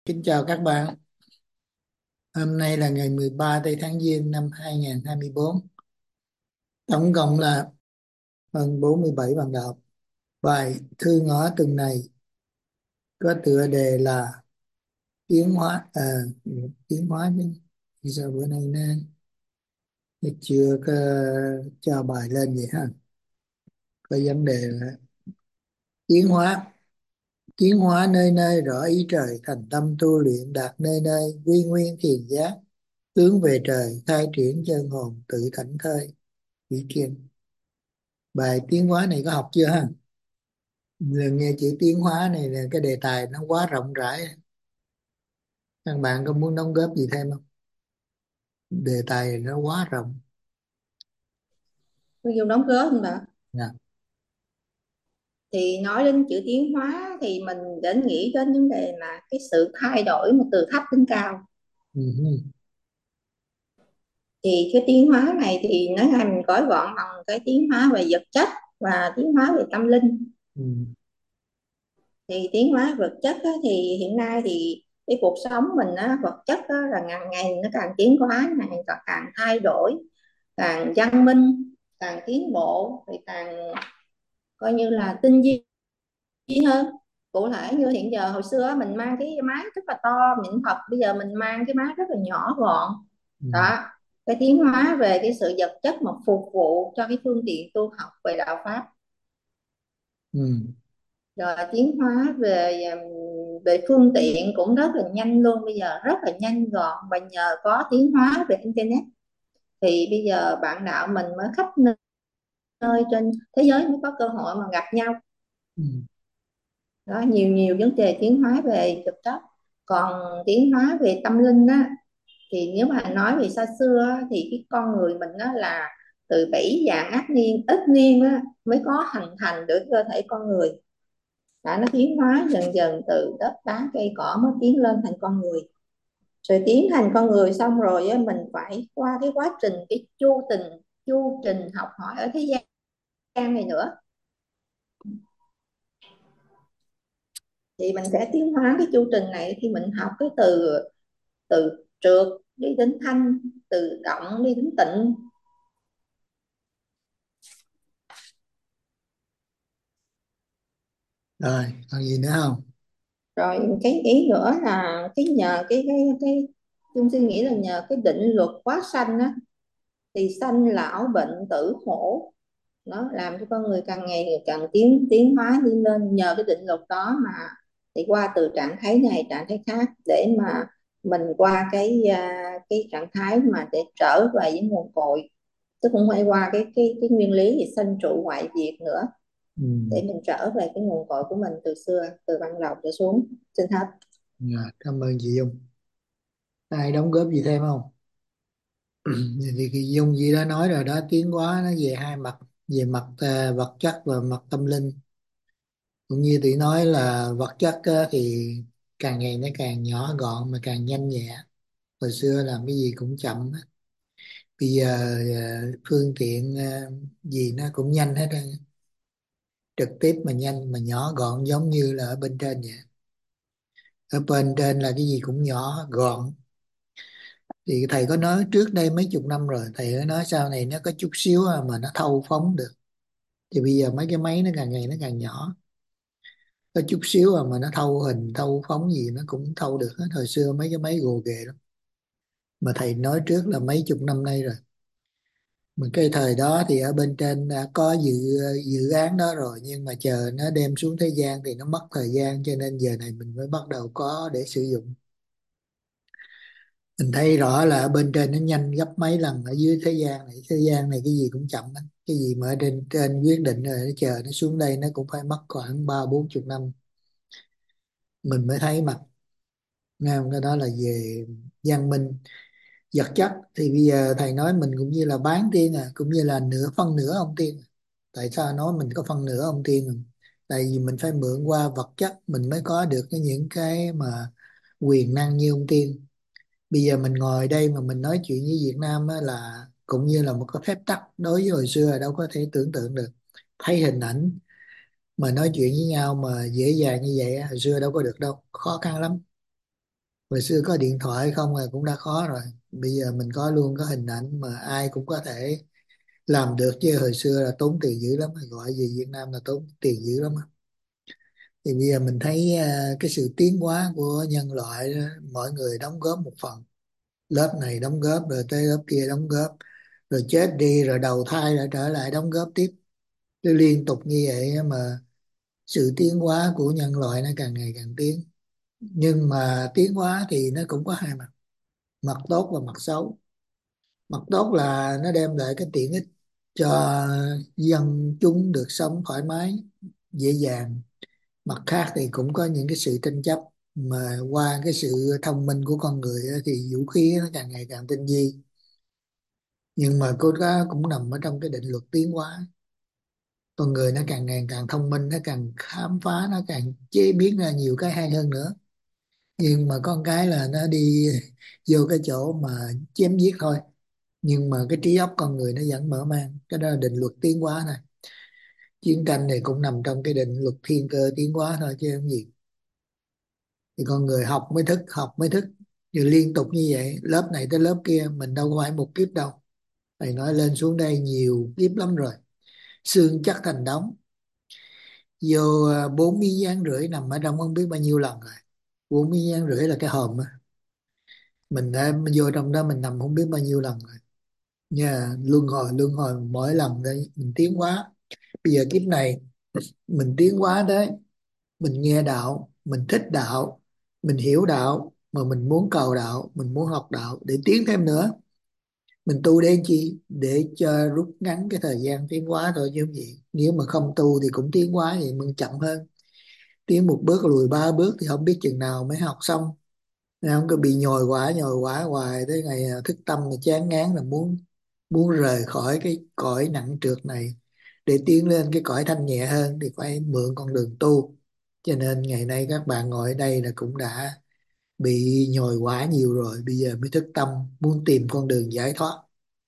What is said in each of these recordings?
Kính chào các bạn. Hôm nay là ngày 13 tây tháng Giêng năm 2024. Tổng cộng là hơn 47 bạn đọc. Bài thư ngõ tuần này có tựa đề là tiến hóa tiến hóa chứ. Vì sao bữa nay nó chưa có cho bài lên vậy ha? Có vấn đề là tiến hóa. Tiến hóa nơi nơi rõ ý trời, thành tâm tu luyện đạt nơi nơi quy nguyên thiền giác, hướng về trời khai triển chân hồn tự thảnh thơi. Vĩ Kiên. Bài tiến hóa này có học chưa ha? Lần nghe chữ tiến hóa này là cái đề tài nó quá rộng rãi. Các bạn có muốn đóng góp gì thêm không? Đề tài nó quá rộng. Ví dụ đóng góp không bạn? Nè. Thì nói đến chữ tiến hóa thì mình đến nghĩ đến vấn đề là cái sự thay đổi mà từ thấp đến cao. Ừ, hừ, Thì cái tiến hóa này thì nói ra mình gói gọn bằng cái tiến hóa về vật chất và tiến hóa về tâm linh. ừ, Thì tiến hóa vật chất á, thì hiện nay thì cái cuộc sống mình á, vật chất á, là ngày ngày nó càng tiến hóa này càng thay đổi, càng văn minh, càng tiến bộ thì càng coi như là tinh vi hơn. Cụ thể như hiện giờ, hồi xưa mình mang cái máy rất là to mịn thật, bây giờ mình mang cái máy rất là nhỏ gọn. ừ, Đó, cái tiến hóa về cái sự vật chất mà phục vụ cho cái phương tiện tu học về đạo pháp. ừ, Rồi tiến hóa về phương tiện cũng rất là nhanh luôn, bây giờ rất là nhanh gọn, và nhờ có tiến hóa về internet thì bây giờ bạn đạo mình mới khắp nơi trên thế giới mới có cơ hội mà gặp nhau. ừ, Đó, nhiều nhiều vấn đề tiến hóa về vật chất. Còn tiến hóa về tâm linh á, thì nếu mà nói về xa xưa á, thì cái con người mình á là từ bảy dạng ác niên ít niên á, mới có hình thành được cơ thể con người. Đã nó tiến hóa dần dần từ đất đá cây cỏ mới tiến lên thành con người. Rồi tiến thành con người xong rồi á, mình phải qua cái quá trình, cái chu trình học hỏi ở thế gian này nữa. Thì mình sẽ tiến hóa cái chu trình này khi mình học cái từ từ trượt đi đến thanh, từ động đi đến tịnh. rồi còn gì nữa không? Rồi cái ý nữa là cái nhờ cái chung suy nghĩ là nhờ cái định luật quá sanh á, thì sanh lão bệnh tử khổ, nó làm cho con người càng ngày càng tiến tiến hóa đi lên nhờ cái định luật đó mà. Thì qua từ trạng thái này trạng thái khác để mà mình qua cái trạng thái mà để trở về với nguồn cội, chứ không phải qua cái nguyên lý gì sanh trụ hoại diệt nữa, Ừ, để mình trở về cái nguồn cội của mình từ xưa, từ ban đầu trở xuống. Xin hết. rồi, cảm ơn chị Dung. Ai đóng góp gì thêm không? Thì chị Dung gì đã nói rồi đó, tiến hóa nó về hai mặt, về mặt vật chất và mặt tâm linh. Cũng như tỷ nói là vật chất á, thì càng ngày nó càng nhỏ gọn mà càng nhanh nhẹ. Hồi xưa làm cái gì cũng chậm á. Bây giờ phương tiện gì nó cũng nhanh hết á. Trực tiếp mà nhanh mà nhỏ gọn, giống như là ở bên trên vậy. Ở bên trên là cái gì cũng nhỏ gọn. Thì thầy có nói trước đây mấy chục năm rồi, thầy có nói sau này nó có chút xíu mà nó thâu phóng được. Thì bây giờ mấy cái máy nó càng ngày nó càng nhỏ, có chút xíu mà nó thâu hình thâu phóng gì nó cũng thâu được hết. Hồi xưa mấy cái máy gồ ghề lắm, mà thầy nói trước là mấy chục năm nay rồi. Mà cái thời đó thì ở bên trên đã có dự án đó rồi, nhưng mà chờ nó đem xuống thế gian thì nó mất thời gian, cho nên giờ này mình mới bắt đầu có để sử dụng. Mình thấy rõ là ở bên trên nó nhanh gấp mấy lần ở dưới thế gian này. Thế gian này cái gì cũng chậm lắm. Cái gì mà ở trên trên quyết định rồi nó chờ nó xuống đây nó cũng phải mất khoảng ba bốn chục năm mình mới thấy mặt. Nghe không? Cái đó là về văn minh. Vật chất thì bây giờ thầy nói mình cũng như là bán tiên cũng như là phân nửa ông tiên. Tại sao nói mình có phân nửa ông tiên không? Tại vì mình phải mượn qua vật chất mình mới có được những cái mà quyền năng như ông tiên. Bây giờ mình ngồi đây mà mình nói chuyện với Việt Nam á, là cũng như là một cái phép tắc, đối với hồi xưa là đâu có thể tưởng tượng được. Thấy hình ảnh mà nói chuyện với nhau mà dễ dàng như vậy á, hồi xưa đâu có được đâu, khó khăn lắm. Hồi xưa có điện thoại không là cũng đã khó rồi, bây giờ mình có luôn có hình ảnh mà ai cũng có thể làm được, chứ hồi xưa là tốn tiền dữ lắm, gọi về Việt Nam là tốn tiền dữ lắm á. Thì bây giờ mình thấy cái sự tiến hóa của nhân loại đó, mỗi người đóng góp một phần, lớp này đóng góp rồi tới lớp kia đóng góp, rồi chết đi rồi đầu thai lại trở lại đóng góp tiếp, cứ liên tục như vậy á, mà sự tiến hóa của nhân loại nó càng ngày càng tiến. Nhưng mà tiến hóa thì nó cũng có hai mặt, mặt tốt và mặt xấu. Mặt tốt là nó đem lại cái tiện ích cho dân chúng được sống thoải mái, dễ dàng. Mặt khác thì cũng có những cái sự tranh chấp, mà qua cái sự thông minh của con người á, thì vũ khí nó càng ngày càng tinh vi. Nhưng mà cô đó cũng nằm ở trong cái định luật tiến hóa, con người nó càng ngày càng thông minh, nó càng khám phá, nó càng chế biến ra nhiều cái hay hơn nữa. Nhưng mà con cái là nó đi vô cái chỗ mà chém giết thôi, nhưng mà cái trí óc con người nó vẫn mở mang. Cái đó là định luật tiến hóa này. Chiến tranh này cũng nằm trong cái định luật thiên cơ tiến hóa thôi chứ không gì. Thì con người học mới thức, học mới thức, rồi liên tục như vậy, lớp này tới lớp kia, mình đâu có phải một kiếp đâu. Thầy nói lên xuống đây nhiều kiếp lắm rồi, xương chất thành đống, vô 4 miếng dán rưỡi nằm ở trong không biết bao nhiêu lần rồi. 4 miếng dán rưỡi là cái hòm á, mình đã vô trong đó mình nằm không biết bao nhiêu lần rồi nha. Luân hồi mỗi lần đây mình tiến hóa. Bây giờ kiếp này mình tiến hóa đấy, mình nghe đạo, mình thích đạo, mình hiểu đạo, mà mình muốn cầu đạo, mình muốn học đạo để tiến thêm nữa. Mình tu để làm chi? Để cho rút ngắn cái thời gian tiến hóa thôi chứ không gì. Nếu mà không tu thì cũng tiến hóa vậy, mình chậm hơn. Tiến một bước lùi 3 bước thì không biết chừng nào mới học xong. Nên không có bị nhồi quả hoài tới ngày thức tâm mà chán ngán, là muốn muốn rời khỏi cái cõi nặng trược này để tiến lên cái cõi thanh nhẹ hơn, thì phải mượn con đường tu. Cho nên ngày nay các bạn ngồi ở đây là cũng đã bị nhồi quả nhiều rồi, bây giờ mới thức tâm muốn tìm con đường giải thoát.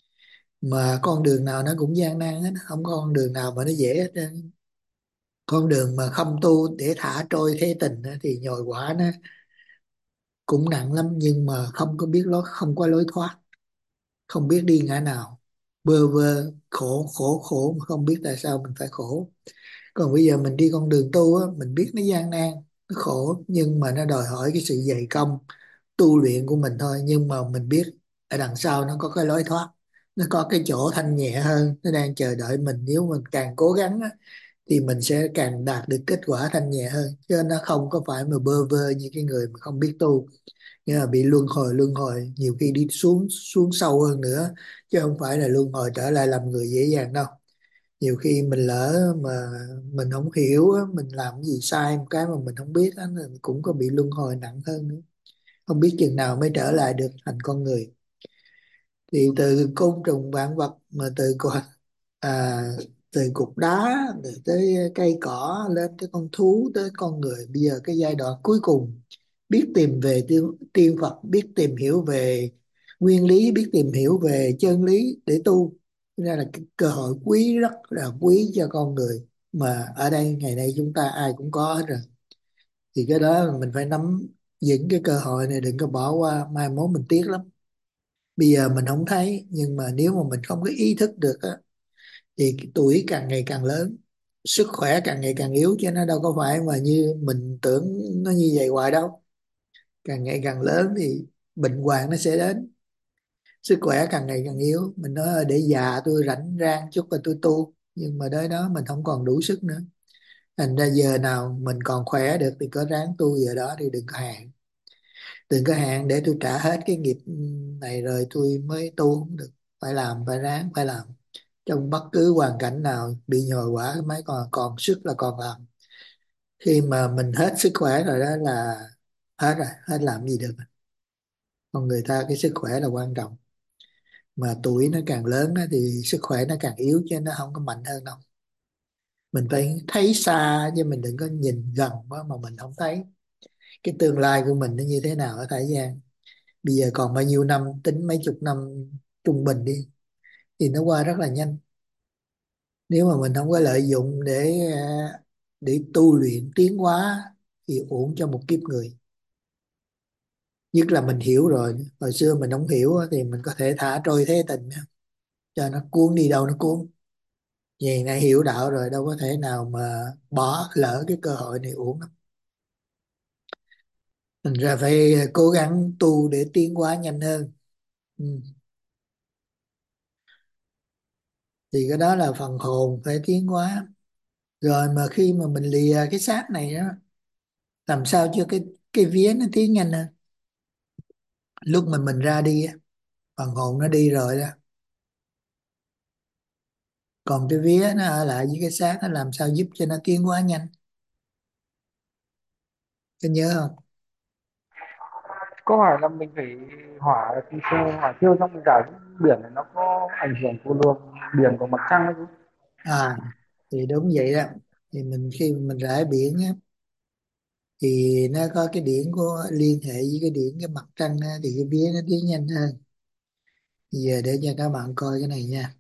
Mà con đường nào nó cũng gian nan hết, không có con đường nào mà nó dễ hết trơn. Con đường mà không tu để thả trôi thế tình á, thì nhồi quả nó cũng nặng lắm, nhưng mà không có biết lối, không có lối thoát, không biết đi ngã nào, bơ vơ khổ khổ khổ mà không biết tại sao mình phải khổ. Còn bây giờ mình đi con đường tu á, mình biết nó gian nan, nó khổ, nhưng mà nó đòi hỏi cái sự dày công tu luyện của mình thôi. Nhưng mà mình biết ở đằng sau nó có cái lối thoát, nó có cái chỗ thanh nhẹ hơn, nó đang chờ đợi mình. Nếu mình càng cố gắng á, thì mình sẽ càng đạt được kết quả thanh nhẹ hơn, chứ nó không có phải mà bơ vơ như cái người mà không biết tu. Nhưng mà bị luân hồi nhiều khi đi xuống xuống sâu hơn nữa, chứ không phải là luân hồi trở lại làm người dễ dàng đâu. Nhiều khi mình lỡ mà mình không hiểu á, mình làm cái gì sai một cái mà mình không biết á, là cũng có bị luân hồi nặng hơn nữa, không biết chừng nào mới trở lại được thành con người. Thì từ côn trùng vạn vật, mà à, từ cục đá rồi tới cây cỏ, lên tới con thú, tới con người, bây giờ cái giai đoạn cuối cùng, biết tìm về tiên Phật, biết tìm hiểu về nguyên lý, biết tìm hiểu về chân lý để tu. Cho nên là cái cơ hội quý, rất là quý cho con người, mà ở đây ngày nay chúng ta ai cũng có hết rồi. Thì cái đó mình phải nắm vững cái cơ hội này, đừng có bỏ qua, mai mốt mình tiếc lắm. Bây giờ mình không thấy, nhưng mà nếu mà mình không có ý thức được á, thì cái tuổi càng ngày càng lớn, sức khỏe càng ngày càng yếu, chứ nó đâu có phải mà như mình tưởng nó như vậy hoài đâu. Càng ngày càng lớn thì bệnh hoạn nó sẽ đến, sức khỏe càng ngày càng yếu. Mình nói để già tôi rảnh rang chút rồi tôi tu, nhưng mà tới đó mình không còn đủ sức nữa. Thành ra giờ nào mình còn khỏe được thì có ráng tu, giờ đó thì đừng có hạn. Đừng có hạn để tôi trả hết cái nghiệp này rồi tôi mới tu, không được. Phải làm, phải ráng, phải làm. Trong bất cứ hoàn cảnh nào bị nhồi quả mới còn sức là còn làm. Khi mà mình hết sức khỏe rồi đó là hết rồi, hết làm gì được. Còn người ta cái sức khỏe là quan trọng, mà tuổi nó càng lớn á thì sức khỏe nó càng yếu, chứ nó không có mạnh hơn đâu. Mình phải thấy xa, chứ mình đừng có nhìn gần quá mà mình không thấy cái tương lai của mình nó như thế nào ở thế gian. Bây giờ còn bao nhiêu năm, tính mấy chục năm trung bình đi, thì nó qua rất là nhanh. Nếu mà mình không có lợi dụng để tu luyện tiến hóa thì uổng cho một kiếp người. Nhất là mình hiểu rồi, hồi xưa mình không hiểu á, thì mình có thể thả trôi thế tình á, cho nó cuốn đi đâu nó cuốn. Vì này hiểu đạo rồi đâu có thể nào mà bỏ lỡ cái cơ hội này, uổng lắm. Thành ra phải cố gắng tu để tiến hóa nhanh hơn. Ừ. Thì cái đó là phần hồn phải tiến hóa. Rồi mà khi mà mình lìa cái xác này đó, làm sao cho cái vía nó tiến nhanh hơn. Lúc mà mình ra đi á, phần hồn nó đi rồi đó, còn cái vía nó ở lại với cái xác, nó làm sao giúp cho nó tiến hóa nhanh. Có nhớ không? Câu hỏi là mình phải hỏa thì sao hỏa thiêu xong mình rải xuống biển này nó có ảnh hưởng của luồng biển của mặt trăng hay không? À, thì đúng vậy đó. Thì mình khi mà mình rải biển á, thì nó có cái điển của liên hệ với cái điển cái mặt trăng á, thì cái vía nó tiến nhanh hơn. Giờ để cho các bạn coi cái này nha.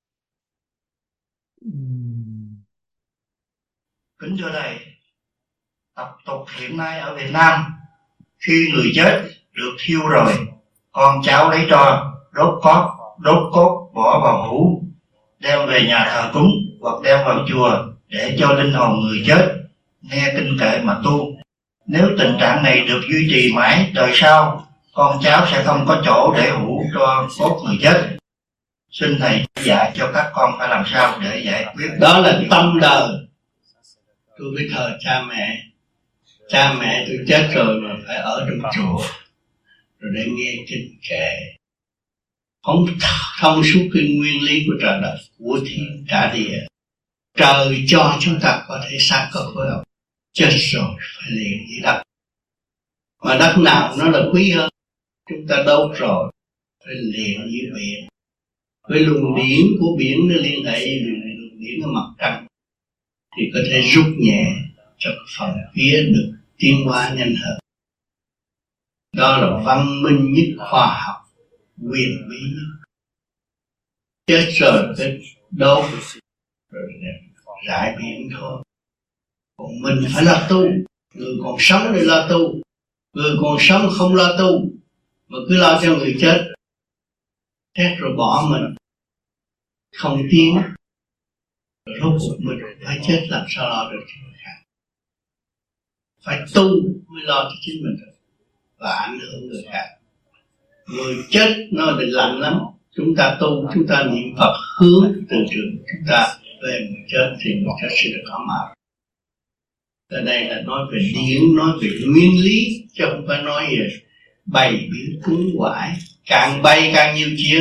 Kính thưa thầy, tập tục hiện nay ở Việt Nam, khi người chết được thiêu rồi, con cháu lấy tro, đốt cốt bỏ vào hũ, đem về nhà thờ cúng hoặc đem vào chùa để cho linh hồn người chết nghe kinh kệ mà tu. Nếu tình trạng này được duy trì mãi đời sau, con cháu sẽ không có chỗ để hũ cho cốt người chết. Xin thầy dạy cho các con phải làm sao để giải quyết. Đó là tâm đời. Tôi mới thờ cha mẹ. Cha mẹ tôi chết rồi mà phải ở trong chùa rồi để nghe kinh kệ, không thông suốt cái nguyên lý của trời đất, của thiên cả địa. Trời cho chúng ta có thể xác có khối óc, chết rồi phải liền với đất. Mà đất nào nó là quý hơn, chúng ta đâu rồi phải liền với biển. Với luồng điển của biển nó liên hệ với luồng điển của mặt trăng, thì có thể rút nhẹ cho phần phía được tiến hóa nhanh hơn. Đó là văn minh nhất, khoa học quyền bí nhất. Chết rồi cái đốt rồi rải biển thôi. Còn mình phải lo tu. Người còn sống để lo tu, người còn sống không lo tu mà cứ lo cho người chết, chết rồi bỏ mình không tiến, rồi rốt cuộc mình phải chết làm sao lo được cho người khác. Phải tu mới lo cho chính mình được và ảnh hưởng người khác. Người chết nó định lặng lắm. Chúng ta tu, chúng ta niệm Phật hướng từ trường chúng ta về người chết thì người chết sẽ được ấm áp. Ở đây là nói về điển, nói về nguyên lý, chứ không phải nói về bày biến cúng quải. Càng bay càng nhiều chuyện.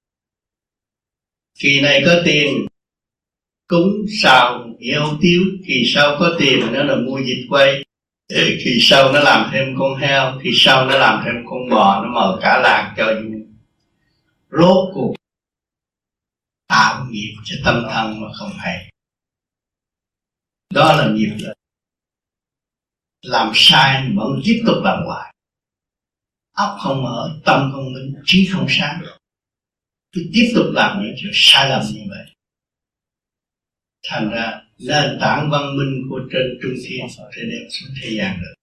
Kỳ này có tiền cúng xào dưa tiếu, kỳ sau có tiền nó là mua vịt quay, kỳ sau nó làm thêm con heo, kỳ sau nó làm thêm con bò, nó mở cả làng cho vui. Rốt cuộc tạo nghiệp cho tâm thân mà không hay. Đó là nghiệp lực. Làm sai vẫn tiếp tục làm hoài. Óc không mở, tâm không minh, trí không sáng. Cứ tiếp tục làm những chuyện sai lầm như vậy. Thành ra nền tảng văn minh của trên trung thiên sẽ đem xuống thế gian được.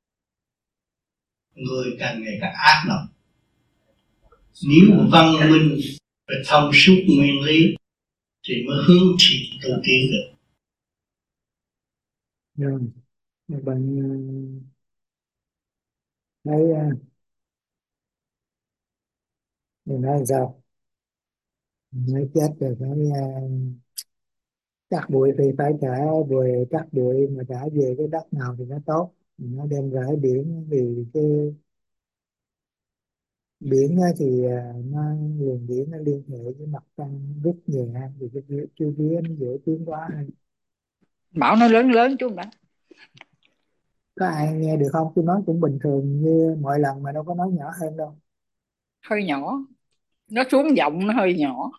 Người càng ngày càng ác độc. Nếu văn minh phải thông suốt nguyên lý thì mới hướng thiện tu tiến được. Rồi, các bạn thấy mình nói sao? Nói chết rồi phải cắt bụi thì phải trả bụi, cắt bụi mà trả về cái đất nào thì nó tốt. Nó đem rải biển thì cái biển á thì nó luồng biển nó liên hệ với mặt trăng rất nhẹ, thì cái vía nó dễ tiến hóa hơn. Bảo nó lớn lớn chút đã. Có ai nghe được không? Tôi nói cũng bình thường như mọi lần mà đâu có nói nhỏ hơn đâu. Hơi nhỏ, nó xuống giọng nó hơi nhỏ.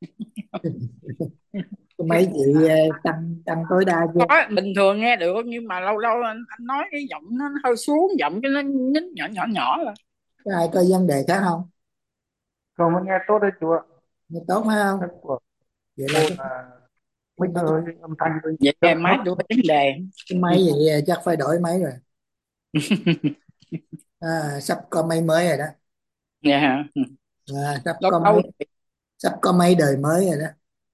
Có mấy chị tăng tăng tối đa chưa? Có bình thường nghe được nhưng mà lâu lâu anh nói cái giọng nó hơi xuống giọng cái nó nhín nhỏ nhỏ nhỏ là. Có ai có vấn đề khác không? Không có nghe tốt đấy chú ạ. Nghe tốt hay Chắc không? của Vậy là cô là cái mic máy, hơi âm thanh hơi Vậy thấp máy thấp. tôi có vấn đề. cái máy vậy chắc phải đổi máy rồi. Sắp có mấy mới rồi đó. Dạ hả? Sắp Lâu có lâu sắp có mấy đời mới rồi đó.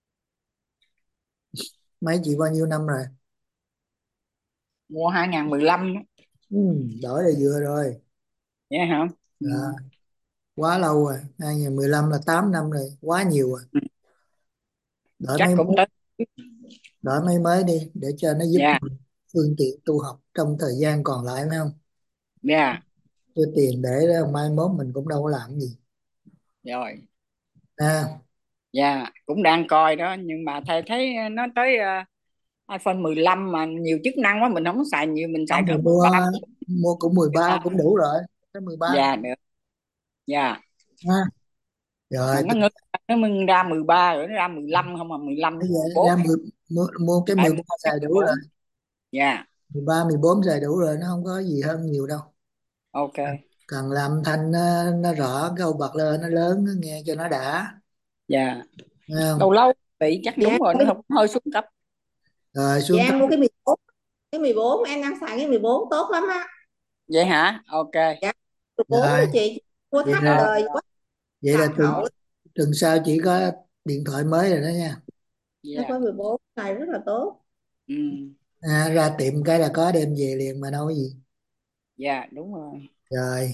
Mấy chị bao nhiêu năm rồi? mua 2015 đó. Đổi là vừa rồi. Dạ hả? À, quá lâu rồi, 2015 là 8 năm rồi, quá nhiều rồi. Đổi Chắc mấy cũng mới, tới. đổi mấy mới đi để cho nó giúp Dạ. mình phương tiện tu học trong thời gian còn lại, phải không? Dạ Chứ tiền để đó mai mốt mình cũng đâu có làm gì. rồi. À, Dạ cũng đang coi đó, nhưng mà thầy thấy nó tới iPhone 15 mà nhiều chức năng quá, mình không xài nhiều, mình xài không thì cỡ mua 13. mua cũng 13 cũng đủ rồi. Cái 13 Dạ được. Dạ ha. mà Rồi nó ngưng, nó ngưng ra 13 rồi nó ra 15 không, mà 15 bây giờ 14. ra mua cái Tại 13 chắc xài đủ rồi. 14. Dạ 13 14 xài đủ rồi, nó không có gì hơn nhiều đâu. ok. Cần làm thanh nó rõ, câu bật lên nó lớn, nó nghe cho nó đã, Dạ thấy không? lâu lâu bị chắc Dạ đúng rồi, nó không hơi xuống cấp. Rồi xuống cấp. Giang mua cái 14, cái 14 em đang xài cái 14 tốt lắm á. Vậy hả? Ok. Dạ 14 đó Rồi chị, mua vậy thắt là đời quá, vậy là lạc tuần hậu. tuần sau chỉ có điện thoại mới rồi đó nha. Dạ. iPhone 14 xài rất là tốt. Ừ. Ra tiệm cái là có, đem về liền mà đâu có gì. Dạ đúng rồi. Rồi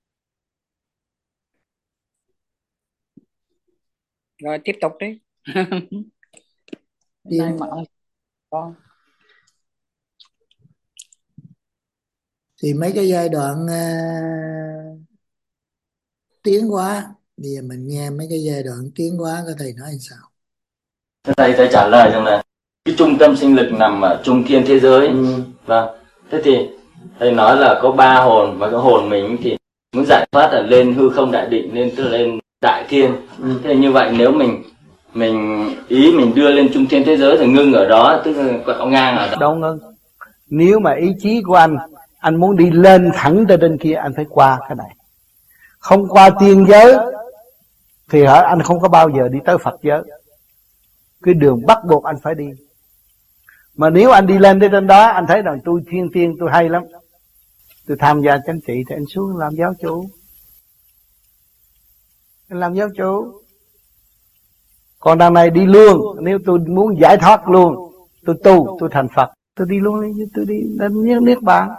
Rồi tiếp tục đi. Cái này tiến mà ông con. thì mấy cái giai đoạn tiến hóa, bây giờ mình nghe mấy cái giai đoạn tiến hóa của thầy nói làm sao. Thầy trả lời rằng là cái trung tâm sinh lực nằm ở trung thiên thế giới. Vâng. Thế thì thầy nói là có 3 hồn, và cái hồn mình thì muốn giải thoát là lên hư không đại định, lên tức là lên đại thiên. Thế như vậy nếu mình ý mình đưa lên trung thiên thế giới thì ngưng ở đó, tức là quẹo ngang ở đó. Đâu ngưng. Nếu mà ý chí của anh muốn đi lên thẳng tới trên kia, anh phải qua cái này. Không qua tiên giới thì anh không có bao giờ đi tới Phật giới. Cái đường bắt buộc anh phải đi. Mà nếu anh đi lên tới trên đó, anh thấy rằng tôi thiên tiên, tôi hay lắm, tôi tham gia chính trị, thì anh xuống làm giáo chủ. Anh làm giáo chủ. Còn đằng này đi luôn. Nếu tôi muốn giải thoát luôn, tôi tu, tôi thành Phật, tôi đi luôn, tôi đi lên niết bàn.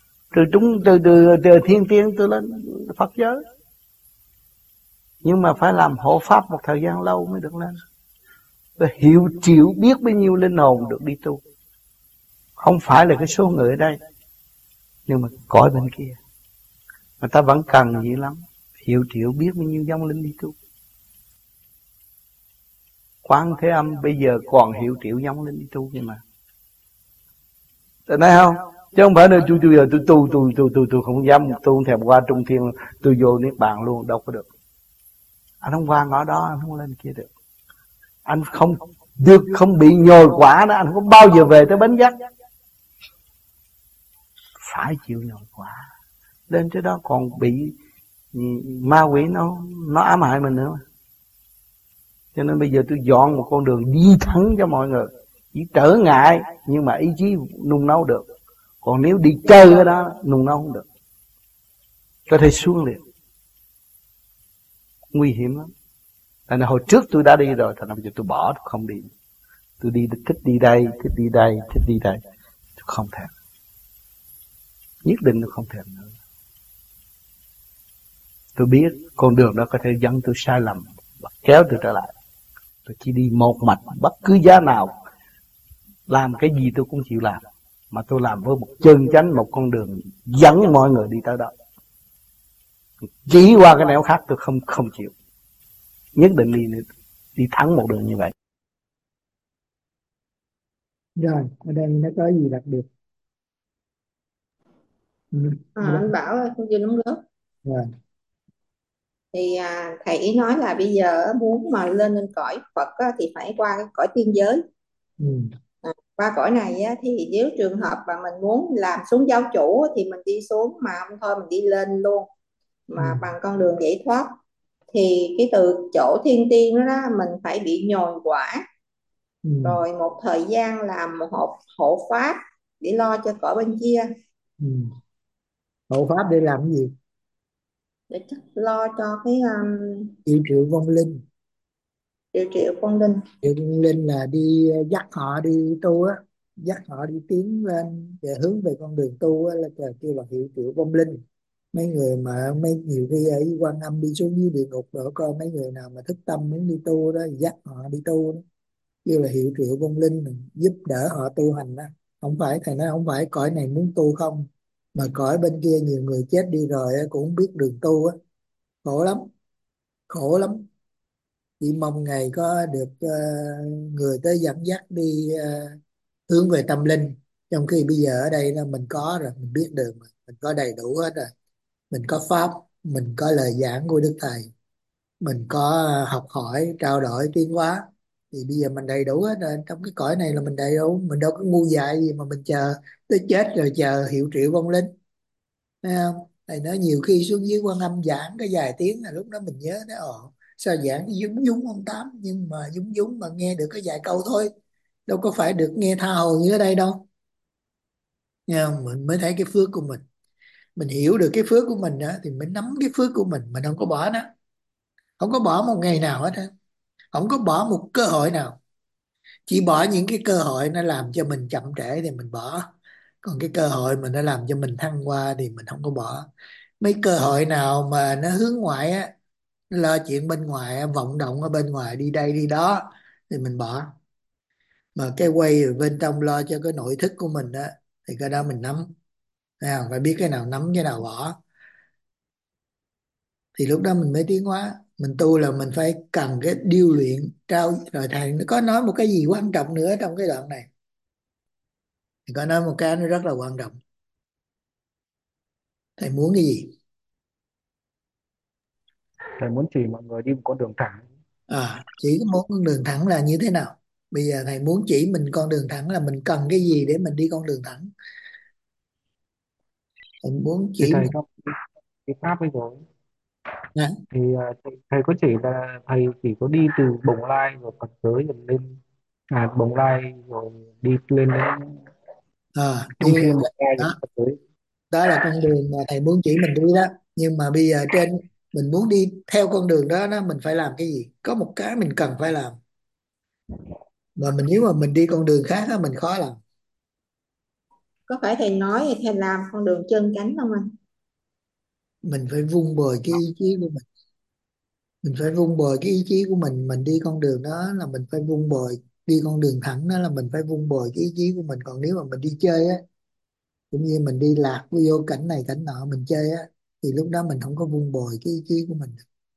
Từ thiên tiên tôi lên Phật giới. Nhưng mà phải làm hộ pháp một thời gian lâu mới được lên. Tôi hiểu chịu biết bao nhiêu linh hồn được đi tu. Không phải là cái số người ở đây, nhưng mà cõi bên kia người ta vẫn cần gì lắm. Hiểu chịu biết bao nhiêu vong linh đi tu. Quán Thế Âm bây giờ còn hiểu triệu vong linh đi tu kìa mà. Tại này không? Chứ không phải là tôi giờ tôi không dám tu, không thèm qua trung thiên, tôi vô niết bàn luôn, đâu có được. Anh không qua ngõ đó, anh không lên kia được. Anh không được, không bị nhồi quả đó, anh không bao giờ về tới bến giác. Phải chịu nhồi quả. Lên tới đó còn bị ma quỷ nó ám hại mình nữa. Cho nên bây giờ tôi dọn một con đường đi thẳng cho mọi người. Chỉ trở ngại, nhưng mà ý chí nung nấu được. Còn nếu đi chơi ở đó, nung nấu không được. Có thể xuống liền. Nguy hiểm lắm. Tại nên hồi trước tôi đã đi rồi, thành ra bây giờ tôi bỏ, tôi không đi. Tôi đi thích đi đây, thích đi đây, thích đi đây. Tôi không thèm. Nhất định tôi không thèm nữa. Tôi biết con đường đó có thể dẫn tôi sai lầm và kéo tôi trở lại. Tôi chỉ đi một mạch, bất cứ giá nào. Làm cái gì tôi cũng chịu làm. Mà tôi làm với một chân chánh, một con đường dẫn mọi người đi tới đó. Chỉ qua cái nẻo khác tôi không chịu. Nhất định đi thẳng một đường như vậy. Rồi ở đây nó có gì đặc biệt? Anh Bảo ơi, con chưa đóng góp. Rồi. Thì thầy nói là bây giờ muốn mà lên cõi Phật á, thì phải qua cái cõi tiên giới. Qua cõi này á, thì nếu trường hợp mà mình muốn làm xuống giáo chủ thì mình đi xuống, mà không thôi mình đi lên luôn mà bằng con đường giải thoát. Thì cái từ chỗ thiên tiên đó, mình phải bị nhồi quả, rồi một thời gian làm một hộ pháp để lo cho cõi bên kia. Hộ pháp để làm cái gì? để chắc lo cho cái Triệu triệu vong linh. triệu triệu con linh. Triệu vong linh là đi dắt họ đi tu á, dắt họ đi tiến lên để hướng về con đường tu á, là kêu là hiệu triệu vong linh. Mấy người mà mấy nhiều khi ở Quan Âm đi xuống dưới địa ngục rồi coi mấy người nào mà thức tâm muốn đi tu đó thì dắt họ đi tu đó. Kêu là hiệu triệu vong linh, giúp đỡ họ tu hành đó. Không phải thầy nói không phải cõi này muốn tu không, mà cõi bên kia nhiều người chết đi rồi á, cũng không biết đường tu á, khổ lắm, khổ lắm. Chỉ mong ngày có được người tới dẫn dắt đi hướng về tâm linh. Trong khi bây giờ ở đây là mình có rồi, mình biết đường rồi, mình có đầy đủ hết rồi. Mình có pháp, mình có lời giảng của Đức Thầy, mình có học hỏi trao đổi tiến hóa, thì bây giờ mình đầy đủ hết rồi. Trong cái cõi này là mình đầy đủ, mình đâu có ngu dại gì mà mình chờ tới chết rồi chờ hiệu triệu vong linh, thấy không? Thầy nói nhiều khi xuống dưới Quan Âm giảng cái vài tiếng là lúc đó mình nhớ đó, sao giảng dúng dúng ông Tám, nhưng mà dúng dúng mà nghe được cái vài câu thôi, đâu có phải được nghe tha hồ như ở đây đâu. Nghe không? Mình mới thấy cái phước của mình hiểu được cái phước của mình đó thì mới nắm cái phước của mình không có bỏ nó, không có bỏ một ngày nào hết á, không có bỏ một cơ hội nào. Chỉ bỏ những cái cơ hội nó làm cho mình chậm trễ thì mình bỏ, còn cái cơ hội mà nó làm cho mình thăng hoa thì mình không có bỏ. Mấy cơ hội nào mà nó hướng ngoại á, nó lo chuyện bên ngoài á, vọng động ở bên ngoài đi đây đi đó thì mình bỏ. Mà cái quay ở bên trong lo cho cái nội thức của mình á thì cái đó mình nắm. Thấy không? Phải biết cái nào nắm cái nào bỏ, thì lúc đó mình mới tiến hóa. Mình tu là mình phải cần cái điêu luyện trao. Rồi thầy nó có nói một cái gì quan trọng nữa trong cái đoạn này, thì có nói một cái nó rất là quan trọng. Thầy muốn cái gì? Thầy muốn chỉ mọi người đi một con đường thẳng. Chỉ có một con đường thẳng là như thế nào? Bây giờ thầy muốn chỉ mình con đường thẳng là mình cần cái gì để mình đi con đường thẳng. Thầy muốn Thì chỉ thầy mình. trong cái pháp ấy rồi, Hả? thì thầy có chỉ là thầy chỉ có đi từ Bồng Lai rồi Phật giới rồi lên, Bồng Lai rồi đi lên đến Đi Trung Thiên Bồng Lai rồi đó, Phật giới. đó là con đường mà thầy muốn chỉ mình đi đó. Nhưng mà bây giờ trên mình muốn đi theo con đường đó, mình phải làm cái gì? Có một cái mình cần phải làm, mà nếu mà mình đi con đường khác á, mình khó làm. Có phải thầy nói thì thầy làm con đường chân chánh không anh? Mình phải vun bồi cái ý chí của mình phải vun bồi cái ý chí của mình đi con đường đó là mình phải vun bồi. Đi con đường thẳng đó là mình phải vun bồi cái ý chí của mình. Còn nếu mà mình đi chơi á, cũng như mình đi lạc vô cảnh này cảnh nọ mình chơi á, thì lúc đó mình không có vun bồi cái ý chí của mình.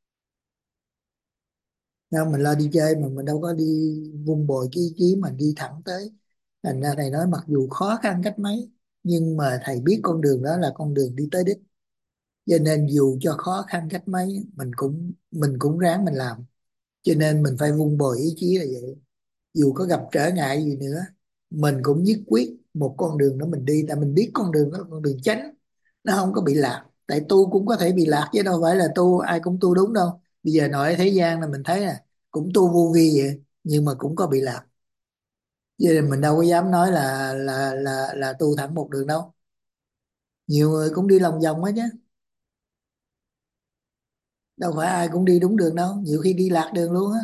Đâu, mình lo đi chơi mà mình đâu có đi vun bồi cái ý chí mà đi thẳng tới. Thành ra thầy nói mặc dù khó khăn cách mấy, nhưng mà thầy biết con đường đó là con đường đi tới đích. Cho nên dù cho khó khăn cách mấy mình cũng ráng mình làm. Cho nên mình phải vun bồi ý chí là vậy. Dù có gặp trở ngại gì nữa, mình cũng nhất quyết một con đường đó mình đi. Tại mình biết con đường đó là con đường chánh, nó không có bị lạc. Tại tu cũng có thể bị lạc chứ đâu phải là tu ai cũng tu đúng đâu. Bây giờ nội thế gian là mình thấy là cũng tu vô vi vậy, nhưng mà cũng có bị lạc. Cho nên mình đâu có dám nói là tu thẳng một đường đâu. Nhiều người cũng đi lòng vòng hết chứ, đâu phải ai cũng đi đúng đường đâu, nhiều khi đi lạc đường luôn á.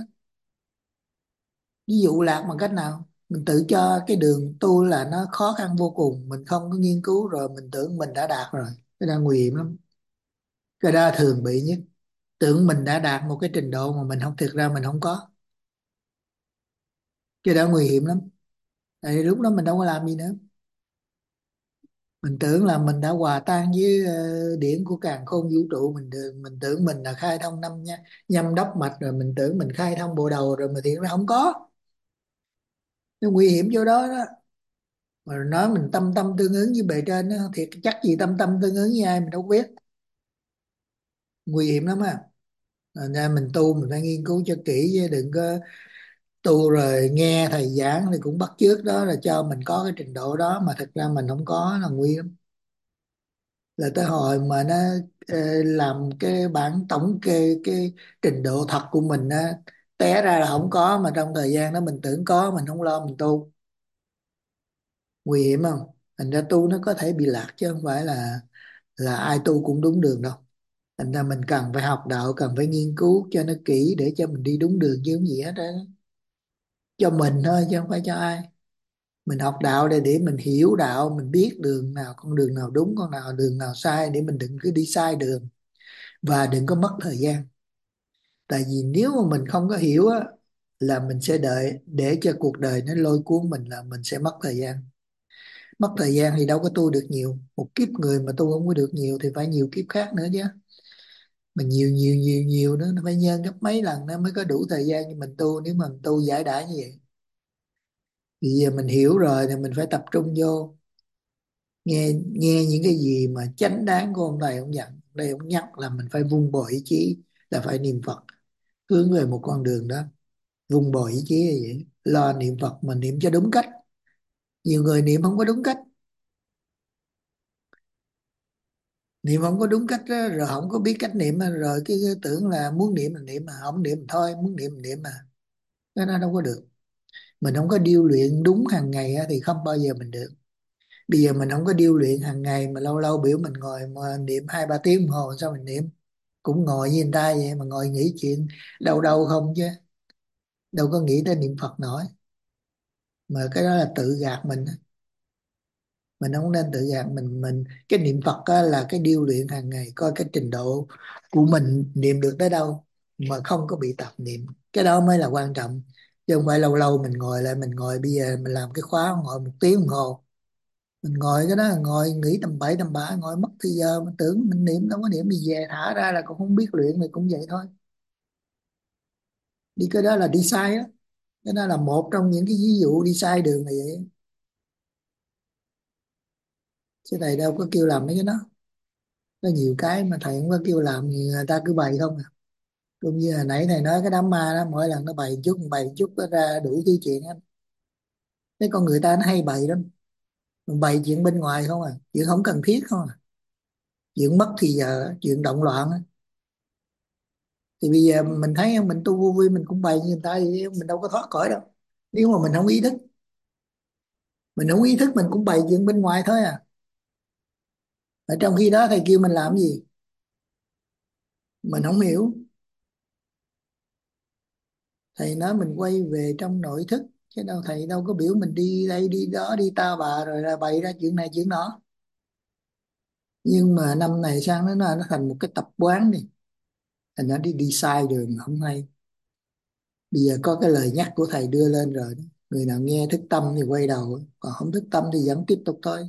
Ví dụ lạc bằng cách nào? Mình tự cho cái đường tu là nó khó khăn vô cùng, mình không có nghiên cứu rồi mình tưởng mình đã đạt rồi. Cái đó nguy hiểm lắm. Cái đó thường bị nhất. Tưởng mình đã đạt một cái trình độ mà mình không, thực ra mình không có. Cái đó nguy hiểm lắm. Tại lúc đó mình đâu có làm gì nữa. Mình tưởng là mình đã hòa tan với điển của càn khôn vũ trụ. Mình tưởng mình là khai thông nhâm đốc mạch rồi, mình tưởng mình khai thông bộ đầu rồi, mà thiệt ra không có. Nó nguy hiểm chỗ đó đó. Mà nói mình tâm tâm tương ứng với bề trên đó, thiệt chắc gì tâm tâm tương ứng với ai mình đâu có biết. Nguy hiểm lắm á. Thành ra mình tu mình phải nghiên cứu cho kỹ, chứ đừng có tu rồi nghe thầy giảng thì cũng bắt chước đó là cho mình có cái trình độ đó mà thực ra mình không có là nguy lắm. Là tới hồi mà nó làm cái bản tổng kê cái trình độ thật của mình á, té ra là không có, mà trong thời gian đó mình tưởng có, mình không lo mình tu. Nguy hiểm không? Thành ra tu nó có thể bị lạc chứ không phải là ai tu cũng đúng đường đâu. Thành ra mình cần phải học đạo, cần phải nghiên cứu cho nó kỹ để cho mình đi đúng đường chứ không gì hết á. Cho mình thôi chứ không phải cho ai. Mình học đạo để mình hiểu đạo, mình biết đường nào, con đường nào đúng, con nào đường nào sai, để mình đừng cứ đi sai đường và đừng có mất thời gian. Tại vì nếu mà mình không có hiểu á, là mình sẽ đợi để cho cuộc đời nó lôi cuốn mình, là mình sẽ mất thời gian. Mất thời gian thì đâu có tu được nhiều. Một kiếp người mà tu không có được nhiều thì phải nhiều kiếp khác nữa chứ. Mà nhiều nhiều nhiều nhiều nữa, nó phải nhân gấp mấy lần nó mới có đủ thời gian cho mình tu, nếu mà mình tu giải đãi như vậy. Thì giờ mình hiểu rồi thì mình phải tập trung vô, nghe nghe những cái gì mà chánh đáng của ông thầy ông dặn. Đây ông nhắc là mình phải vun bồi ý chí, là phải niệm Phật, hướng về một con đường đó. Vun bồi ý chí là vậy, lo niệm Phật mà niệm cho đúng cách. Nhiều người niệm không có đúng cách, niệm không có đúng cách đó, rồi không có biết cách niệm, rồi cái tưởng là muốn niệm là niệm, mà không niệm thôi, muốn niệm là niệm mà. Cái đó đâu có được. Mình không có điêu luyện đúng hàng ngày á, thì không bao giờ mình được. Bây giờ mình không có điêu luyện hàng ngày, mà lâu lâu biểu mình ngồi mà niệm 2-3 tiếng đồng hồ, sao mình niệm? Cũng ngồi như người ta vậy mà ngồi nghĩ chuyện đâu đâu không chứ, đâu có nghĩ tới niệm Phật nổi. Mà cái đó là tự gạt mình á. Mình không nên tự gạt mình. Cái niệm Phật á, là cái điêu luyện hàng ngày, coi cái trình độ của mình niệm được tới đâu mà không có bị tạp niệm. Cái đó mới là quan trọng, chứ không phải lâu lâu mình ngồi lại, mình ngồi bây giờ mình làm cái khóa ngồi 1 tiếng đồng hồ, mình ngồi cái đó là ngồi nghĩ tầm bậy tầm bạ, ngồi mất thời giờ, mình tưởng mình niệm, đâu có niệm. Đi về thả ra là cũng không biết luyện, thì cũng vậy thôi. Đi cái đó là đi sai á. Cái đó là một trong những cái ví dụ đi sai đường này vậy. Chứ thầy đâu có kêu làm mấy cái đó. Có nhiều cái mà thầy không có kêu làm thì người ta cứ bày không à. Cũng như hồi nãy thầy nói cái đám ma đó, mỗi lần nó bày một chút nó ra đủ thứ chuyện hết. Cái con người ta nó hay bày lắm. Mình bày chuyện bên ngoài không à, chuyện không cần thiết không à, chuyện mất thì giờ, chuyện động loạn á. Thì bây giờ mình thấy mình tu vô vi mình cũng bày như người ta vậy, mình đâu có thoát khỏi đâu. Nếu mà mình không ý thức, mình không ý thức mình cũng bày chuyện bên ngoài thôi à. Ở trong khi đó thầy kêu mình làm gì mình không hiểu. Thầy nói mình quay về trong nội thức, chứ đâu thầy đâu có biểu mình đi đây đi đó đi ta bà rồi là bày ra chuyện này chuyện đó. Nhưng mà năm này sang nó thành một cái tập quán đi, thành nó đi đi sai đường mà không hay. Bây giờ có cái lời nhắc của thầy đưa lên rồi đó. Người nào nghe thức tâm thì quay đầu, còn không thức tâm thì vẫn tiếp tục thôi.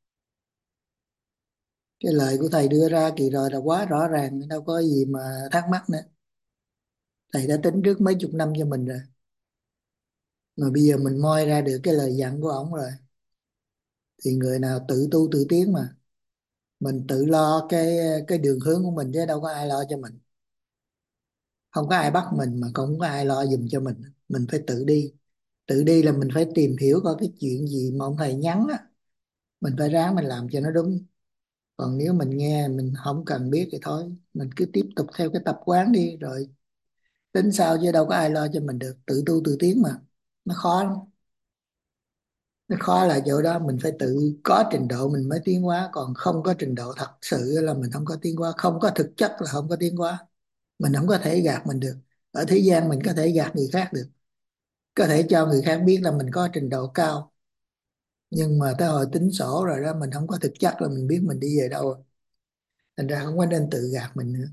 Cái lời của thầy đưa ra kỳ rồi là quá rõ ràng, đâu có gì mà thắc mắc nữa. Thầy đã tính trước mấy chục năm cho mình rồi, mà bây giờ mình moi ra được cái lời dặn của ổng rồi. Thì người nào tự tu tự tiến mà, mình tự lo cái đường hướng của mình, chứ đâu có ai lo cho mình. Không có ai bắt mình, mà không có ai lo giùm cho mình. Mình phải tự đi. Tự đi là mình phải tìm hiểu coi cái chuyện gì mà ông thầy nhắn á, mình phải ráng mình làm cho nó đúng. Còn nếu mình nghe mình không cần biết thì thôi, mình cứ tiếp tục theo cái tập quán đi rồi tính sao, chứ đâu có ai lo cho mình được. Tự tu tự tiến mà, nó khó lắm. Nó khó là chỗ đó, mình phải tự có trình độ mình mới tiến hóa, còn không có trình độ thật sự là mình không có tiến hóa, không có thực chất là không có tiến hóa. Mình không có thể gạt mình được. Ở thế gian mình có thể gạt người khác được, có thể cho người khác biết là mình có trình độ cao, nhưng mà tới hồi tính sổ rồi đó, mình không có thực chất là mình biết mình đi về đâu. Thành ra không có nên tự gạt mình nữa.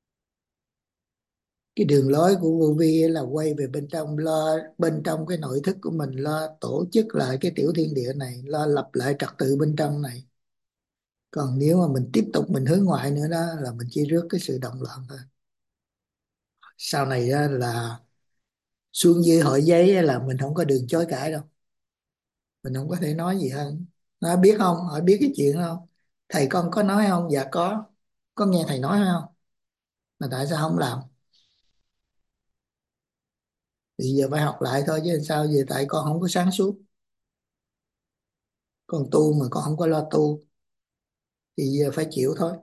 Cái đường lối của vô vi ấy là quay về bên trong, lo bên trong cái nội thức của mình, lo tổ chức lại cái tiểu thiên địa này, lo lập lại trật tự bên trong này. Còn nếu mà mình tiếp tục mình hướng ngoại nữa đó, là mình chỉ rước cái sự động loạn thôi. Sau này đó là xuống dưới hội giấy á, là mình không có đường chối cãi đâu, mình không có thể nói gì hơn. Nói biết không, hỏi biết cái chuyện đó không, thầy con có nói không, dạ có nghe thầy nói không, mà tại sao không làm? Thì giờ phải học lại thôi chứ sao giờ, tại con không có sáng suốt, con tu mà con không có lo tu, thì giờ phải chịu thôi.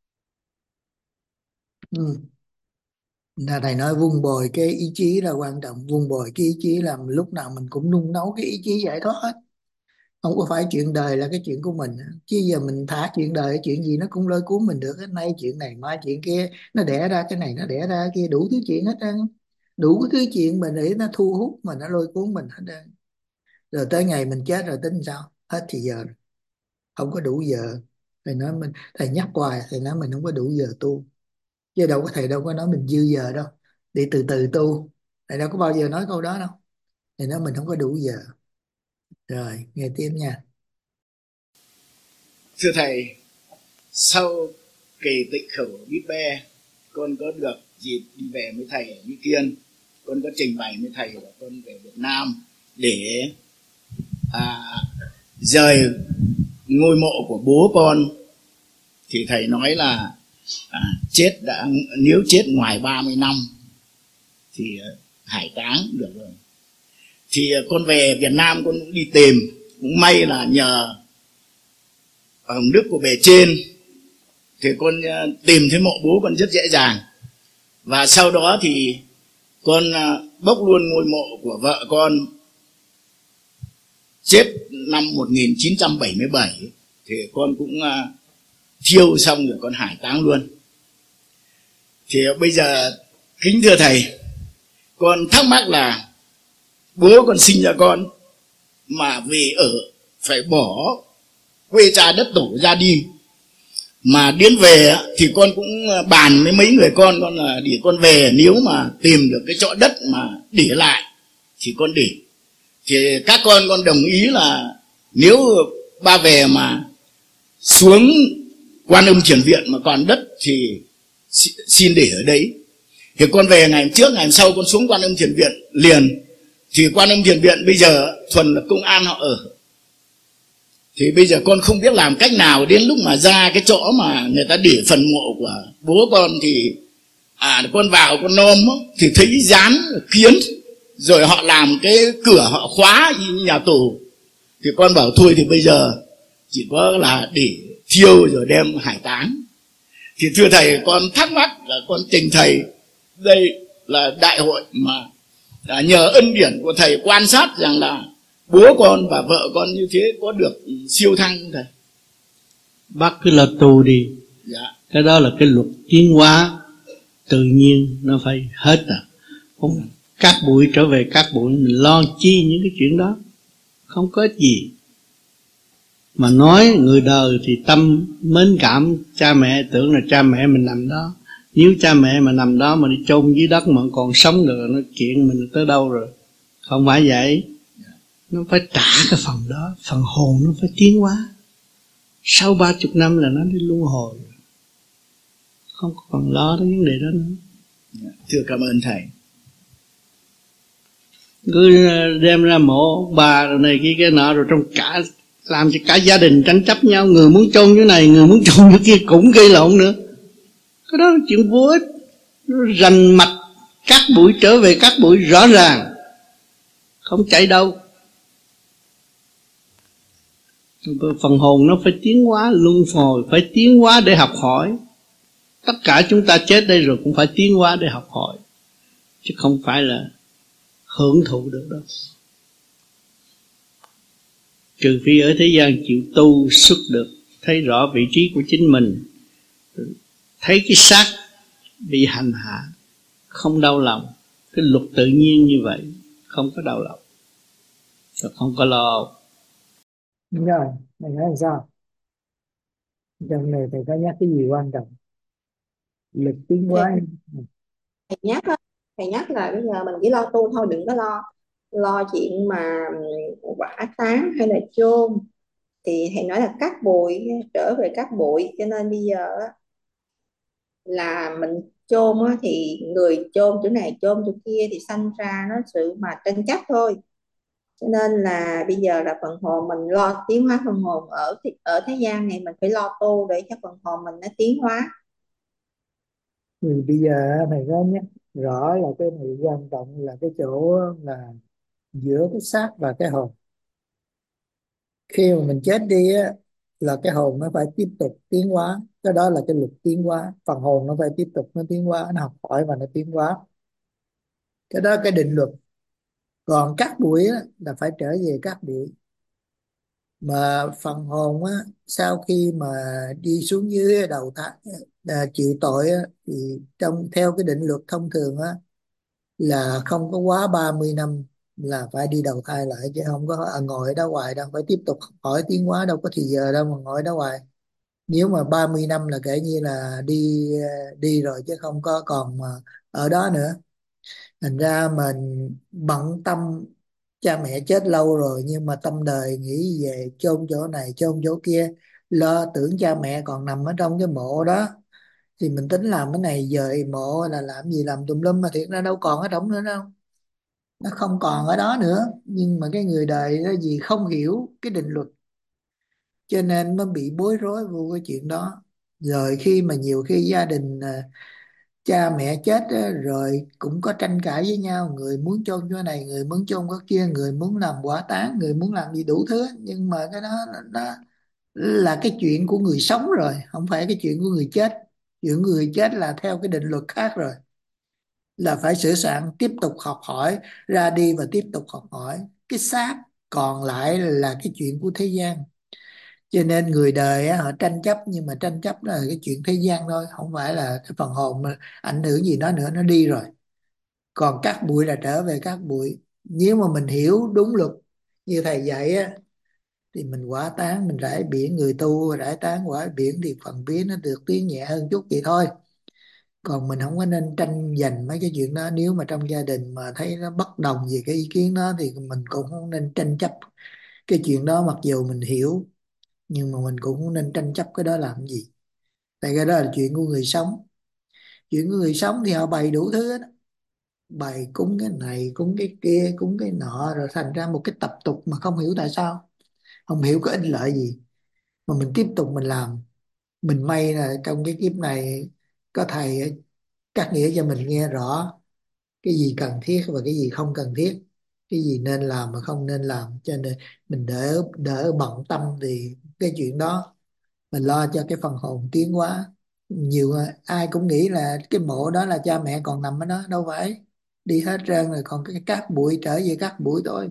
Ừ. Là thầy nói vun bồi cái ý chí là quan trọng, vun bồi cái ý chí làm lúc nào mình cũng nung nấu cái ý chí giải thoát hết. Không có phải chuyện đời là cái chuyện của mình, chứ giờ mình thả chuyện đời, chuyện gì nó cũng lôi cuốn mình được. Cái nay chuyện này mai chuyện kia, nó đẻ ra cái này nó đẻ ra cái kia, đủ thứ chuyện hết trơn. Đủ cái thứ chuyện mình để nó thu hút mình, nó lôi cuốn mình hết trơn. Rồi tới ngày mình chết rồi tính sao? Hết thì giờ rồi. Không có đủ giờ. Thầy nhắc hoài, thầy nói mình không có đủ giờ tu, chứ đâu có, thầy đâu có nói mình dư giờ đâu, đi từ từ tu. Thầy đâu có bao giờ nói câu đó đâu. Thầy nói mình không có đủ giờ. Rồi nghe tiếp nha. Thưa thầy, sau kỳ tịnh khẩu Biết Be, con có được dịp đi về với thầy ở Mỹ Kiên. Con có trình bày với thầy là con về Việt Nam để rời ngôi mộ của bố con. Thì thầy nói là nếu chết ngoài 30 năm thì hải táng được rồi. Thì con về Việt Nam con cũng đi tìm, cũng may là nhờ ông đức của bề trên thì con tìm thấy mộ bố con rất dễ dàng. Và sau đó thì con bốc luôn ngôi mộ của vợ con chết năm 1977, thì con cũng thiêu xong rồi con hải táng luôn. Thì bây giờ kính thưa thầy, con thắc mắc là bố con sinh ra con mà vì phải bỏ quê cha đất tổ ra đi, mà đến về thì con cũng bàn với mấy người con là để con về, nếu mà tìm được cái chỗ đất mà để lại thì con để. Thì các con đồng ý là nếu ba về mà xuống Quan Âm Thiền Viện mà còn đất thì xin để ở đấy. Thì con về ngày trước, ngày sau con xuống Quan Âm Thiền Viện liền. Thì Quan Âm Thiền Viện bây giờ thuần là công an họ ở. Thì bây giờ con không biết làm cách nào, đến lúc mà ra cái chỗ mà người ta để phần mộ của bố con thì con vào con nôm thì thấy dán kiến, rồi họ làm cái cửa họ khóa như nhà tù. Thì con bảo thôi thì bây giờ chỉ có là để thiêu rồi đem hải táng. Thì thưa thầy, con thắc mắc là con trình thầy, đây là đại hội mà nhờ ân điển của thầy quan sát rằng là bố con và vợ con như thế có được siêu thăng không thầy? Bác cứ lo tu đi. Dạ. Cái đó là cái luật tiến hóa tự nhiên, nó phải hết à. Không cát bụi trở về cát bụi, mình lo chi những cái chuyện đó không có ích gì. Mà nói người đời thì tâm mến cảm cha mẹ, tưởng là cha mẹ mình nằm đó. Nếu cha mẹ mà nằm đó mà đi chôn dưới đất mà còn sống được, nó chuyện mình tới đâu rồi. Không phải vậy. Nó phải trả cái phần đó, phần hồn nó phải tiến hóa. Sau 30 năm là nó đi luân hồi, không còn lo đến vấn đề đó nữa. Thưa cảm ơn thầy. Cứ đem ra mộ bà rồi này kia cái nọ, rồi trong cả làm cho cả gia đình tranh chấp nhau, người muốn chôn chỗ này, người muốn chôn chỗ kia, cũng gây lộn nữa. Cái đó là chuyện vô ích. Nó rành mạch cát bụi trở về cát bụi rõ ràng, không chạy đâu. Phần hồn nó phải tiến hóa luân hồi, phải tiến hóa để học hỏi. Tất cả chúng ta chết đây rồi cũng phải tiến hóa để học hỏi, chứ không phải là hưởng thụ được đâu. Trừ phi ở thế gian chịu tu xuất được, thấy rõ vị trí của chính mình, thấy cái xác bị hành hạ, không đau lòng. Cái luật tự nhiên như vậy, không có đau lòng, rồi không có lo. Đúng rồi, mày nói làm sao? Trong này thầy có nhắc cái gì quan trọng? Lực tiến hóa. Thầy nhắc là bây giờ mình chỉ lo tu thôi, đừng có lo chuyện mà quả táng hay là chôn. Thì thầy nói là cát bụi trở về cát bụi, cho nên bây giờ là mình chôn thì người chôn chỗ này chôn chỗ kia thì sanh ra nó sự mà tranh chấp thôi. Cho nên là bây giờ là phần hồn mình lo tiến hóa phần hồn ở thế gian này, mình phải lo tu để cho phần hồn mình nó tiến hóa. Thì bây giờ thầy có nhắc rõ là cái này quan trọng là cái chỗ là giữa cái xác và cái hồn. Khi mà mình chết đi á, là cái hồn nó phải tiếp tục tiến hóa. Cái đó là cái luật tiến hóa. Phần hồn nó phải tiếp tục nó tiến hóa, nó học hỏi và nó tiến hóa. Cái đó cái định luật. Còn cát bụi á, là phải trở về cát bụi. Mà phần hồn á, sau khi mà đi xuống dưới đầu thai chịu tội á, thì theo cái định luật thông thường á, là không có quá 30 năm là phải đi đầu thai lại, chứ không có ngồi ở đó hoài đâu, phải tiếp tục học hỏi tiến hóa, đâu có thì giờ đâu mà ngồi ở đó hoài. Nếu mà 30 năm là kể như là đi rồi, chứ không có còn mà ở đó nữa. Thành ra mình bận tâm, cha mẹ chết lâu rồi nhưng mà tâm đời nghĩ về chôn chỗ này chôn chỗ kia, lo tưởng cha mẹ còn nằm ở trong cái mộ đó, thì mình tính làm cái này dời mộ là làm gì làm tùm lum, mà thiệt ra đâu còn ở trong nữa đâu, nó không còn ở đó nữa. Nhưng mà cái người đời đó vì không hiểu cái định luật cho nên mới bị bối rối vô cái chuyện đó. Rồi khi mà nhiều khi gia đình cha mẹ chết á, rồi cũng có tranh cãi với nhau, người muốn chôn chỗ này, người muốn chôn cái kia, người muốn làm hỏa táng, người muốn làm gì đủ thứ. Nhưng mà cái đó là cái chuyện của người sống rồi, không phải cái chuyện của người chết. Chuyện người chết là theo cái định luật khác rồi, là phải sửa soạn tiếp tục học hỏi, ra đi và tiếp tục học hỏi. Cái xác còn lại là cái chuyện của thế gian. Cho nên người đời á, họ tranh chấp, nhưng mà tranh chấp đó là cái chuyện thế gian thôi, không phải là cái phần hồn mà ảnh hưởng gì đó nữa, nó đi rồi. Còn cát bụi là trở về cát bụi. Nếu mà mình hiểu đúng luật như thầy dạy á, thì mình hỏa táng, mình rải biển, người tu rải táng hỏa biển thì phần vía nó được tiếng nhẹ hơn chút vậy thôi. Còn mình không có nên tranh giành mấy cái chuyện đó. Nếu mà trong gia đình mà thấy nó bất đồng về cái ý kiến đó thì mình cũng không nên tranh chấp cái chuyện đó, mặc dù mình hiểu, nhưng mà mình cũng không nên tranh chấp cái đó làm gì. Tại cái đó là chuyện của người sống. Chuyện của người sống thì họ bày đủ thứ hết á. Bày cúng cái này cúng cái kia cúng cái nọ, rồi thành ra một cái tập tục mà không hiểu tại sao, không hiểu có ích lợi gì, mà mình tiếp tục mình làm. Mình may là trong cái kiếp này có thầy cắt nghĩa cho mình nghe rõ cái gì cần thiết và cái gì không cần thiết, cái gì nên làm mà không nên làm, cho nên mình đỡ đỡ bận tâm thì cái chuyện đó, mình lo cho cái phần hồn tiến hóa. Nhiều ai cũng nghĩ là cái mộ đó là cha mẹ còn nằm ở đó, đâu phải, đi hết trơn rồi, còn cái cát bụi trở về cát bụi thôi.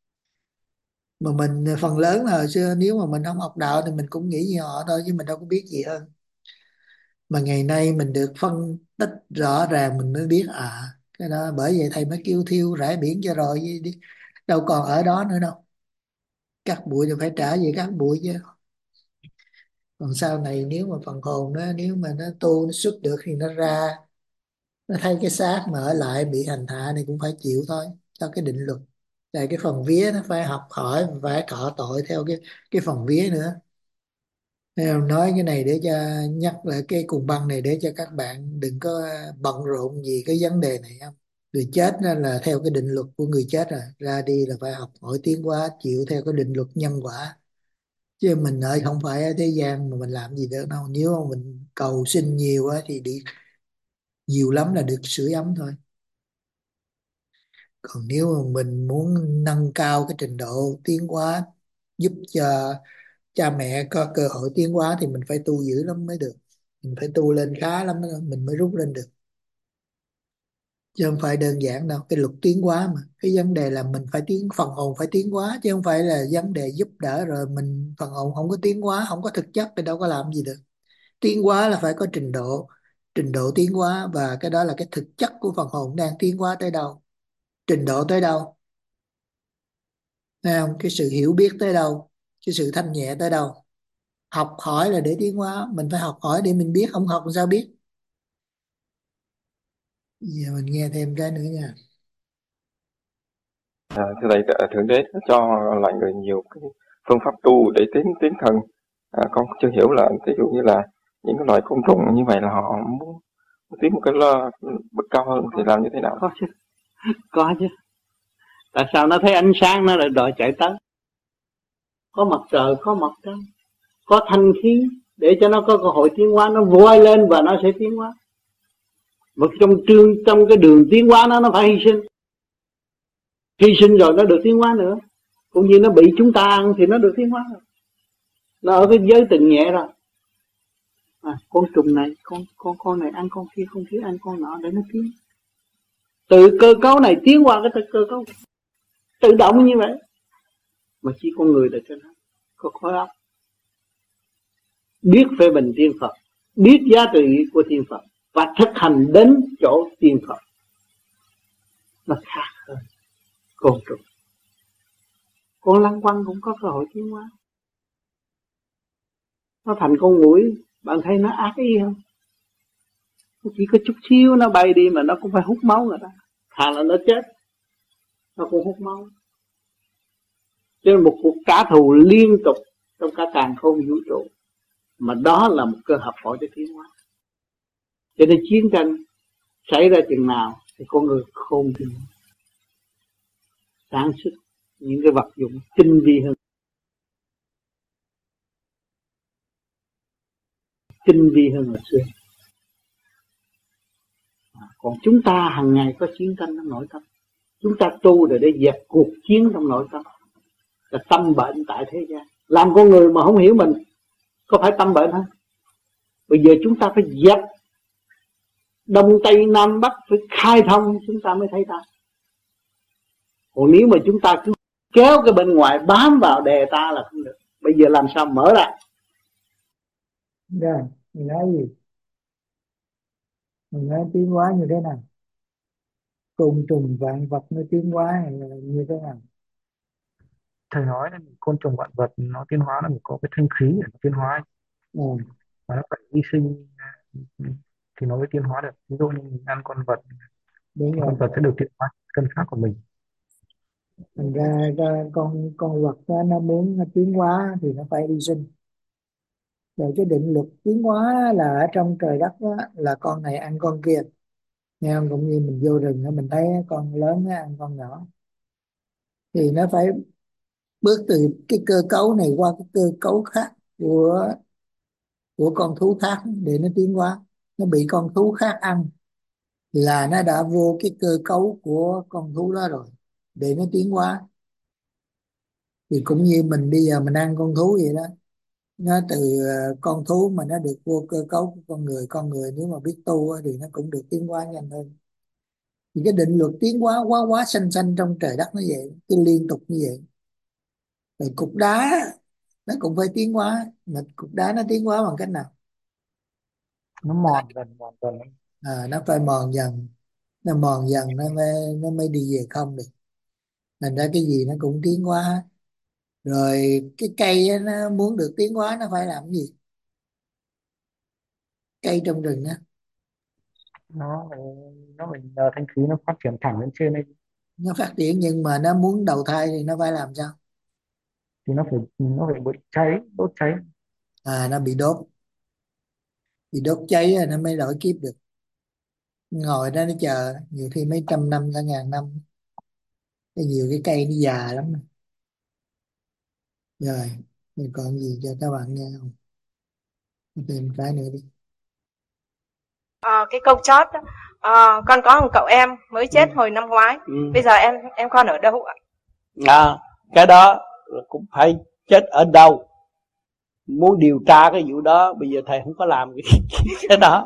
Mà mình phần lớn là hồi xưa nếu mà mình không học đạo thì mình cũng nghĩ như họ thôi, chứ mình đâu có biết gì hơn. Mà ngày nay mình được phân tích rõ ràng mình mới biết cái đó, bởi vậy thầy mới kêu thiêu rải biển cho rồi chứ đi, đâu còn ở đó nữa đâu. Cát bụi thì phải trả về cát bụi chứ. Còn sau này nếu mà phần hồn nó, nếu mà nó tu nó xuất được thì nó ra, nó thấy cái xác mà ở lại bị hành hạ thì cũng phải chịu thôi, cho cái định luật. Tại cái phần vía nó phải học hỏi, phải cọ tội theo cái phần vía nữa. Nên nói cái này để cho nhắc lại cái cùng băng này, để cho các bạn đừng có bận rộn gì cái vấn đề này không. Người chết đó là theo cái định luật của người chết rồi, ra đi là phải học hỏi tiến hóa, chịu theo cái định luật nhân quả. Chứ mình ở không phải ở thế gian mà mình làm gì được đâu. Nếu mà mình cầu xin nhiều á thì đi nhiều lắm là được sưởi ấm thôi. Còn nếu mà mình muốn nâng cao cái trình độ tiến hóa, giúp cho cha mẹ có cơ hội tiến hóa, thì mình phải tu dữ lắm mới được. Mình phải tu lên khá lắm mình mới rút lên được, chứ không phải đơn giản đâu. Cái luật tiến hóa mà, cái vấn đề là mình phải phần hồn phải tiến hóa, chứ không phải là vấn đề giúp đỡ rồi mình phần hồn không có tiến hóa, không có thực chất thì đâu có làm gì được. Tiến hóa là phải có trình độ tiến hóa, và cái đó là cái thực chất của phần hồn đang tiến hóa tới đâu, trình độ tới đâu. Thấy không? Cái sự hiểu biết tới đâu, cái sự thanh nhẹ tới đâu. Học hỏi là để tiến hóa, mình phải học hỏi để mình biết, không học làm sao biết. Giờ mình nghe thêm cái nữa nha. Thưa thầy, thượng đế cho loài người nhiều cái phương pháp tu để tiến thần. Con chưa hiểu là ví dụ như là những cái loài côn trùng như vậy là họ muốn tiến một cái bậc cao hơn thì làm như thế nào? Có chứ. Tại sao nó thấy ánh sáng nó lại đòi chạy tới? Có mặt trời, có mặt trăng, có thanh khí để cho nó có cơ hội tiến hóa, nó voi lên và nó sẽ tiến hóa. Mà trong cái đường tiến hóa nó phải hy sinh rồi nó được tiến hóa nữa. Cũng như nó bị chúng ta ăn thì nó được tiến hóa rồi. Nó ở cái giới từng nhẹ rồi. Con trùng này, con này ăn con kia ăn con nọ để nó tiến. Từ cơ cấu này tiến qua cái cơ cấu tự động như vậy. Mà chỉ con người là trên hết. có khối óc, biết phê bình tiên Phật, biết giá trị của tiên Phật và thực hành đến chỗ tiên Phật, nó khác hơn côn trùng. Con lăng quăng cũng có cơ hội tiến hóa. Nó thành con muỗi, bạn thấy nó ác ý không? Nó chỉ có chút xíu nó bay đi mà nó cũng phải hút máu người ta. Thà là nó chết, nó cũng hút máu. Cho nên một cuộc trả thù liên tục trong cả càn khôn vũ trụ, mà đó là một cơ hội cho tiến hóa. Cho nên chiến tranh xảy ra chừng nào thì con người khôn chừng sản xuất những cái vật dụng tinh vi hơn, hồi xưa. Còn chúng ta hàng ngày có chiến tranh trong nội tâm. Chúng ta tu để dẹp cuộc chiến trong nội tâm, là tâm bệnh tại thế gian. Làm con người mà không hiểu mình, có phải tâm bệnh không? Bây giờ chúng ta phải dẹp Đông Tây Nam Bắc, phải khai thông chúng ta mới thấy ta. Còn nếu mà chúng ta cứ kéo cái bên ngoài bám vào đè ta là không được. Bây giờ làm sao mở ra? Rồi, mình nói gì? Mình nói tiến hóa như thế nào? Côn trùng vạn vật nó tiến hóa là như thế nào? Thầy nói là côn trùng vạn vật nó tiến hóa là có cái thanh khí để nó tiến hóa, và nó phải hy sinh thì nó mới tiến hóa được. Ví dụ như mình ăn con vật, con vật sẽ được tiến hóa cân khác của mình. Thành ra con vật đó, nó muốn nó tiến hóa thì nó phải hy sinh. Rồi cái định luật tiến hóa là ở trong trời đất đó, là con này ăn con kia. Nghe không? Cũng như mình vô rừng đó, mình thấy con lớn nó ăn con nhỏ, thì nó phải bước từ cái cơ cấu này qua cái cơ cấu khác của con thú khác để nó tiến hóa. Nó bị con thú khác ăn là nó đã vô cái cơ cấu của con thú đó rồi để nó tiến hóa. Thì cũng như mình bây giờ mình ăn con thú vậy đó, nó từ con thú mà nó được vô cơ cấu của con người nếu mà biết tu thì nó cũng được tiến hóa nhanh hơn. Thì cái định luật tiến hóa quá xanh trong trời đất nó vậy, cái liên tục như vậy. Rồi cục đá nó cũng phải tiến hóa, mà cục đá nó tiến hóa bằng cách nào? Nó mòn dần. Nó phải mòn dần, nó mới đi về không được. Thành ra cái gì nó cũng tiến hóa. Rồi cái cây á, nó muốn được tiến hóa nó phải làm cái gì? Cây trong rừng á, nó phải nhờ thanh khí nó phát triển thẳng lên trên đây, nó phát triển, nhưng mà nó muốn đầu thai thì nó phải làm sao? thì nó phải bị đốt cháy. Nó bị đốt cháy rồi nó mới đổi kiếp được. Ngồi đó nó chờ nhiều khi mấy trăm năm cả ngàn năm. Cái nhiều cái cây nó già lắm. Rồi còn gì cho các bạn nghe không? Thêm cái nữa đi. Cái câu chót đó, con có một cậu em mới chết hồi năm ngoái. Bây giờ em con ở đâu ạ? Cái đó cũng phải chết ở đâu. Muốn điều tra cái vụ đó bây giờ thầy không có làm cái đó.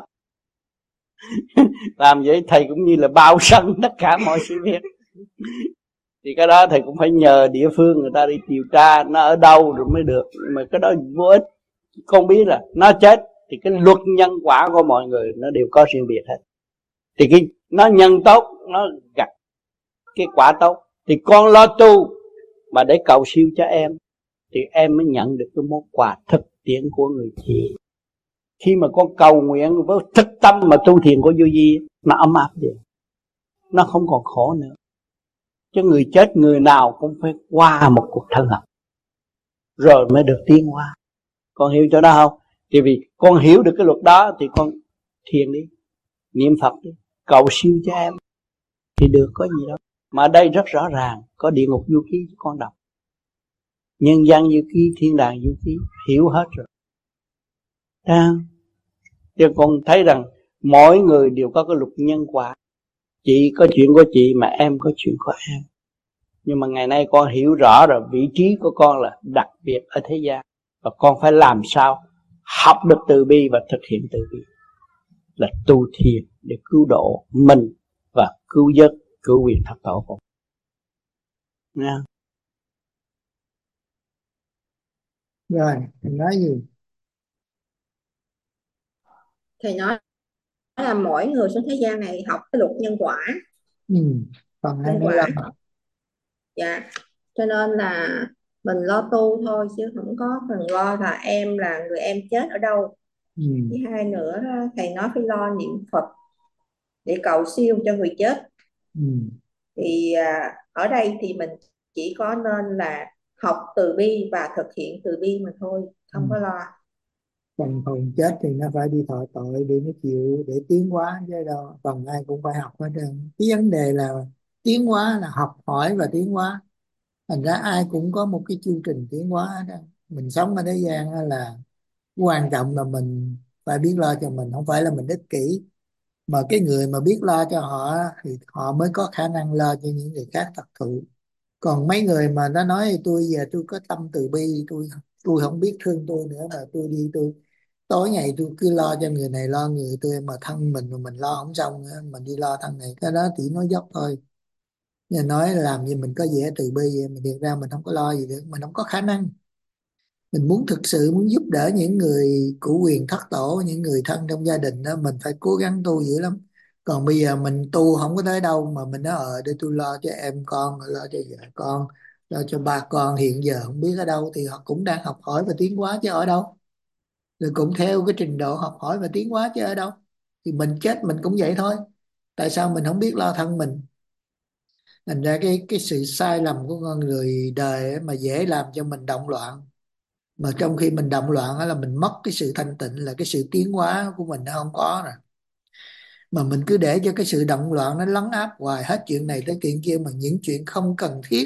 Làm vậy thầy cũng như là bao sân tất cả mọi sự việc. Thì cái đó thầy cũng phải nhờ địa phương người ta đi điều tra nó ở đâu rồi mới được. Mà cái đó vô ích. Con biết là nó chết thì cái luật nhân quả của mọi người nó đều có riêng biệt hết. Thì cái nó nhân tốt, nó gặp cái quả tốt, thì con lo tu mà để cầu siêu cho em, thì em mới nhận được cái món quà thực tiễn của người chị. Khi mà con cầu nguyện với thực tâm mà tu thiền của vô vi, nó ấm áp đi, nó không còn khổ nữa. Chứ người chết người nào cũng phải qua một cuộc thân hợp rồi mới được tiến hóa. Con hiểu chỗ đó không? Thì vì con hiểu được cái luật đó thì con thiền đi, niệm Phật đi, cầu siêu cho em thì được, có gì đâu. Mà ở đây rất rõ ràng, có địa ngục du ký con đọc, nhân gian du ký, thiên đàng du ký, hiểu hết rồi. Chứ con thấy rằng mỗi người đều có cái luật nhân quả. Chị có chuyện của chị mà em có chuyện của em. Nhưng mà ngày nay con hiểu rõ rồi, vị trí của con là đặc biệt ở thế gian. Và con phải làm sao học được từ bi và thực hiện từ bi, là tu thiền để cứu độ mình và cứu giấc, cứu quyền thất tổ của mình. นะ Rồi mình nói gì? Thầy nói là mỗi người xuống thế gian này học cái luật nhân quả. Ừ. Phần Nhân quả. 25. Dạ, cho nên là mình lo tu thôi chứ không có cần lo là em là người em chết ở đâu. Ừ. Thứ hai nữa thầy nói phải lo niệm Phật để cầu siêu cho người chết. Ừ. Thì ở đây thì mình chỉ có nên là học từ bi và thực hiện từ bi mà thôi, Ừ. không có lo. Phần hồn chết thì nó phải đi thọ tội để nó chịu, để tiến hóa chứ đâu phần ai cũng phải học hết trơn. Cái vấn đề là tiến hóa là học hỏi và tiến hóa, thành ra ai cũng có một cái chương trình tiến hóa hết trơn. Mình sống ở thế gian á là quan trọng là mình phải biết lo cho mình, không phải là mình ích kỷ, mà cái người mà biết lo cho họ á, thì họ mới có khả năng lo cho những người khác thật thụ. Còn mấy người mà nó nói tôi giờ tôi có tâm từ bi, tôi không biết thương tôi nữa, mà tôi đi tôi tối ngày tôi cứ lo cho người này lo người tôi, mà thân mình mà mình lo không xong nữa, mình đi lo thân này, cái đó chỉ nói dốc thôi. Nhưng nói làm gì mình có vẻ từ bi vậy, mà thiệt ra mình không có lo gì được, mình không có khả năng. Mình muốn thực sự muốn giúp đỡ những người cửu quyền thất tổ, những người thân trong gia đình đó, mình phải cố gắng tu dữ lắm. Còn bây giờ mình tu không có tới đâu, mà mình nói để tôi lo cho em con, lo cho vợ con, lo cho ba con hiện giờ không biết ở đâu, thì họ cũng đang học hỏi và tiến hóa chứ ở đâu. Rồi cũng theo cái trình độ học hỏi và tiến hóa chứ ở đâu. Thì mình chết mình cũng vậy thôi. Tại sao mình không biết lo thân mình? Thành ra cái sự sai lầm của con người đời ấy mà dễ làm cho mình động loạn. Mà trong khi mình động loạn á là mình mất cái sự thanh tịnh, là cái sự tiến hóa của mình nó không có rồi. Mà mình cứ để cho cái sự động loạn nó lấn áp hoài, hết chuyện này tới chuyện kia, mà những chuyện không cần thiết,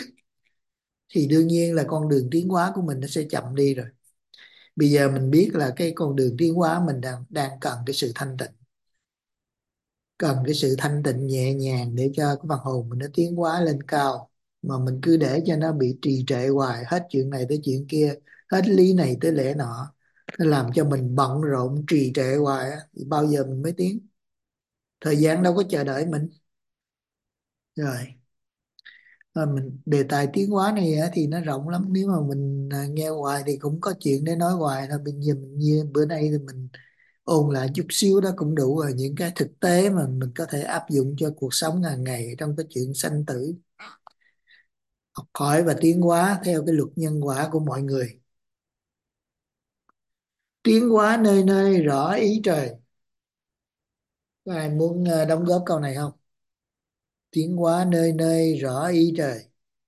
thì đương nhiên là con đường tiến hóa của mình nó sẽ chậm đi rồi. Bây giờ mình biết là cái con đường tiến hóa mình đang đang cần cái sự thanh tịnh, cần cái sự thanh tịnh nhẹ nhàng để cho cái phần hồn mình nó tiến hóa lên cao. Mà mình cứ để cho nó bị trì trệ hoài, hết chuyện này tới chuyện kia, hết lý này tới lẽ nọ, nó làm cho mình bận rộn trì trệ hoài á, thì bao giờ mình mới tiến? Thời gian đâu có chờ đợi mình. Rồi mình đề tài tiến hóa này á, thì nó rộng lắm, nếu mà mình nghe hoài thì cũng có chuyện để nói hoài thôi. Bây giờ mình như bữa nay thì mình ôn lại chút xíu đó cũng đủ rồi, những cái thực tế mà mình có thể áp dụng cho cuộc sống hàng ngày trong cái chuyện sanh tử, học hỏi và tiến hóa theo cái luật nhân quả của mọi người. Tiến hóa nơi nơi rõ ý trời. Có ai muốn đóng góp câu này không? Tiến hóa nơi nơi rõ ý trời.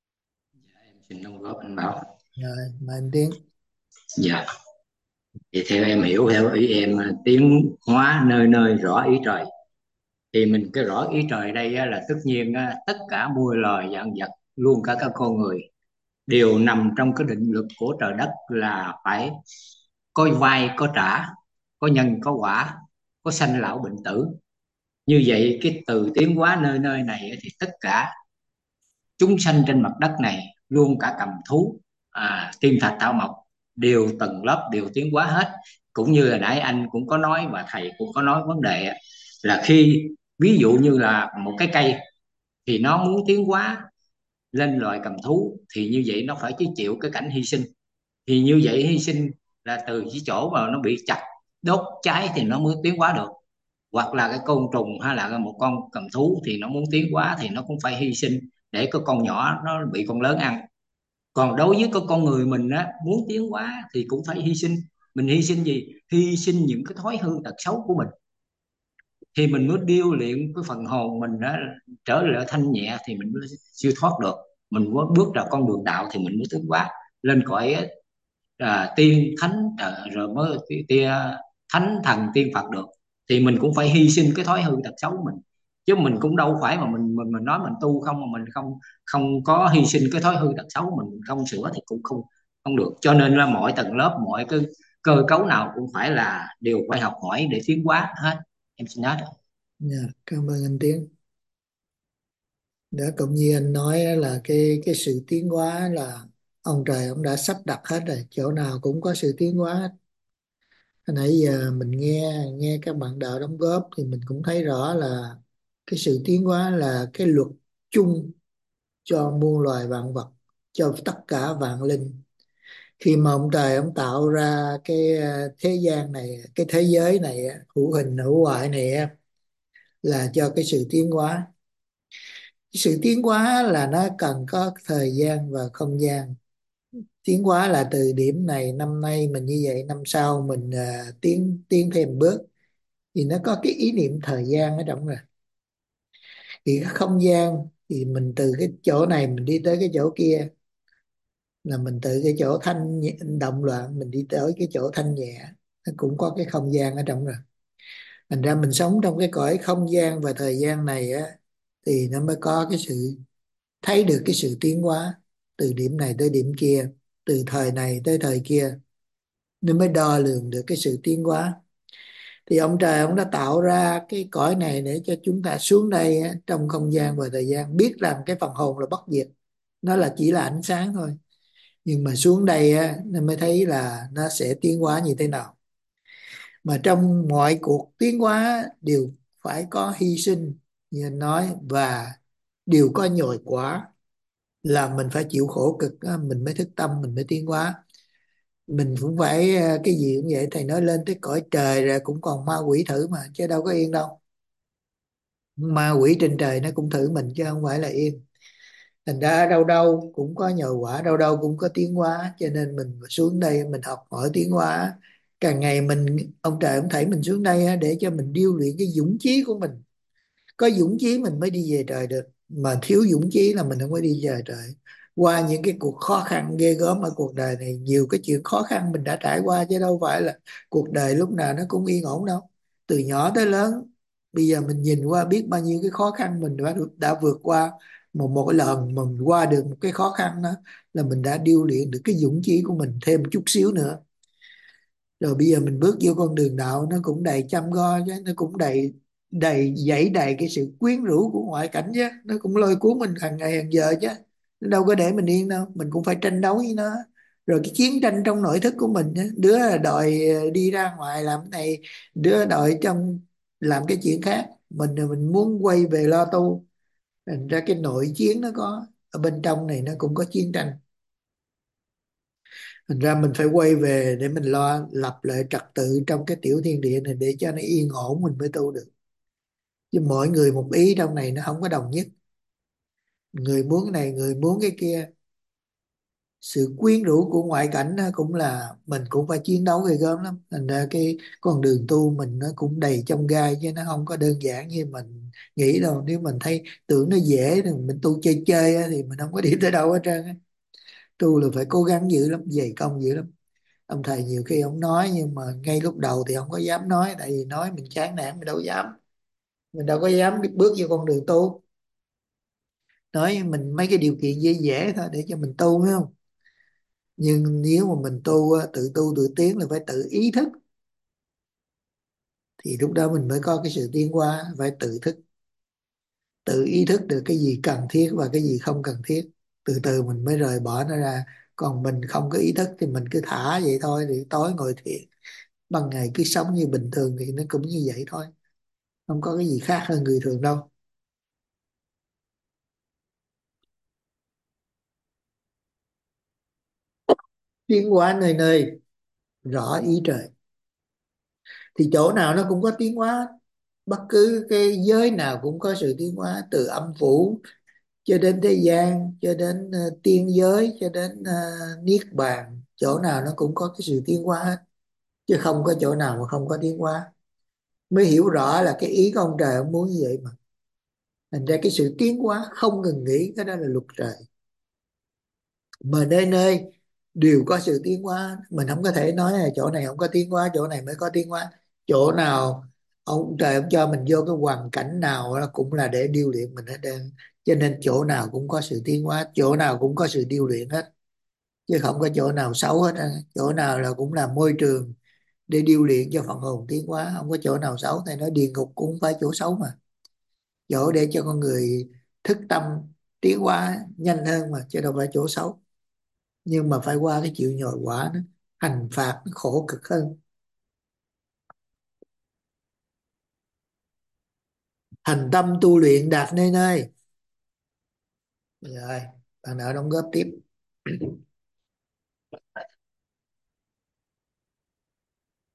Xin đóng góp anh Bảo. Rồi mời anh Tiến. Dạ, thì theo em hiểu, theo ý em, tiến hóa nơi nơi rõ ý trời, thì mình cái rõ ý trời đây á, là tất nhiên á, tất cả muôn loài vạn vật, luôn cả các con người, đều nằm trong cái định luật của trời đất, là phải có vai có trả, có nhân có quả, có sanh lão bệnh tử. Như vậy cái từ tiến hóa nơi nơi này á, thì tất cả chúng sanh trên mặt đất này, luôn cả cầm thú, tiên thạch thảo mộc, đều tầng lớp đều tiến hóa hết. Cũng như là nãy anh cũng có nói và thầy cũng có nói vấn đề là khi ví dụ như là một cái cây thì nó muốn tiến hóa lên loài cầm thú, thì như vậy nó phải chịu cái cảnh hy sinh. Thì như vậy hy sinh là từ cái chỗ mà nó bị chặt đốt cháy thì nó mới tiến hóa được. Hoặc là cái côn trùng hay là một con cầm thú thì nó muốn tiến hóa thì nó cũng phải hy sinh để cái con nhỏ nó bị con lớn ăn. Còn đối với con người mình á, muốn tiến hóa thì cũng phải hy sinh. Mình hy sinh gì? Hy sinh những cái thói hư tật xấu của mình, thì mình mới điêu luyện cái phần hồn mình đó trở lại thanh nhẹ, thì mình mới siêu thoát được. Mình mới bước ra con đường đạo thì mình mới tiến hóa lên cõi tiên thánh, rồi mới thánh thần tiên Phật được. Thì mình cũng phải hy sinh cái thói hư tật xấu của mình, chứ mình cũng đâu phải mà mình nói mình tu không mà mình không không có hy sinh cái thói hư tật xấu của mình không sửa thì cũng không không được. Cho nên là mọi tầng lớp, mọi cái cơ cấu nào cũng phải là đều phải học hỏi để tiến hóa hết. Em xin nói. Dạ, cảm ơn anh Tiến. Đó, cũng như anh nói á, là cái sự tiến hóa là ông trời ông đã sắp đặt hết rồi, chỗ nào cũng có sự tiến hóa hết. Hồi nãy giờ mình nghe nghe các bạn đạo đóng góp thì mình cũng thấy rõ là cái sự tiến hóa là cái luật chung cho muôn loài vạn vật, cho tất cả vạn linh. Khi mà ông trời ông tạo ra cái thế gian này, cái thế giới này hữu hình hữu hoại này là cho cái sự tiến hóa. Cái sự tiến hóa là nó cần có thời gian và không gian. Tiến hóa là từ điểm này năm nay mình như vậy, năm sau mình tiến tiến thêm bước, thì nó có cái ý niệm thời gian ở trong rồi. Thì cái không gian thì mình từ cái chỗ này mình đi tới cái chỗ kia, là mình từ cái chỗ động loạn mình đi tới cái chỗ thanh nhẹ, nó cũng có cái không gian ở trong rồi. Thành ra mình sống trong cái cõi không gian và thời gian này thì nó mới có cái sự thấy được cái sự tiến hóa từ điểm này tới điểm kia, từ thời này tới thời kia, nên mới đo lường được cái sự tiến hóa. Thì ông trời ông đã tạo ra cái cõi này để cho chúng ta xuống đây trong không gian và thời gian, biết rằng cái phần hồn là bất diệt, nó là chỉ là ánh sáng thôi, nhưng mà xuống đây nên mới thấy là nó sẽ tiến hóa như thế nào. Mà trong mọi cuộc tiến hóa đều phải có hy sinh như anh nói, và đều có nhồi quả, là mình phải chịu khổ cực mình mới thức tâm, mình mới tiến hóa. Mình cũng phải cái gì cũng vậy, thầy nói lên tới cõi trời rồi cũng còn ma quỷ thử mà, chứ đâu có yên đâu. Ma quỷ trên trời nó cũng thử mình chứ không phải là yên. Thành ra đâu đâu cũng có nhồi quả, đâu đâu cũng có tiến hóa, cho nên mình xuống đây mình học hỏi tiến hóa. Càng ngày mình, ông trời ông thảy mình xuống đây để cho mình điêu luyện cái dũng chí của mình. Có dũng chí mình mới đi về trời được, mà thiếu dũng chí là mình không có đi về trời. Qua những cái cuộc khó khăn ghê gớm ở cuộc đời này, nhiều cái chuyện khó khăn mình đã trải qua, chứ đâu phải là cuộc đời lúc nào nó cũng yên ổn đâu. Từ nhỏ tới lớn, bây giờ mình nhìn qua biết bao nhiêu cái khó khăn mình đã vượt qua. Một lần mà mình qua được một cái khó khăn đó, là mình đã điêu luyện được cái dũng chí của mình thêm chút xíu nữa. Rồi bây giờ mình bước vô con đường đạo, nó cũng đầy chăm go chứ, nó cũng đầy đầy dẫy đầy cái sự quyến rũ của ngoại cảnh chứ, nó cũng lôi cuốn mình hàng ngày hàng giờ chứ. Nó đâu có để mình yên đâu, mình cũng phải tranh đấu với nó. Rồi cái chiến tranh trong nội thức của mình á, đứa là đòi đi ra ngoài làm cái này, đứa đòi trong làm cái chuyện khác, mình là mình muốn quay về lo tu. Thành ra cái nội chiến nó có ở bên trong này, nó cũng có chiến tranh. Thành ra mình phải quay về để mình lo lập lại trật tự trong cái tiểu thiên địa này, để cho nó yên ổn mình mới tu được. Chứ mỗi người một ý trong này nó không có đồng nhất. Người muốn cái này, người muốn cái kia. Sự quyến rũ của ngoại cảnh nó cũng là mình cũng phải chiến đấu ghê gớm lắm. Thành ra cái con đường tu mình nó cũng đầy chông gai, chứ nó không có đơn giản như mình nghĩ đâu. Nếu mình thấy tưởng nó dễ thì mình tu chơi chơi thì mình không có đi tới đâu hết trơn á. Tu là phải cố gắng dữ lắm, dày công dữ lắm. Ông thầy nhiều khi ông nói, nhưng mà ngay lúc đầu thì không có dám nói, tại vì nói mình chán nản, mình đâu dám. Mình đâu có dám bước vô con đường tu. Nói mình mấy cái điều kiện dễ dễ thôi để cho mình tu, phải không? Nhưng nếu mà mình tu tự tiến là phải tự ý thức, thì lúc đó mình mới có cái sự tiến hóa. Phải tự thức, tự ý thức được cái gì cần thiết và cái gì không cần thiết, từ từ mình mới rời bỏ nó ra. Còn mình không có ý thức thì mình cứ thả vậy thôi, thì tối ngồi thiền, ban ngày cứ sống như bình thường, thì nó cũng như vậy thôi, không có cái gì khác hơn người thường đâu. Tiến hóa nơi nơi, rõ ý trời. Thì chỗ nào nó cũng có tiến hóa. Bất cứ cái giới nào cũng có sự tiến hóa, từ âm phủ cho đến thế gian, cho đến tiên giới, cho đến niết bàn. Chỗ nào nó cũng có cái sự tiến hóa hết, chứ không có chỗ nào mà không có tiến hóa. Mới hiểu rõ là cái ý của ông trời ông muốn như vậy mà. Thành ra cái sự tiến hóa không ngừng nghỉ, cái đó là luật trời. Mà nơi nơi đều có sự tiến hóa. Mình không có thể nói là chỗ này không có tiến hóa, chỗ này mới có tiến hóa. Chỗ nào ông trời ông cho mình vô cái hoàn cảnh nào đó cũng là để điêu luyện mình hết trơn. Cho nên chỗ nào cũng có sự tiến hóa, chỗ nào cũng có sự điêu luyện hết, chứ không có chỗ nào xấu hết á. Chỗ nào là cũng là môi trường để điêu luyện cho phần hồn tiến hóa, không có chỗ nào xấu. Thầy nói địa ngục cũng không phải chỗ xấu mà, chỗ để cho con người thức tâm tiến hóa nhanh hơn mà, chứ đâu phải chỗ xấu. Nhưng mà phải qua cái chịu nhồi quả đó, hành phạt nó khổ cực hơn. Thành tâm tu luyện đạt nơi nơi. Rồi bạn nào đóng góp tiếp.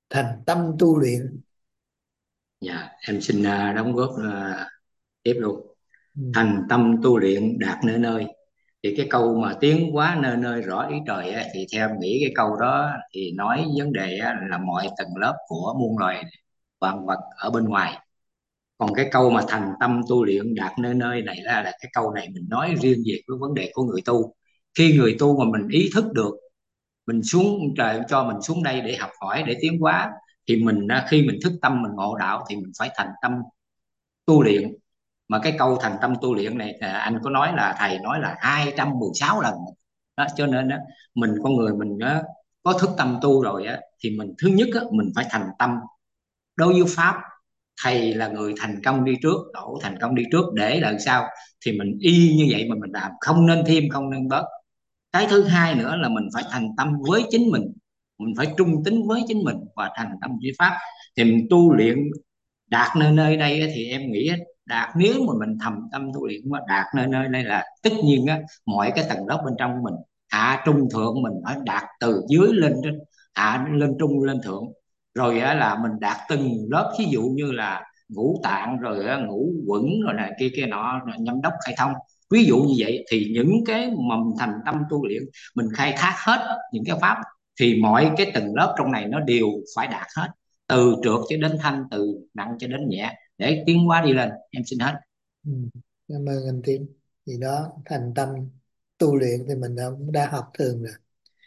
thành tâm tu luyện. Dạ, em xin đóng góp tiếp luôn. Ừ. Thành tâm tu luyện đạt nơi nơi. Thì cái câu mà tiến hóa nơi nơi rõ ý trời á, thì theo em nghĩ cái câu đó thì nói vấn đề á, là mọi tầng lớp của muôn loài vạn vật ở bên ngoài. Còn cái câu mà thành tâm tu luyện đạt nơi nơi này là cái câu này mình nói riêng về cái vấn đề của người tu. Khi người tu mà mình ý thức được, mình xuống trời cho mình xuống đây để học hỏi, để tiến hóa, thì mình khi mình thức tâm mình ngộ đạo thì mình phải thành tâm tu luyện. Mà cái câu thành tâm tu luyện này anh có nói là thầy nói là 216 lần đó, cho nên á, mình con người mình á, có thức tâm tu rồi á, thì mình thứ nhất á, mình phải thành tâm đối với pháp. Thầy là người thành công đi trước, tổ thành công đi trước, để làm sao thì mình y như vậy mà mình làm, không nên thêm không nên bớt. Cái thứ hai nữa là mình phải thành tâm với chính mình phải trung tín với chính mình và thành tâm với pháp. Thì mình tu luyện đạt nơi nơi đây á, thì em nghĩ á, đạt nếu mà mình thầm tâm tu luyện mà đạt nơi nơi đây là tất nhiên á, mọi cái tầng lớp bên trong mình, hạ trung thượng, mình phải đạt từ dưới lên trên, hạ lên trung lên thượng. Rồi á, là mình đạt từng lớp, ví dụ như là ngũ tạng, rồi á, ngũ quẩn, rồi là kia kia nọ, nhâm đốc khai thông. Ví dụ như vậy thì những cái mà mình thành tâm tu luyện, mình khai thác hết những cái pháp, thì mọi cái tầng lớp trong này nó đều phải đạt hết, từ trượt cho đến thanh, từ nặng cho đến nhẹ, để tiến hóa đi lên. Em xin hết. Ừ. Cảm ơn anh Tiến. Thì đó, thành tâm tu luyện thì mình đã học thường rồi.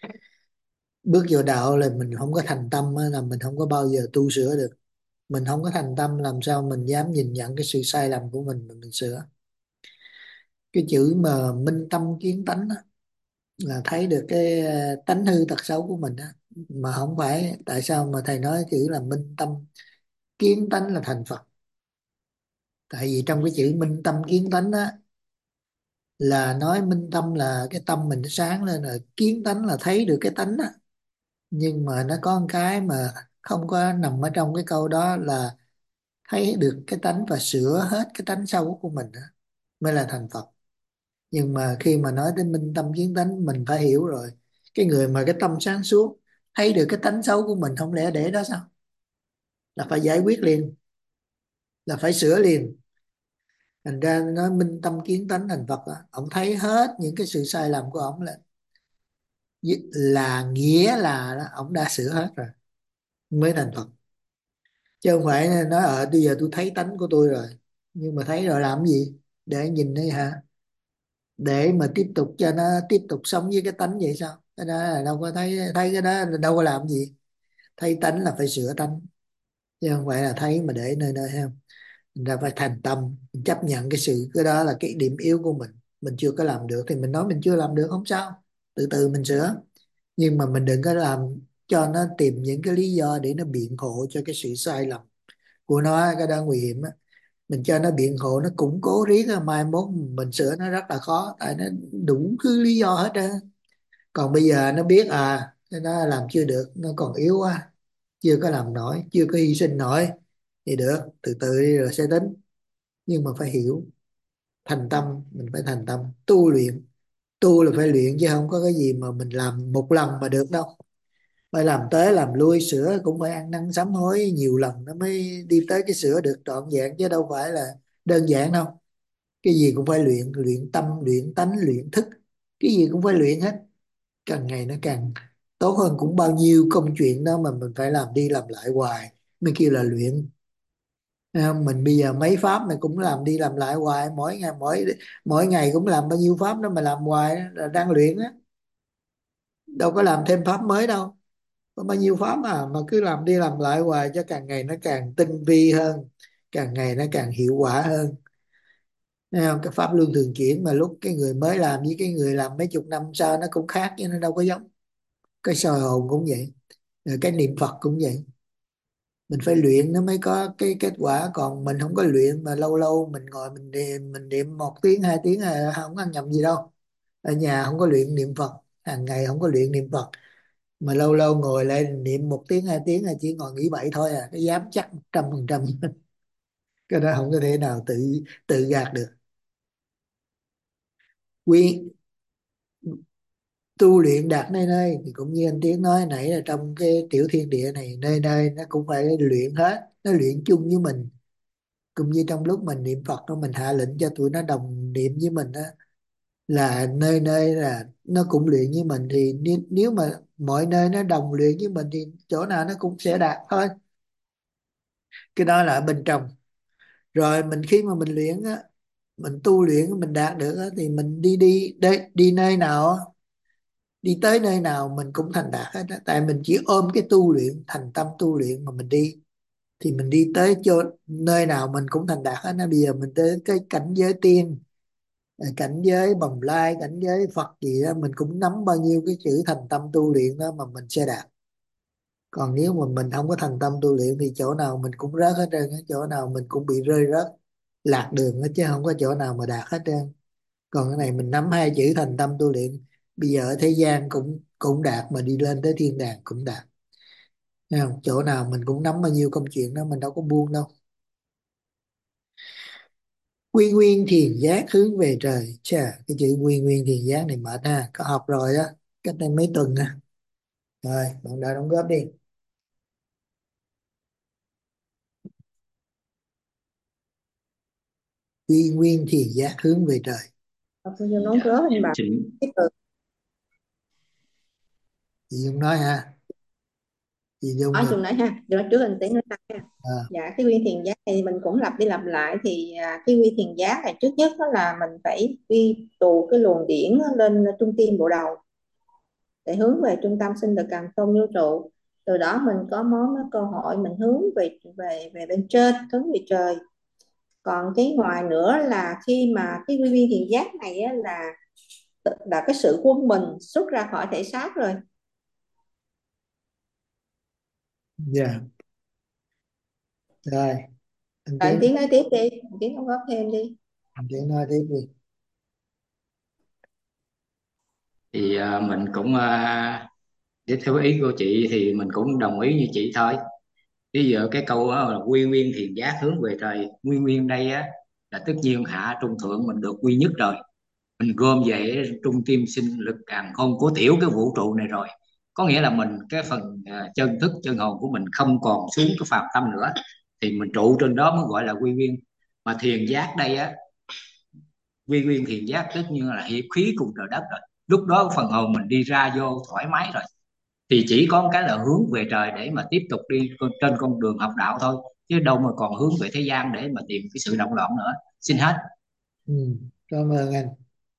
Bước vào đạo là mình không có thành tâm á, là mình không có bao giờ tu sửa được. Mình không có thành tâm làm sao mình dám nhìn nhận cái sự sai lầm của mình mà mình sửa. Cái chữ mà minh tâm kiến tánh á, là thấy được cái tánh hư tật xấu của mình á. Mà không phải tại sao mà thầy nói chữ là minh tâm kiến tánh là thành Phật. Tại vì trong cái chữ minh tâm kiến tánh á, là nói minh tâm là cái tâm mình nó sáng lên, rồi kiến tánh là thấy được cái tánh á. Nhưng mà nó có một cái mà không có nằm ở trong cái câu đó, là thấy được cái tánh và sửa hết cái tánh xấu của mình á, mới là thành Phật. Nhưng mà khi mà nói đến minh tâm kiến tánh, mình phải hiểu rồi, cái người mà cái tâm sáng suốt thấy được cái tánh xấu của mình, không lẽ để đó sao? Là phải giải quyết liền, là phải sửa liền. Thành ra nói minh tâm kiến tánh thành Phật á, ông thấy hết những cái sự sai lầm của ông, là nghĩa là đó, ông đã sửa hết rồi mới thành Phật. Chứ không phải nói bây giờ tôi thấy tánh của tôi rồi. Nhưng mà thấy rồi làm cái gì? Để nhìn đấy hả? Để mà tiếp tục cho nó tiếp tục sống với cái tánh vậy sao? Cái đó là đâu có thấy, thấy cái đó là đâu có làm gì. Thấy tánh là phải sửa tánh, chứ không phải là thấy mà để nơi nơi, không. Mình ra phải thành tâm, mình chấp nhận cái sự, cái đó là cái điểm yếu của mình chưa có làm được thì mình nói mình chưa làm được, không sao, từ từ mình sửa. Nhưng mà mình đừng có làm cho nó tìm những cái lý do để nó biện hộ cho cái sự sai lầm của nó, cái đó nguy hiểm á. Mình cho nó biện hộ, nó củng cố riết á, mai mốt mình sửa nó rất là khó, tại nó đủ thứ lý do hết á. Còn bây giờ nó biết nó làm chưa được, nó còn yếu quá, chưa có làm nổi, chưa có hy sinh nổi, thì được, từ từ đi rồi sẽ tính. Nhưng mà phải hiểu, thành tâm, mình phải thành tâm tu luyện. Tu là phải luyện, chứ không có cái gì mà mình làm một lần mà được đâu. Phải làm tới làm lui, sửa cũng phải ăn năn sám hối nhiều lần nó mới đi tới cái sửa được trọn vẹn, chứ đâu phải là đơn giản đâu. Cái gì cũng phải luyện, luyện tâm, luyện tánh, luyện thức, cái gì cũng phải luyện hết. Càng ngày nó càng tốt hơn. Cũng bao nhiêu công chuyện đó mà mình phải làm đi làm lại hoài mới kêu là luyện. Mình bây giờ mấy pháp này cũng làm đi làm lại hoài, mỗi ngày cũng làm bao nhiêu pháp đó mà làm hoài đó, là đang luyện á. Đâu có làm thêm pháp mới đâu, có bao nhiêu pháp mà cứ làm đi làm lại hoài, cho càng ngày nó càng tinh vi hơn, càng ngày nó càng hiệu quả hơn. Thấy không? Cái pháp luân thường chuyển mà lúc cái người mới làm với cái người làm mấy chục năm sau nó cũng khác, chứ nó đâu có giống. Cái soi hồn cũng vậy, rồi cái niệm Phật cũng vậy. Mình phải luyện nó mới có cái kết quả, còn mình không có luyện mà lâu lâu mình ngồi mình niệm 1 tiếng 2 tiếng không có nhầm gì đâu. Ở nhà không có luyện niệm Phật, hàng ngày không có luyện niệm Phật, mà lâu lâu ngồi lại niệm 1 tiếng 2 tiếng là chỉ ngồi nghĩ bậy thôi cái dám chắc 100%. Cái đó không có thể nào tự tự gạt được. Quy tu luyện đạt nơi nơi thì cũng như anh Tiến nói nãy là trong cái tiểu thiên địa này, nơi nơi nó cũng phải luyện hết, nó luyện chung với mình. Cũng như trong lúc mình niệm Phật đó, mình hạ lệnh cho tụi nó đồng niệm với mình đó, là nơi nơi là nó cũng luyện với mình. Thì nếu mà mọi nơi nó đồng luyện với mình thì chỗ nào nó cũng sẽ đạt thôi. Cái đó là ở bên trong. Rồi mình khi mà mình luyện á, mình tu luyện mình đạt được á, thì mình đi nơi nào á, đi tới nơi nào mình cũng thành đạt hết á. Tại mình chỉ ôm cái tu luyện, thành tâm tu luyện mà mình đi, thì mình đi tới chỗ nơi nào mình cũng thành đạt hết á. Bây giờ mình tới cái cảnh giới tiên, cảnh giới Bồng Lai, cảnh giới Phật gì đó, mình cũng nắm bao nhiêu cái chữ thành tâm tu luyện đó mà mình sẽ đạt. Còn nếu mà mình không có thành tâm tu luyện thì chỗ nào mình cũng rớt hết trơn á, chỗ nào mình cũng bị rơi rớt, lạc đường hết, chứ không có chỗ nào mà đạt hết trơn. Còn cái này mình nắm hai chữ thành tâm tu luyện, bây giờ ở thế gian cũng cũng đạt, mà đi lên tới thiên đàng cũng đạt. Thấy không? Chỗ nào mình cũng nắm bao nhiêu công chuyện đó, mình đâu có buông đâu. Quy nguyên thiền giác hướng về trời. Chà, cái chữ quy nguyên thiền giác này mệt ha, có học rồi á, cách đây mấy tuần á. Rồi bạn đã đóng góp đi. Quy nguyên thiền giác hướng về trời. Phương Dung đóng góp anh Em bảo xin tiếp tục. Chị Dung nói ha. Chị Dung Nói rồi. chung nãy ha, rồi trước anh tiến nói ta ha. À, Dạ, cái quy thiền giác thì mình cũng lặp đi lặp lại. Thì cái quy thiền giác là trước nhất đó là mình phải quy tụ cái luồng điển lên trung tim bộ đầu để hướng về trung tâm sinh lực càn khôn vũ trụ. Từ đó mình có cơ hội mình hướng về về về bên trên, hướng về trời. Còn cái ngoài nữa là khi mà cái quy viên thiền giác này á, là cái sự quân bình xuất ra khỏi thể xác rồi. dạ. Rồi, anh Rồi anh Tiến, Tiến nói tiếp đi, anh Tiến đóng góp thêm đi. anh Tiến nói tiếp đi. thì mình cũng tiếp theo ý của chị thì mình cũng đồng ý như chị thôi. Bây giờ cái câu đó là quy nguyên thiền giác hướng về trời, quy nguyên đây á là tất nhiên hạ trung thượng mình được quy nhất rồi, mình gom về trung tim sinh lực càn khôn của tiểu cái vũ trụ này rồi. Có nghĩa là mình cái phần chân thức chân hồn của mình không còn xuống cái phàm tâm nữa, thì mình trụ trên đó mới gọi là quy nguyên. Mà thiền giác đây á, quy nguyên thiền giác tất nhiên là hiệp khí cùng trời đất rồi, lúc đó phần hồn mình đi ra vô thoải mái rồi, thì chỉ có một cái là hướng về trời để mà tiếp tục đi trên con đường học đạo thôi, chứ đâu mà còn hướng về thế gian để mà tìm cái sự động loạn nữa. Xin hết. Ừ, cảm ơn anh.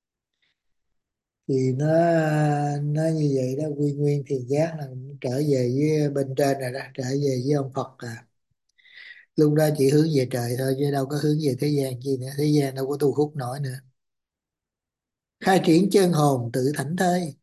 Thì nó như vậy đó, quy nguyên thiền giác là trở về với bên trên rồi đó, trở về với ông Phật à. Lúc đó chỉ hướng về trời thôi chứ đâu có hướng về thế gian chi nữa, thế gian đâu có thu hút nổi nữa. Khai triển chân hồn tự thảnh thơi.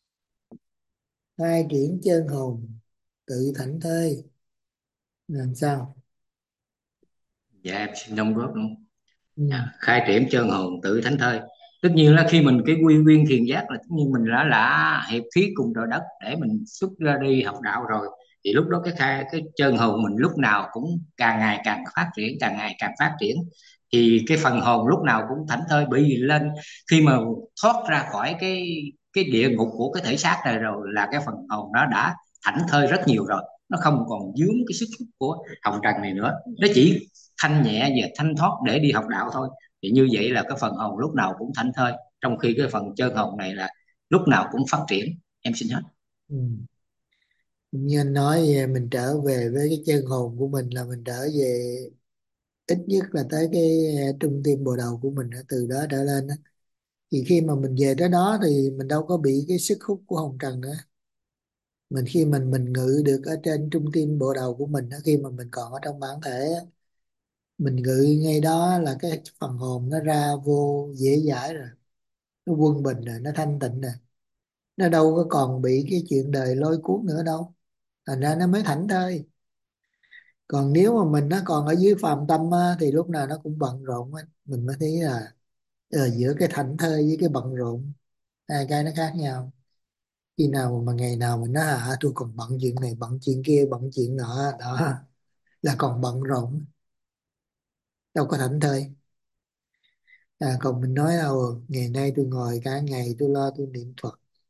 Khai triển chân hồn tự thảnh thơi làm sao? Dạ em xin đóng góp luôn. Ừ. Dạ, khai triển chân hồn tự thánh thơi, tất nhiên là khi mình cái quy nguyên thiền giác là tất nhiên mình đã hiệp khí cùng trời đất để mình xuất ra đi học đạo rồi, thì lúc đó cái chân hồn mình lúc nào cũng càng ngày càng phát triển, càng ngày càng phát triển, thì cái phần hồn lúc nào cũng thảnh thơi, bởi vì lên khi mà thoát ra khỏi cái địa ngục của cái thể xác này rồi là cái phần hồn nó đã thảnh thơi rất nhiều rồi, nó không còn dướng cái sức hút của hồng trần này nữa, nó chỉ thanh nhẹ và thanh thoát để đi học đạo thôi. Thì như vậy là cái phần hồn lúc nào cũng thảnh thơi, trong khi cái phần chân hồn này là lúc nào cũng phát triển. Em xin hết. Ừ. Như anh nói vậy, mình trở về với cái chân hồn của mình, là mình trở về ít nhất là tới cái trung tim bồ đầu của mình đó, từ đó trở lên đó. Thì khi mà mình về tới đó thì mình đâu có bị cái sức hút của hồng trần nữa. Mình khi mình ngự được ở trên trung tim bộ đầu của mình đó, khi mà mình còn ở trong bản thể á, mình ngự ngay đó là cái phần hồn nó ra vô dễ dãi rồi, nó quân bình rồi, nó thanh tịnh rồi, nó đâu có còn bị cái chuyện đời lôi cuốn nữa đâu, thành ra nó mới thảnh thơi. Còn nếu mà mình nó còn ở dưới phàm tâm á, thì lúc nào nó cũng bận rộn á. Mình mới thấy là giữa cái thảnh thơi với cái bận rộn, hai cái nó khác nhau. Khi nào mà ngày nào mình nói tôi còn bận chuyện này bận chuyện kia bận chuyện nọ đó, là còn bận rộn, đâu có thảnh thơi. Còn mình nói ngày nay tôi ngồi cả ngày tôi lo tôi niệm Phật,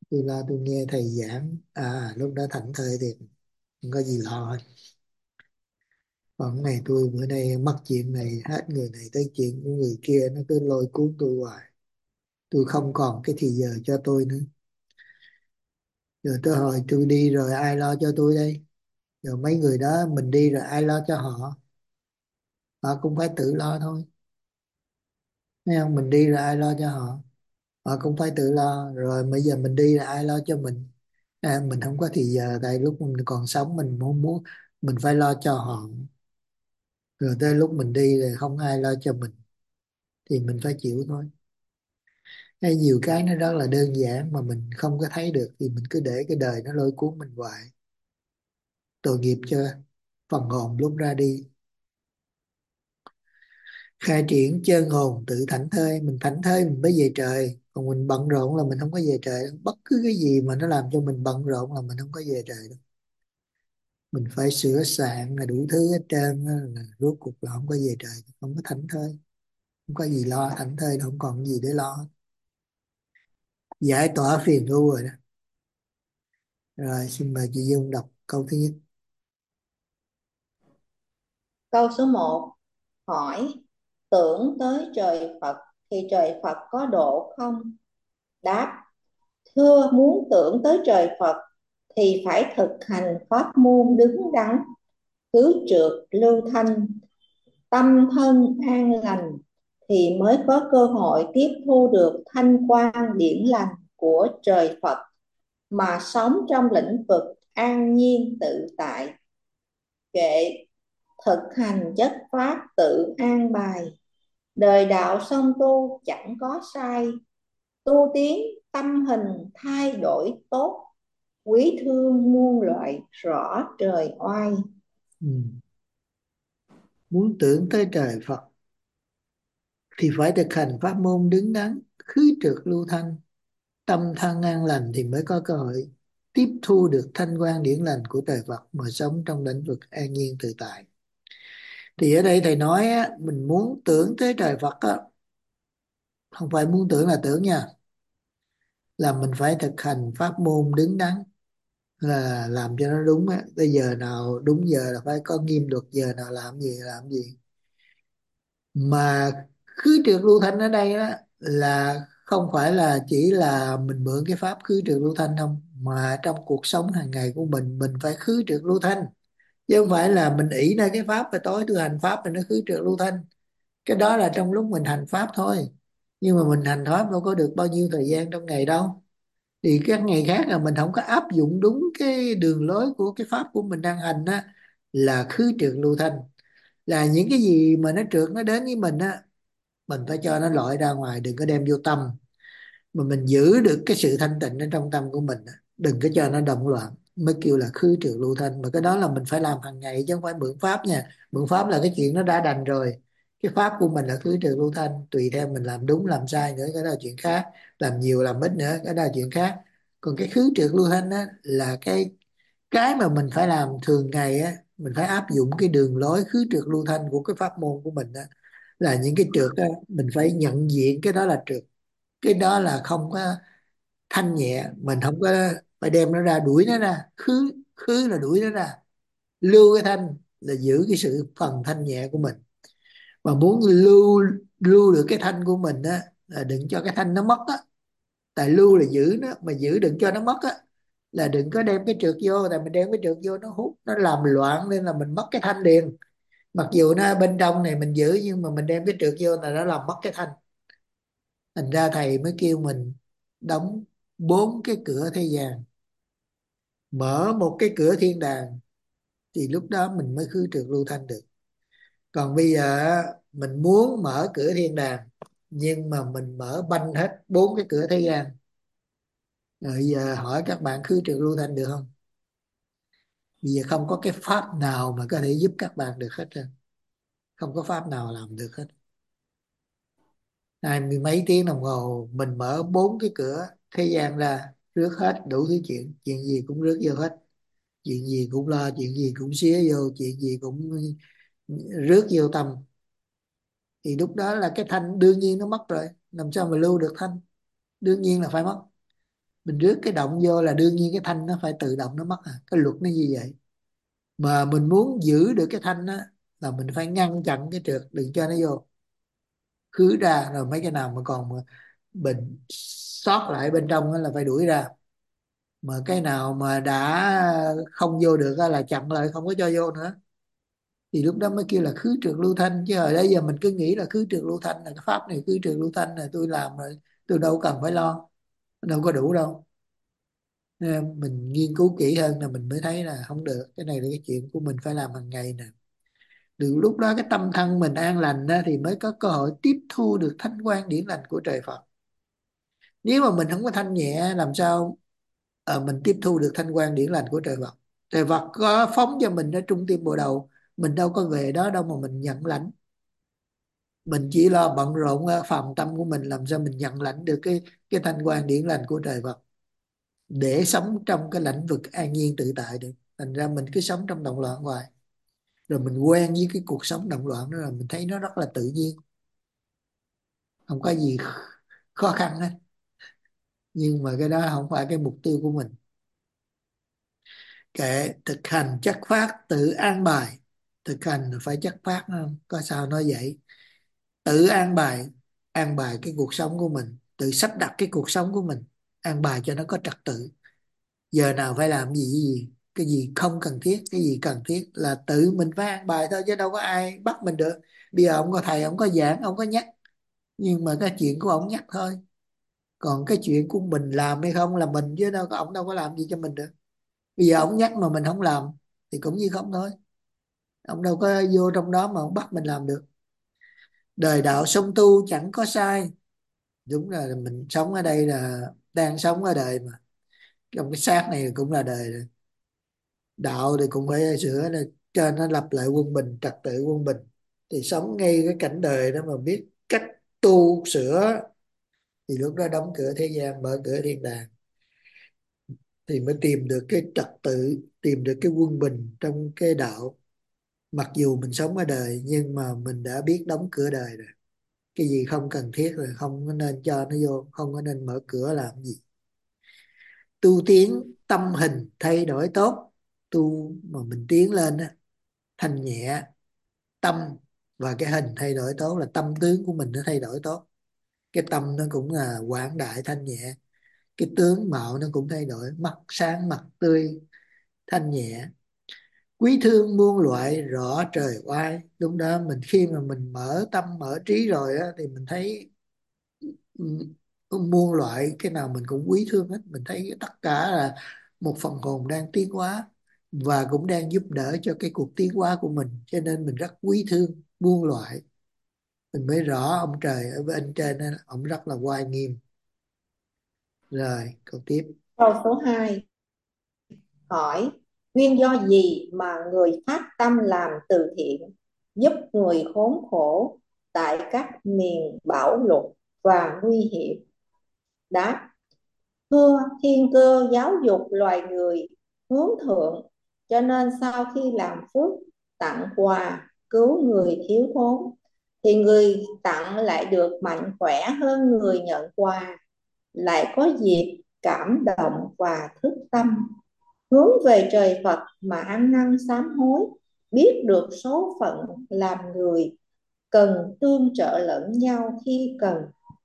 Tôi lo tôi nghe thầy giảng, lúc đó thảnh thơi thì không có gì lo hết. Còn này tôi bữa nay mắc chuyện này hết người này tới chuyện của người kia, nó cứ lôi cuốn tôi hoài. Tôi không còn cái thì giờ cho tôi nữa. Rồi tới hồi tôi đi rồi ai lo cho tôi đây? Rồi mấy người đó mình đi rồi ai lo cho họ? Họ cũng phải tự lo thôi. Thấy không? Mình đi rồi ai lo cho họ? Họ cũng phải tự lo. Rồi bây giờ mình đi rồi ai lo cho mình? Mình không có thì giờ, tại lúc mình còn sống mình không muốn, mình phải lo cho họ. Rồi tới lúc mình đi rồi không ai lo cho mình thì mình phải chịu thôi. Hay nhiều cái nó rất là đơn giản mà mình không có thấy được thì mình cứ để cái đời nó lôi cuốn mình hoài. Tội nghiệp cho phần hồn lúc ra đi. Khai triển chân hồn tự thảnh thơi, mình thảnh thơi mình mới về trời, còn mình bận rộn là mình không có về trời đâu. Bất cứ cái gì mà nó làm cho mình bận rộn là mình không có về trời đâu. Mình phải sửa soạn là đủ thứ hết trơn á, là rốt cuộc là không có về trời, không có thảnh thơi, không có gì lo, thảnh thơi không còn gì để lo. Giải tỏa phiền lưu rồi đó. Rồi xin mời chị Dung đọc câu thứ nhất. Câu số 1 hỏi: tưởng tới trời Phật thì trời Phật có độ không? Đáp: thưa, muốn tưởng tới trời Phật thì phải thực hành pháp môn đứng đắn, khứ trượt lưu thanh, tâm thân an lành thì mới có cơ hội tiếp thu được thanh quan điển lành của trời Phật mà sống trong lĩnh vực an nhiên tự tại. Kệ thực hành chất pháp tự an bài, đời đạo song tu chẳng có sai, tu tiến tâm hình thay đổi tốt, quý thương muôn loại rõ trời oai. Muốn tưởng tới trời Phật thì phải thực hành pháp môn đứng đắn, khứ trượt lưu thanh, tâm thân an lành thì mới có cơ hội tiếp thu được thanh quan điển lành của trời Phật mà sống trong lĩnh vực an nhiên tự tại. Thì ở đây thầy nói á, mình muốn tưởng tới trời Phật á, không phải muốn tưởng là tưởng nha, là mình phải thực hành pháp môn đứng đắn, là làm cho nó đúng á. Tới giờ nào đúng giờ là phải có nghiêm luật, giờ nào làm gì làm gì. Mà khứ trượt lưu thanh ở đây á là không phải là chỉ là mình mượn cái pháp khứ trượt lưu thanh không, mà trong cuộc sống hàng ngày của mình phải khứ trượt lưu thanh, chứ không phải là mình ỷ ra cái pháp và tối tôi hành pháp rồi nó khứ trượt lưu thanh. Cái đó là trong lúc mình hành pháp thôi, nhưng mà mình hành pháp đâu có được bao nhiêu thời gian trong ngày đâu. Thì các ngày khác là mình không có áp dụng đúng cái đường lối của cái pháp của mình đang hành á, là khứ trượt lưu thanh. Là những cái gì mà nó trượt nó đến với mình á, mình phải cho nó lội ra ngoài, đừng có đem vô tâm, mà mình giữ được cái sự thanh tịnh ở trong tâm của mình á. Đừng có cho nó động loạn, mới kêu là khứ trượt lưu thanh. Mà cái đó là mình phải làm hàng ngày chứ không phải mượn pháp nha. Mượn pháp là cái chuyện nó đã đành rồi. Cái pháp của mình là khứ trượt lưu thanh, tùy theo mình làm đúng làm sai nữa, cái đó là chuyện khác. Làm nhiều làm ít nữa, cái đó là chuyện khác. Còn cái khứ trượt lưu thanh á là cái mà mình phải làm thường ngày á, mình phải áp dụng cái đường lối khứ trượt lưu thanh của cái pháp môn của mình á. Là những cái trượt á mình phải nhận diện cái đó là trượt, cái đó là không có thanh nhẹ, mình không có phải đem nó ra đuổi nó ra. Khứ khứ là đuổi nó ra, lưu cái thanh là giữ cái sự phần thanh nhẹ của mình. Mà muốn lưu lưu được cái thanh của mình á là đừng cho cái thanh nó mất á. Tại lưu là giữ nó, mà giữ đừng cho nó mất á, là đừng có đem cái trượt vô. Tại mình đem cái trượt vô nó hút nó làm loạn nên là mình mất cái thanh liền. Mặc dù nó bên trong này mình giữ nhưng mà mình đem cái trượt vô là nó làm mất cái thanh. Thành ra thầy mới kêu mình đóng 4 cái cửa thế gian, mở một cái cửa thiên đàng, thì lúc đó mình mới khứ trượt lưu thanh được. Còn bây giờ á, mình muốn mở cửa thiên đàng nhưng mà mình mở banh hết 4 cái cửa thế gian. Rồi giờ hỏi các bạn khứ trượt lưu thanh được không? Bây giờ không có cái pháp nào mà có thể giúp các bạn được hết trơn. Không có pháp nào làm được hết. 20 mấy tiếng đồng hồ mình mở 4 cái cửa thế gian ra, rước hết đủ thứ chuyện, chuyện gì cũng rước vô hết, chuyện gì cũng lo, chuyện gì cũng xía vô, chuyện gì cũng rước vô tâm. Thì lúc đó là cái thanh đương nhiên nó mất rồi, làm sao mà lưu được thanh? Đương nhiên là phải mất. Mình rước cái động vô là đương nhiên cái thanh nó phải tự động nó mất, cái luật nó như vậy. Mà mình muốn giữ được cái thanh á là mình phải ngăn chặn cái trượt đừng cho nó vô, khứ ra, rồi mấy cái nào mà còn mà bệnh sót lại bên trong á là phải đuổi ra. Mà cái nào mà đã không vô được á là chặn lại không có cho vô nữa, thì lúc đó mới kêu là khứ trượt lưu thanh. Chứ ở đây giờ mình cứ nghĩ là khứ trượt lưu thanh là cái pháp này, khứ trượt lưu thanh là tôi làm rồi, tôi đâu cần phải lo, đâu có đủ đâu. Nên mình nghiên cứu kỹ hơn là mình mới thấy là không được, cái này là cái chuyện của mình phải làm hàng ngày nè. Từ lúc đó cái tâm thân mình an lành á, thì mới có cơ hội tiếp thu được thanh quan điển lành của trời Phật. Nếu mà mình không có thanh nhẹ, làm sao mình tiếp thu được thanh quan điển lành của trời Phật? Trời Phật có phóng cho mình ở trung tim bộ đầu, mình đâu có về đó đâu mà mình nhận lãnh. Mình chỉ lo bận rộn ở phàm tâm của mình, làm sao mình nhận lãnh được cái thanh quan điển lành của trời Phật để sống trong cái lãnh vực an nhiên tự tại được. Thành ra mình cứ sống trong động loạn hoài, rồi mình quen với cái cuộc sống động loạn đó, rồi mình thấy nó rất là tự nhiên, không có gì khó khăn hết. Nhưng mà cái đó không phải cái mục tiêu của mình. Kệ, thực hành chất phát tự an bài. Thực hành là phải chất phát, không có sao nói vậy. Tự an bài, an bài cái cuộc sống của mình, tự sắp đặt cái cuộc sống của mình, an bài cho nó có trật tự. Giờ nào phải làm gì, cái gì không cần thiết, cái gì cần thiết là tự mình phải an bài thôi, chứ đâu có ai bắt mình được. Bây giờ ông có thầy, ông có giảng, ông có nhắc, nhưng mà cái chuyện của ông nhắc thôi, còn cái chuyện của mình làm hay không là mình, chứ đâu có, ông đâu có làm gì cho mình được. Bây giờ ông nhắc mà mình không làm thì cũng như không thôi, ông đâu có vô trong đó mà ông bắt mình làm được. Đời đạo song tu chẳng có sai. Đúng là mình sống ở đây là đang sống ở đời mà, trong cái xác này cũng là đời rồi. Đạo thì cũng phải sửa cho nó lập lại quân bình, trật tự quân bình, thì sống ngay cái cảnh đời đó mà biết cách tu sửa, thì lúc đó đóng cửa thế gian, mở cửa thiên đàng, thì mới tìm được cái trật tự, tìm được cái quân bình trong cái đạo. Mặc dù mình sống ở đời nhưng mà mình đã biết đóng cửa đời rồi, cái gì không cần thiết rồi không có nên cho nó vô, không có nên mở cửa làm gì. Tu tiến tâm hình thay đổi tốt. Tu mà mình tiến lên á, thanh nhẹ, tâm và cái hình thay đổi tốt là tâm tướng của mình nó thay đổi tốt. Cái tâm nó cũng là quảng đại thanh nhẹ, cái tướng mạo nó cũng thay đổi, mắt sáng mặt tươi thanh nhẹ. Quý thương muôn loại rõ trời oai. Lúc đó mình khi mà mình mở tâm mở trí rồi á, thì mình thấy muôn loại cái nào mình cũng quý thương hết. Mình thấy tất cả là một phần hồn đang tiến hóa và cũng đang giúp đỡ cho cái cuộc tiến hóa của mình, cho nên mình rất quý thương muôn loại. Mình mới rõ ông trời ở bên trên đó, ông rất là oai nghiêm. Rồi câu tiếp. Câu số 2 hỏi: nguyên do gì mà người phát tâm làm từ thiện, giúp người khốn khổ tại các miền bão lụt và nguy hiểm? Đáp: thưa, thiên cơ giáo dục loài người hướng thượng, cho nên sau khi làm phước tặng quà cứu người thiếu thốn, thì người tặng lại được mạnh khỏe hơn người nhận quà, lại có dịp cảm động và thức tâm, hướng về trời Phật mà ăn năn sám hối, biết được số phận làm người, cần tương trợ lẫn nhau khi cần.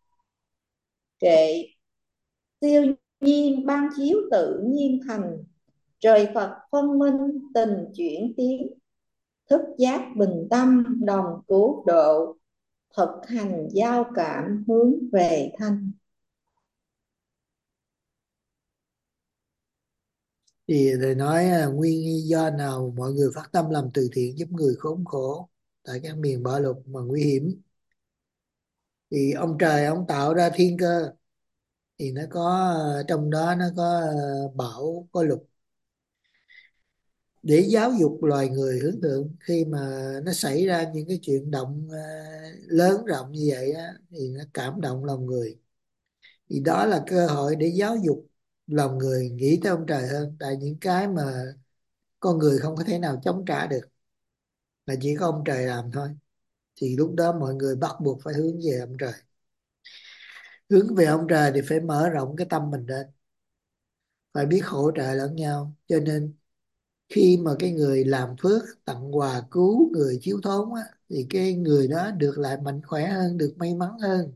Kệ, siêu nhiên ban chiếu tự nhiên thành, trời Phật phân minh tình chuyển tiến, thức giác bình tâm đồng cứu độ, thực hành giao cảm hướng về thanh. Thì thầy nói nguyên do nào mọi người phát tâm làm từ thiện giúp người khốn khổ tại các miền bão lụt mà nguy hiểm. Thì ông trời ông tạo ra thiên cơ, thì nó có trong đó nó có bão có lụt để giáo dục loài người hướng thượng. Khi mà nó xảy ra những cái chuyện động lớn rộng như vậy á, thì nó cảm động lòng người, thì đó là cơ hội để giáo dục lòng người nghĩ tới ông trời hơn. Tại những cái mà con người không có thể nào chống trả được, là chỉ có ông trời làm thôi, thì lúc đó mọi người bắt buộc phải hướng về ông trời. Hướng về ông trời thì phải mở rộng cái tâm mình lên, phải biết hỗ trợ lẫn nhau. Cho nên khi mà cái người làm phước tặng quà cứu người thiếu thốn á, thì cái người đó được lại mạnh khỏe hơn, được may mắn hơn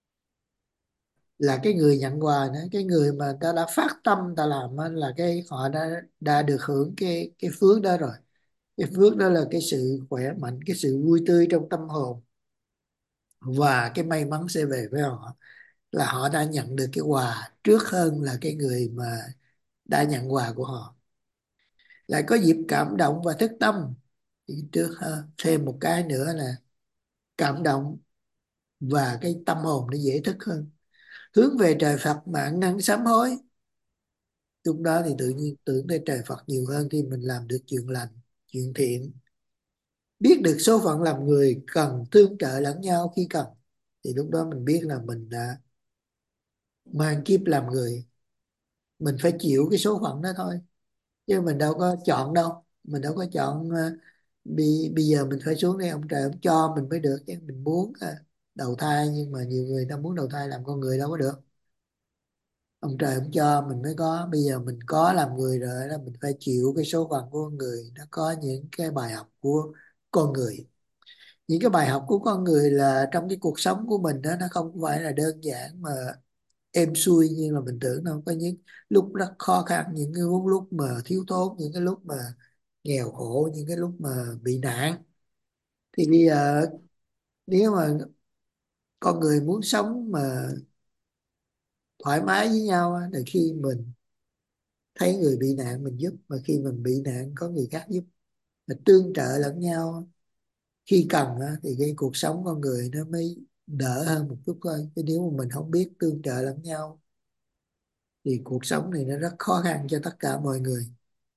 là cái người nhận quà nữa. Cái người mà ta đã phát tâm ta làm á, là cái họ đã được hưởng cái phước đó rồi. Cái phước đó là cái sự khỏe mạnh, cái sự vui tươi trong tâm hồn, và cái may mắn sẽ về với họ, là họ đã nhận được cái quà trước hơn là cái người mà đã nhận quà của họ. Lại có dịp cảm động và thức tâm, thì trước thêm một cái nữa là cảm động và cái tâm hồn nó dễ thức hơn, hướng về trời Phật mà ăn năn sám hối. Lúc đó thì tự nhiên tưởng tới trời Phật nhiều hơn khi mình làm được chuyện lành, chuyện thiện. Biết được số phận làm người cần tương trợ lẫn nhau khi cần, thì lúc đó mình biết là mình đã mang kiếp làm người. Mình phải chịu cái số phận đó thôi, chứ mình đâu có chọn đâu. Mình đâu có chọn bây giờ mình phải xuống đây, ông trời ông cho mình mới được, chứ mình muốn đầu thai, nhưng mà nhiều người ta muốn đầu thai làm con người đâu có được. Ông trời ông cho mình mới có. Bây giờ mình có làm người rồi đó, mình phải chịu cái số phận của con người. Nó có những cái bài học của con người. Những cái bài học của con người là trong cái cuộc sống của mình đó, nó không phải là đơn giản mà êm xuôi như là mình tưởng đâu. Có những lúc rất khó khăn, những cái lúc mà thiếu thốn, những cái lúc mà nghèo khổ, những cái lúc mà bị nạn. Thì bây giờ nếu mà con người muốn sống mà thoải mái với nhau á, là khi mình thấy người bị nạn mình giúp, mà khi mình bị nạn có người khác giúp, là tương trợ lẫn nhau khi cần á, thì cái cuộc sống con người nó mới đỡ hơn một chút thôi. Chứ nếu mà mình không biết tương trợ lẫn nhau thì cuộc sống này nó rất khó khăn cho tất cả mọi người.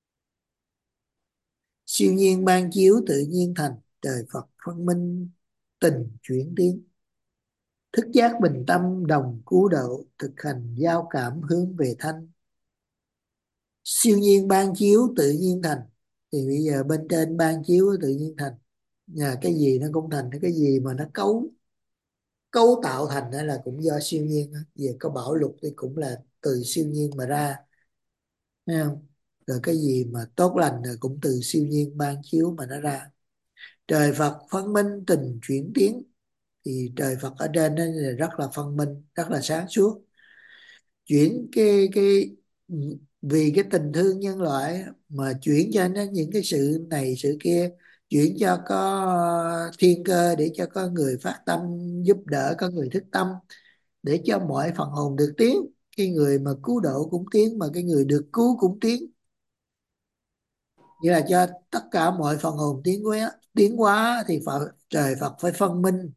Siêu nhiên ban chiếu tự nhiên thành, trời Phật phân minh tình chuyển tiến. Thức giác bình tâm đồng cứu độ, thực hành giao cảm hướng về thanh. Siêu nhiên ban chiếu tự nhiên thành, thì bây giờ bên trên ban chiếu tự nhiên thành. Nhà cái gì nó cũng thành, cái gì mà nó cấu cấu tạo thành đó là cũng do siêu nhiên. Về có bảo lục thì cũng là từ siêu nhiên mà ra, thấy không? Rồi cái gì mà tốt lành rồi cũng từ siêu nhiên ban chiếu mà nó ra. Trời Phật phân minh tình chuyển tiến, thì trời Phật ở trên đó là rất là phân minh, rất là sáng suốt. Chuyển cái vì cái tình thương nhân loại mà chuyển cho nó những cái sự này sự kia, chuyển cho có thiên cơ để cho có người phát tâm giúp đỡ, có người thức tâm, để cho mọi phần hồn được tiến. Cái người mà cứu độ cũng tiến, mà cái người được cứu cũng tiến. Như là cho tất cả mọi phần hồn tiến hóa thì trời Phật phải phân minh,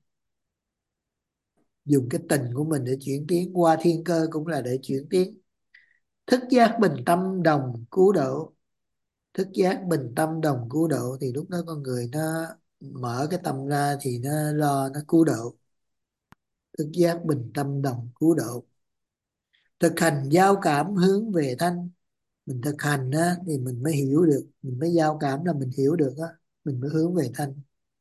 dùng cái tình của mình để chuyển tiến qua thiên cơ, cũng là để chuyển tiến. Thức giác bình tâm đồng cứu độ, thức giác bình tâm đồng cứu độ, thì lúc đó con người nó mở cái tâm ra thì nó lo nó cứu độ. Thức giác bình tâm đồng cứu độ, thực hành giao cảm hướng về thanh. Mình thực hành á, thì mình mới hiểu được, mình mới giao cảm là mình hiểu được á, mình mới hướng về thanh.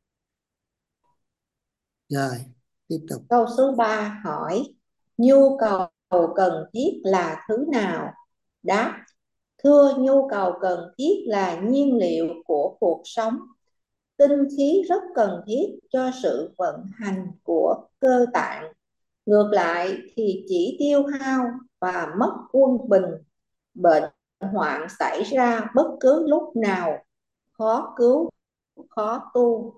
Rồi tiếp tục. Câu số 3 hỏi: nhu cầu cần thiết là thứ nào? Đáp: thưa, nhu cầu cần thiết là nhiên liệu của cuộc sống. Tinh khí rất cần thiết cho sự vận hành của cơ tạng. Ngược lại thì chỉ tiêu hao và mất quân bình, bệnh hoạn xảy ra bất cứ lúc nào, khó cứu, khó tu.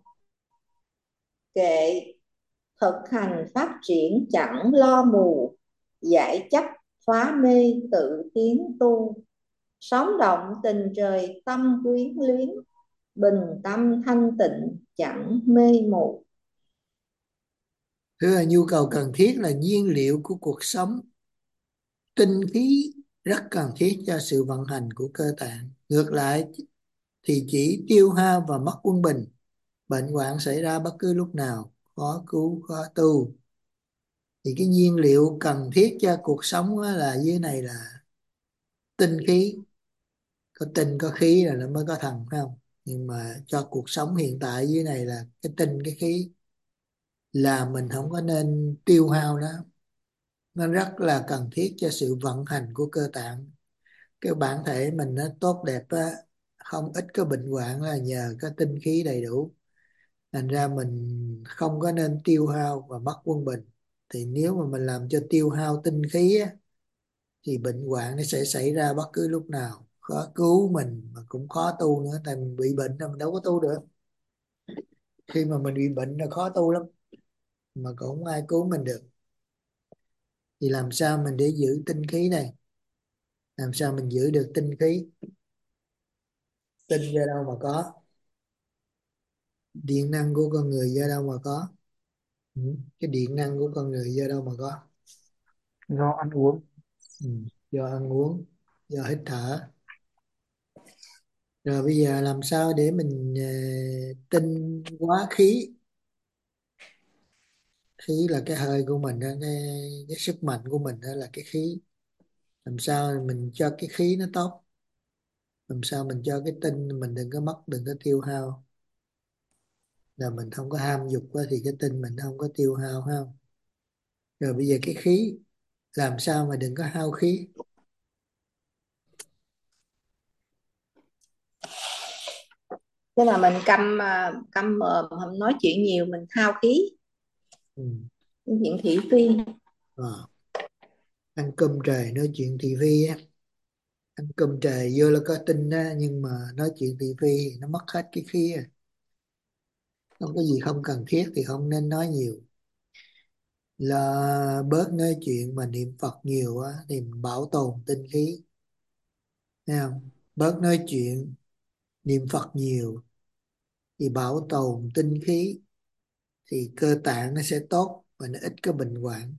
Kệ thực hành phát triển chẳng lo mù, giải chấp phá mê tự tiến tu. Sống động tình trời tâm quyến luyến, bình tâm thanh tịnh chẳng mê mù. Thứ là nhu cầu cần thiết là nhiên liệu của cuộc sống. Tinh khí rất cần thiết cho sự vận hành của cơ tạng. Ngược lại thì chỉ tiêu hao và mất quân bình, bệnh hoạn xảy ra bất cứ lúc nào, khó cứu khó tu. Thì cái nhiên liệu cần thiết cho cuộc sống là dưới này là tinh khí. Có tinh có khí là nó mới có thần, phải không? Nhưng mà cho cuộc sống hiện tại dưới này là cái tinh cái khí, là mình không có nên tiêu hao nó. Nó rất là cần thiết cho sự vận hành của cơ tạng. cái bản thể mình nó tốt đẹp á, không ít có bệnh hoạn là nhờ có tinh khí đầy đủ. Thành ra mình không có nên tiêu hao và mất quân bình. Thì nếu mà mình làm cho tiêu hao tinh khí á, thì bệnh hoạn nó sẽ xảy ra bất cứ lúc nào, khó cứu mình mà cũng khó tu nữa. Tại mình bị bệnh là mình đâu có tu được. Khi mà mình bị bệnh là khó tu lắm, mà cũng không ai cứu mình được. Thì làm sao mình để giữ tinh khí này? Làm sao mình giữ được tinh khí? Tinh do đâu mà có? Điện năng của con người do đâu mà có? Ừ. Cái điện năng của con người do đâu mà có? Do ăn uống. Ừ. Do ăn uống, do hít thở. Rồi bây giờ làm sao để mình tinh hóa khí? Khí là cái hơi của mình đó, cái sức mạnh của mình đó là cái khí. Làm sao mình cho cái khí nó tốt? Làm sao mình cho cái tinh mình đừng có mất, đừng có tiêu hao? Là mình không có ham dục quá thì cái tinh mình không có tiêu hao ha. Rồi bây giờ cái khí, làm sao mà đừng có hao khí? Tức là mình câm mồm không nói chuyện nhiều, mình hao khí. Ừ. Cái chuyện thị phi. Ăn cơm trời nói chuyện thị phi á, ăn cơm trời vô là có tinh á, nhưng mà nói chuyện thị phi thì nó mất hết cái khí à. Không có gì không cần thiết thì không nên nói nhiều. Là bớt nói chuyện mà niệm Phật nhiều á thì mình bảo tồn tinh khí. Thấy không? Bớt nói chuyện, niệm Phật nhiều thì bảo tồn tinh khí, thì cơ tạng nó sẽ tốt và nó ít có bệnh hoạn.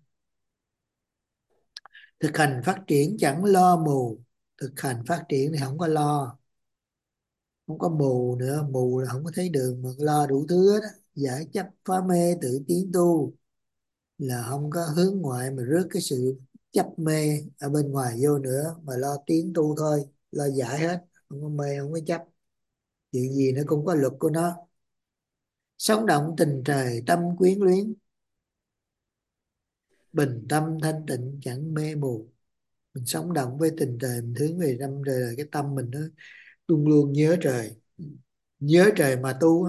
Thực hành phát triển chẳng lo mù. Thực hành phát triển thì không có lo, không có mù nữa. Mù là không có thấy đường, mà lo đủ thứ hết á. Giải chấp phá mê tự tiến tu là không có hướng ngoại mà rước cái sự chấp mê ở bên ngoài vô nữa, mà lo tiến tu thôi, lo giải hết, không có mê không có chấp. Chuyện gì nó cũng có luật của nó. Sống động tình trời tâm quyến luyến, bình tâm thanh tịnh chẳng mê mù. Mình sống động với tình trời, mình hướng về tâm trời, là cái tâm mình nó luôn luôn nhớ trời, nhớ trời mà tu á.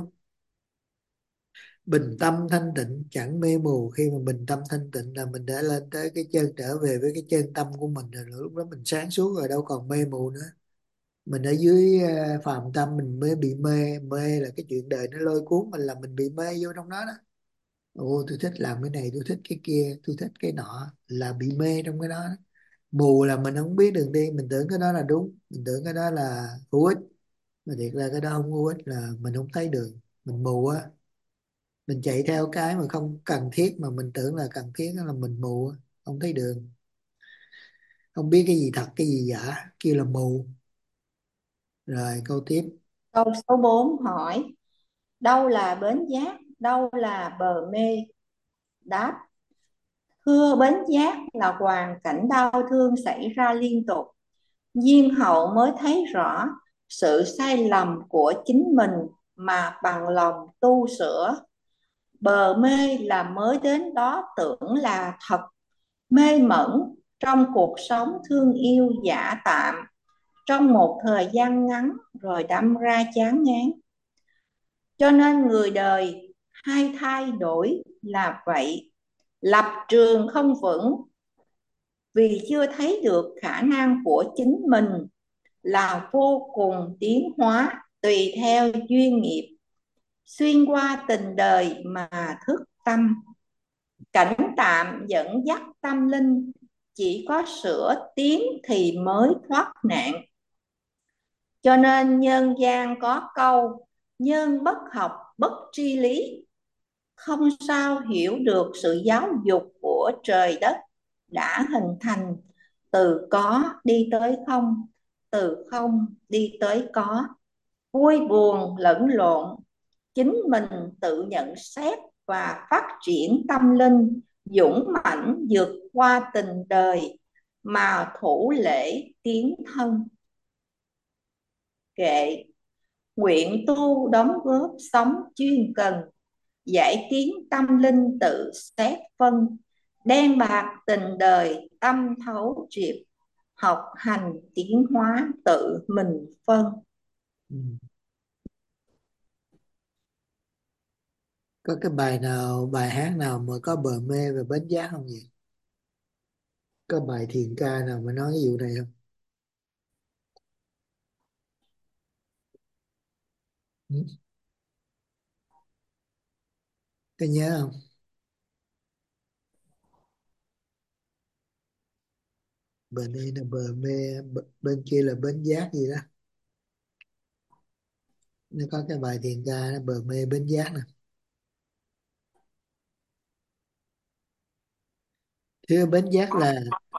Bình tâm thanh tịnh chẳng mê mù. Khi mà bình tâm thanh tịnh là mình đã lên tới cái chân, trở về với cái chân tâm của mình rồi. Lúc đó mình sáng suốt rồi, đâu còn mê mù nữa. Mình ở dưới phàm tâm mình mới bị mê. Mê là cái chuyện đời nó lôi cuốn mình, là mình bị mê vô trong đó đó. Ồ, tôi thích làm cái này, tôi thích cái kia, tôi thích cái nọ, là bị mê trong cái đó, đó. Mù là mình không biết đường đi, mình tưởng cái đó là đúng, mình tưởng cái đó là hữu ích, mà thiệt ra cái đó không hữu ích, là mình không thấy đường. Mình mù á. Mình chạy theo cái mà không cần thiết mà mình tưởng là cần thiết, đó là mình mù á. Không thấy đường, không biết cái gì thật cái gì giả, kêu là mù. Rồi câu tiếp. Câu số 4 hỏi: đâu là bến giác, đâu là bờ mê? Đáp: thưa, bến giác là hoàn cảnh đau thương xảy ra liên tục, nhiên hậu mới thấy rõ sự sai lầm của chính mình mà bằng lòng tu sửa. Bờ mê là mới đến đó tưởng là thật, mê mẩn trong cuộc sống thương yêu giả tạm, trong một thời gian ngắn rồi đâm ra chán ngán. Cho nên người đời hay thay đổi là vậy, lập trường không vững vì chưa thấy được khả năng của chính mình là vô cùng tiến hóa tùy theo duyên nghiệp, xuyên qua tình đời mà thức tâm. Cảnh tạm dẫn dắt tâm linh, chỉ có sửa tiến thì mới thoát nạn. Cho nên nhân gian có câu: nhân bất học bất tri lý. Không sao hiểu được sự giáo dục của trời đất đã hình thành từ có đi tới không, từ không đi tới có, vui buồn lẫn lộn. Chính mình tự nhận xét và phát triển tâm linh, dũng mãnh vượt qua tình đời mà thủ lễ tiến thân. Kệ nguyện tu đóng góp sống chuyên cần, giải tiến tâm linh tự xét phân, đen bạc tình đời tâm thấu triệt. học hành tiến hóa tự mình phân. Ừ. Có cái bài hát nào mà có bờ mê và bến giác không vậy? Có bài thiền ca nào mà nói cái vụ này không? Ừ. Có nhớ không? Bên đây là bờ mê, bên kia là bến giác gì đó. Nó có cái bài thiền ca đó, bờ mê bến giác nè. Thưa, bến giác là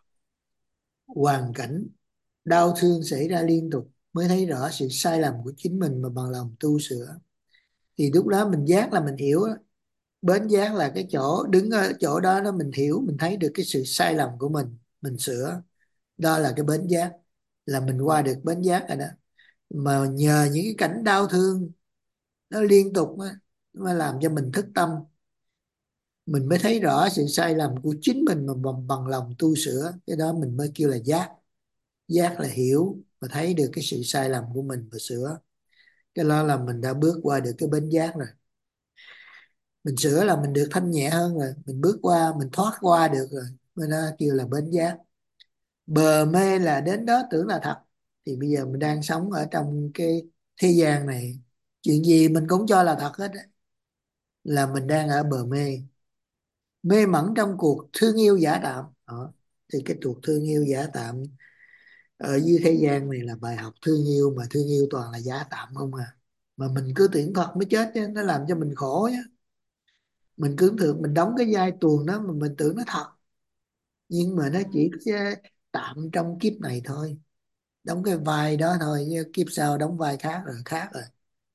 hoàn cảnh đau thương xảy ra liên tục mới thấy rõ sự sai lầm của chính mình mà bằng lòng tu sửa. Thì lúc đó mình giác là mình hiểu á. Bến giác là cái chỗ đứng ở chỗ đó đó, mình hiểu, mình thấy được cái sự sai lầm của mình sửa. Đó là cái bến giác, là mình qua được bến giác rồi đó. Mà nhờ những cái cảnh đau thương nó liên tục á, nó mới làm cho mình thức tâm, mình mới thấy rõ sự sai lầm của chính mình mà bằng lòng tu sửa. Cái đó mình mới kêu là giác. Giác là hiểu và thấy được cái sự sai lầm của mình và sửa. Cái đó là mình đã bước qua được cái bến giác rồi. Mình sửa là mình được thanh nhẹ hơn rồi, mình bước qua, mình thoát qua được rồi, mới đó kêu là bến giác. Bờ mê là đến đó tưởng là thật. Thì bây giờ mình đang sống ở trong cái thế gian này, chuyện gì mình cũng cho là thật hết á, là mình đang ở bờ mê. Mê mẩn trong cuộc thương yêu giả tạm đó. Thì cái cuộc thương yêu giả tạm ở dưới thế gian này là bài học thương yêu, mà thương yêu toàn là giả tạm không à. Mà mình cứ tưởng thật mới chết chứ, nó làm cho mình khổ chứ. Mình cứ tưởng mình đóng cái vai tuồng đó mà mình tưởng nó thật, nhưng mà nó chỉ tạm trong kiếp này thôi, đóng cái vai đó thôi, chứ kiếp sau đóng vai khác rồi, khác rồi.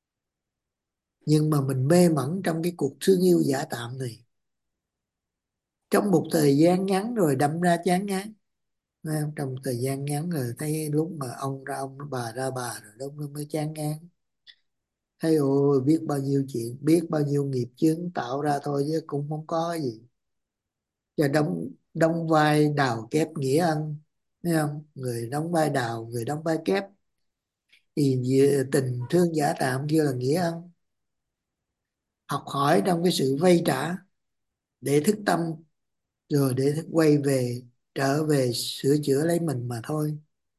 Nhưng mà mình mê mẩn trong cái cuộc thương yêu giả tạm này, trong một thời gian ngắn rồi đâm ra chán ngán. Thấy không? Trong thời gian ngắn rồi thấy lúc mà ông ra ông, bà ra bà rồi, lúc nó mới chán ngán. Thấy ôi biết bao nhiêu chuyện, biết bao nhiêu nghiệp chướng tạo ra thôi, chứ cũng không có gì. Cho đóng đóng vai đào kép nghĩa ân, thấy không? Người đóng vai đào, người đóng vai kép. Thì tình thương giả tạm kia là nghĩa ân. Học hỏi trong cái sự vay trả để thức tâm, rồi để quay về, trở về sửa chữa lấy mình mà thôi.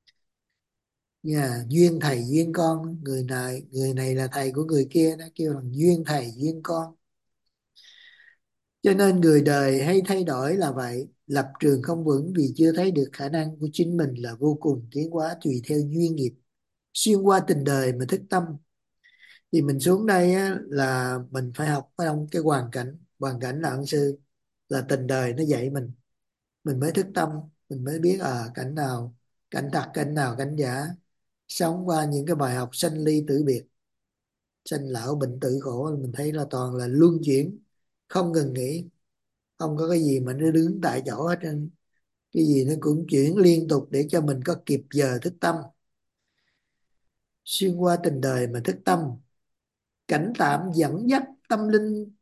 Nha, duyên thầy duyên con, người này là thầy của người kia, nó kêu là duyên thầy duyên con. Cho nên người đời hay thay đổi là vậy, lập trường không vững vì chưa thấy được khả năng của chính mình là vô cùng tiến hóa tùy theo duyên nghiệp. Xuyên qua tình đời mà thức tâm. Thì mình xuống đây á, là mình phải học ở trong cái hoàn cảnh là ân sư, là tình đời nó dạy mình mới thức tâm, mình mới biết cảnh nào cảnh thật, cảnh nào cảnh giả. Sống qua những cái bài học sanh ly tử biệt, sanh lão bệnh tử khổ, mình thấy là toàn là luân chuyển, không ngừng nghỉ. Không có cái gì mà nó đứng tại chỗ hết trơn. Cái gì nó cũng chuyển liên tục để cho mình có kịp giờ thức tâm. Xuyên qua tình đời mà thức tâm, cảnh tạm dẫn dắt tâm linh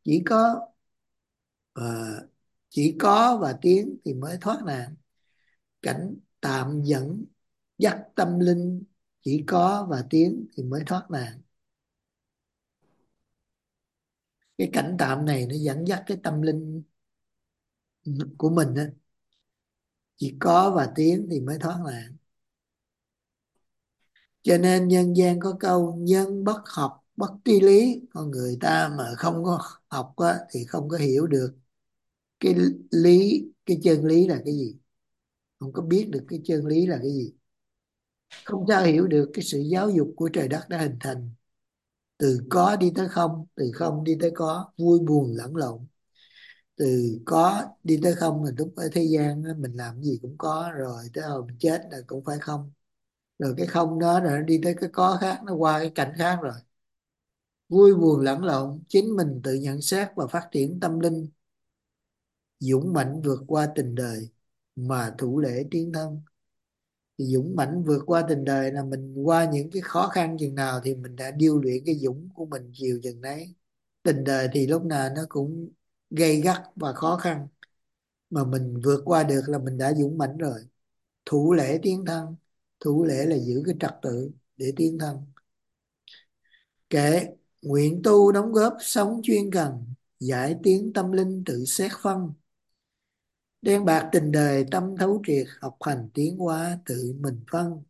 ờ, chỉ có và tiến thì mới thoát nạn. Cảnh tạm dẫn dắt tâm linh chỉ có và tiến thì mới thoát nạn. Cái cảnh tạm này nó dẫn dắt cái tâm linh của mình á, chỉ có và tiến thì mới thoát nạn. Cho nên nhân gian có câu nhân bất học bất tri lý. Con người ta mà không có học á, thì không có hiểu được cái lý, cái chân lý là cái gì, không có biết được cái chân lý là cái gì, không sao hiểu được cái sự giáo dục của trời đất đã hình thành. Từ có đi tới không, từ không đi tới có, vui buồn lẫn lộn. Từ có đi tới không, mình lúc ở thế gian á, mình làm gì cũng có, rồi tới hồi mình chết là cũng phải không. Rồi cái không đó rồi nó đi tới cái có khác, nó qua cái cảnh khác rồi. Vui buồn lẫn lộn, chính mình tự nhận xét và phát triển tâm linh, dũng mãnh vượt qua tình đời mà thủ lễ tiến thân. Thì dũng mãnh vượt qua tình đời là mình qua những cái khó khăn chừng nào thì mình đã điêu luyện cái dũng của mình chiều chừng đấy. Tình đời thì lúc nào nó cũng gay gắt và khó khăn, mà mình vượt qua được là mình đã dũng mãnh rồi. thủ lễ tiến thân. Thủ lễ là giữ cái trật tự để tiến thân. Kệ nguyện tu đóng góp sống chuyên cần, giải tiến tâm linh tự xét phân. Đen bạc tình đời tâm thấu triệt, học hành tiến hóa tự mình phân.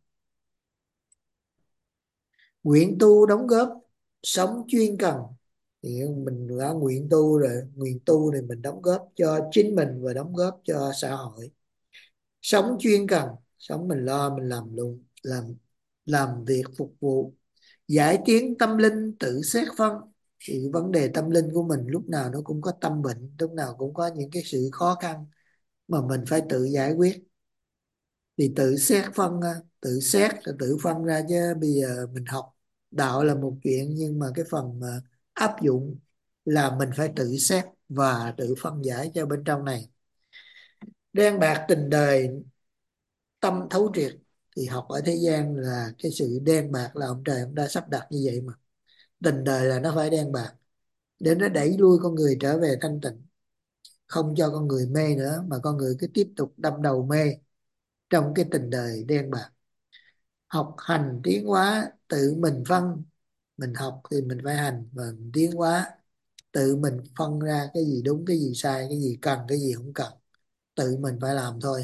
Nguyện tu đóng góp sống chuyên cần, thì mình đã nguyện tu rồi, nguyện tu thì mình đóng góp cho chính mình và đóng góp cho xã hội. Sống chuyên cần, sống mình lo mình làm luôn, làm việc phục vụ. Giải tiến tâm linh tự xét phân, thì vấn đề tâm linh của mình lúc nào nó cũng có tâm bệnh, lúc nào cũng có những cái sự khó khăn mà mình phải tự giải quyết. Thì tự xét phân, tự xét rồi tự phân ra, chứ bây giờ mình học đạo là một chuyện, nhưng mà cái phần mà áp dụng là mình phải tự xét và tự phân giải cho bên trong này. Đen bạc tình đời tâm thấu triệt, thì học ở thế gian là cái sự đen bạc là ông trời ông đã sắp đặt như vậy mà. Tình đời là nó phải đen bạc để nó đẩy lui con người trở về thanh tịnh, không cho con người mê nữa, mà con người cứ tiếp tục đâm đầu mê trong cái tình đời đen bạc. Học hành tiến hóa tự mình phân, mình học thì mình phải hành và mình tiến hóa, tự mình phân ra cái gì đúng cái gì sai, cái gì cần cái gì không cần, tự mình phải làm thôi.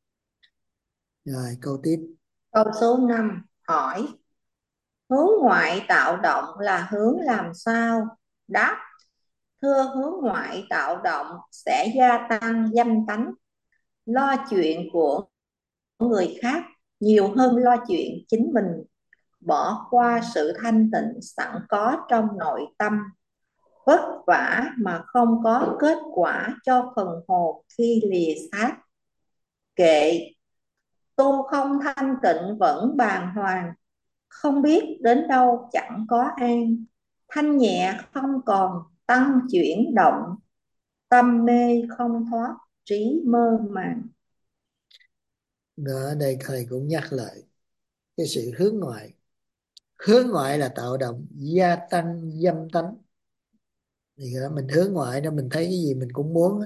Rồi câu tiếp. Câu số 5 hỏi: hướng ngoại tạo động là hướng làm sao? Đáp: thưa, hướng ngoại tạo động sẽ gia tăng danh tánh, lo chuyện của người khác nhiều hơn lo chuyện chính mình, bỏ qua sự thanh tịnh sẵn có trong nội tâm, vất vả mà không có kết quả cho phần hồn khi lìa xác. Kệ tu không thanh tịnh vẫn bàng hoàng, không biết đến đâu chẳng có an, thanh nhẹ không còn tăng chuyển động, tâm mê không thoát trí mơ màng. Đó, ở đây thầy cũng nhắc lại cái sự hướng ngoại. Hướng ngoại là tạo động, gia tăng dâm tánh. Thì đó, mình hướng ngoại đó, mình thấy cái gì mình cũng muốn,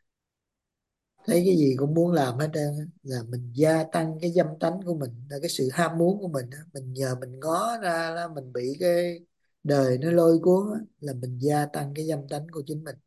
thấy cái gì cũng muốn làm hết trơn á. Là mình gia tăng cái dâm tánh của mình, là cái sự ham muốn của mình á. Mình nhờ mình ngó ra là mình bị cái đời nó lôi cuốn á, là mình gia tăng cái dâm tánh của chính mình.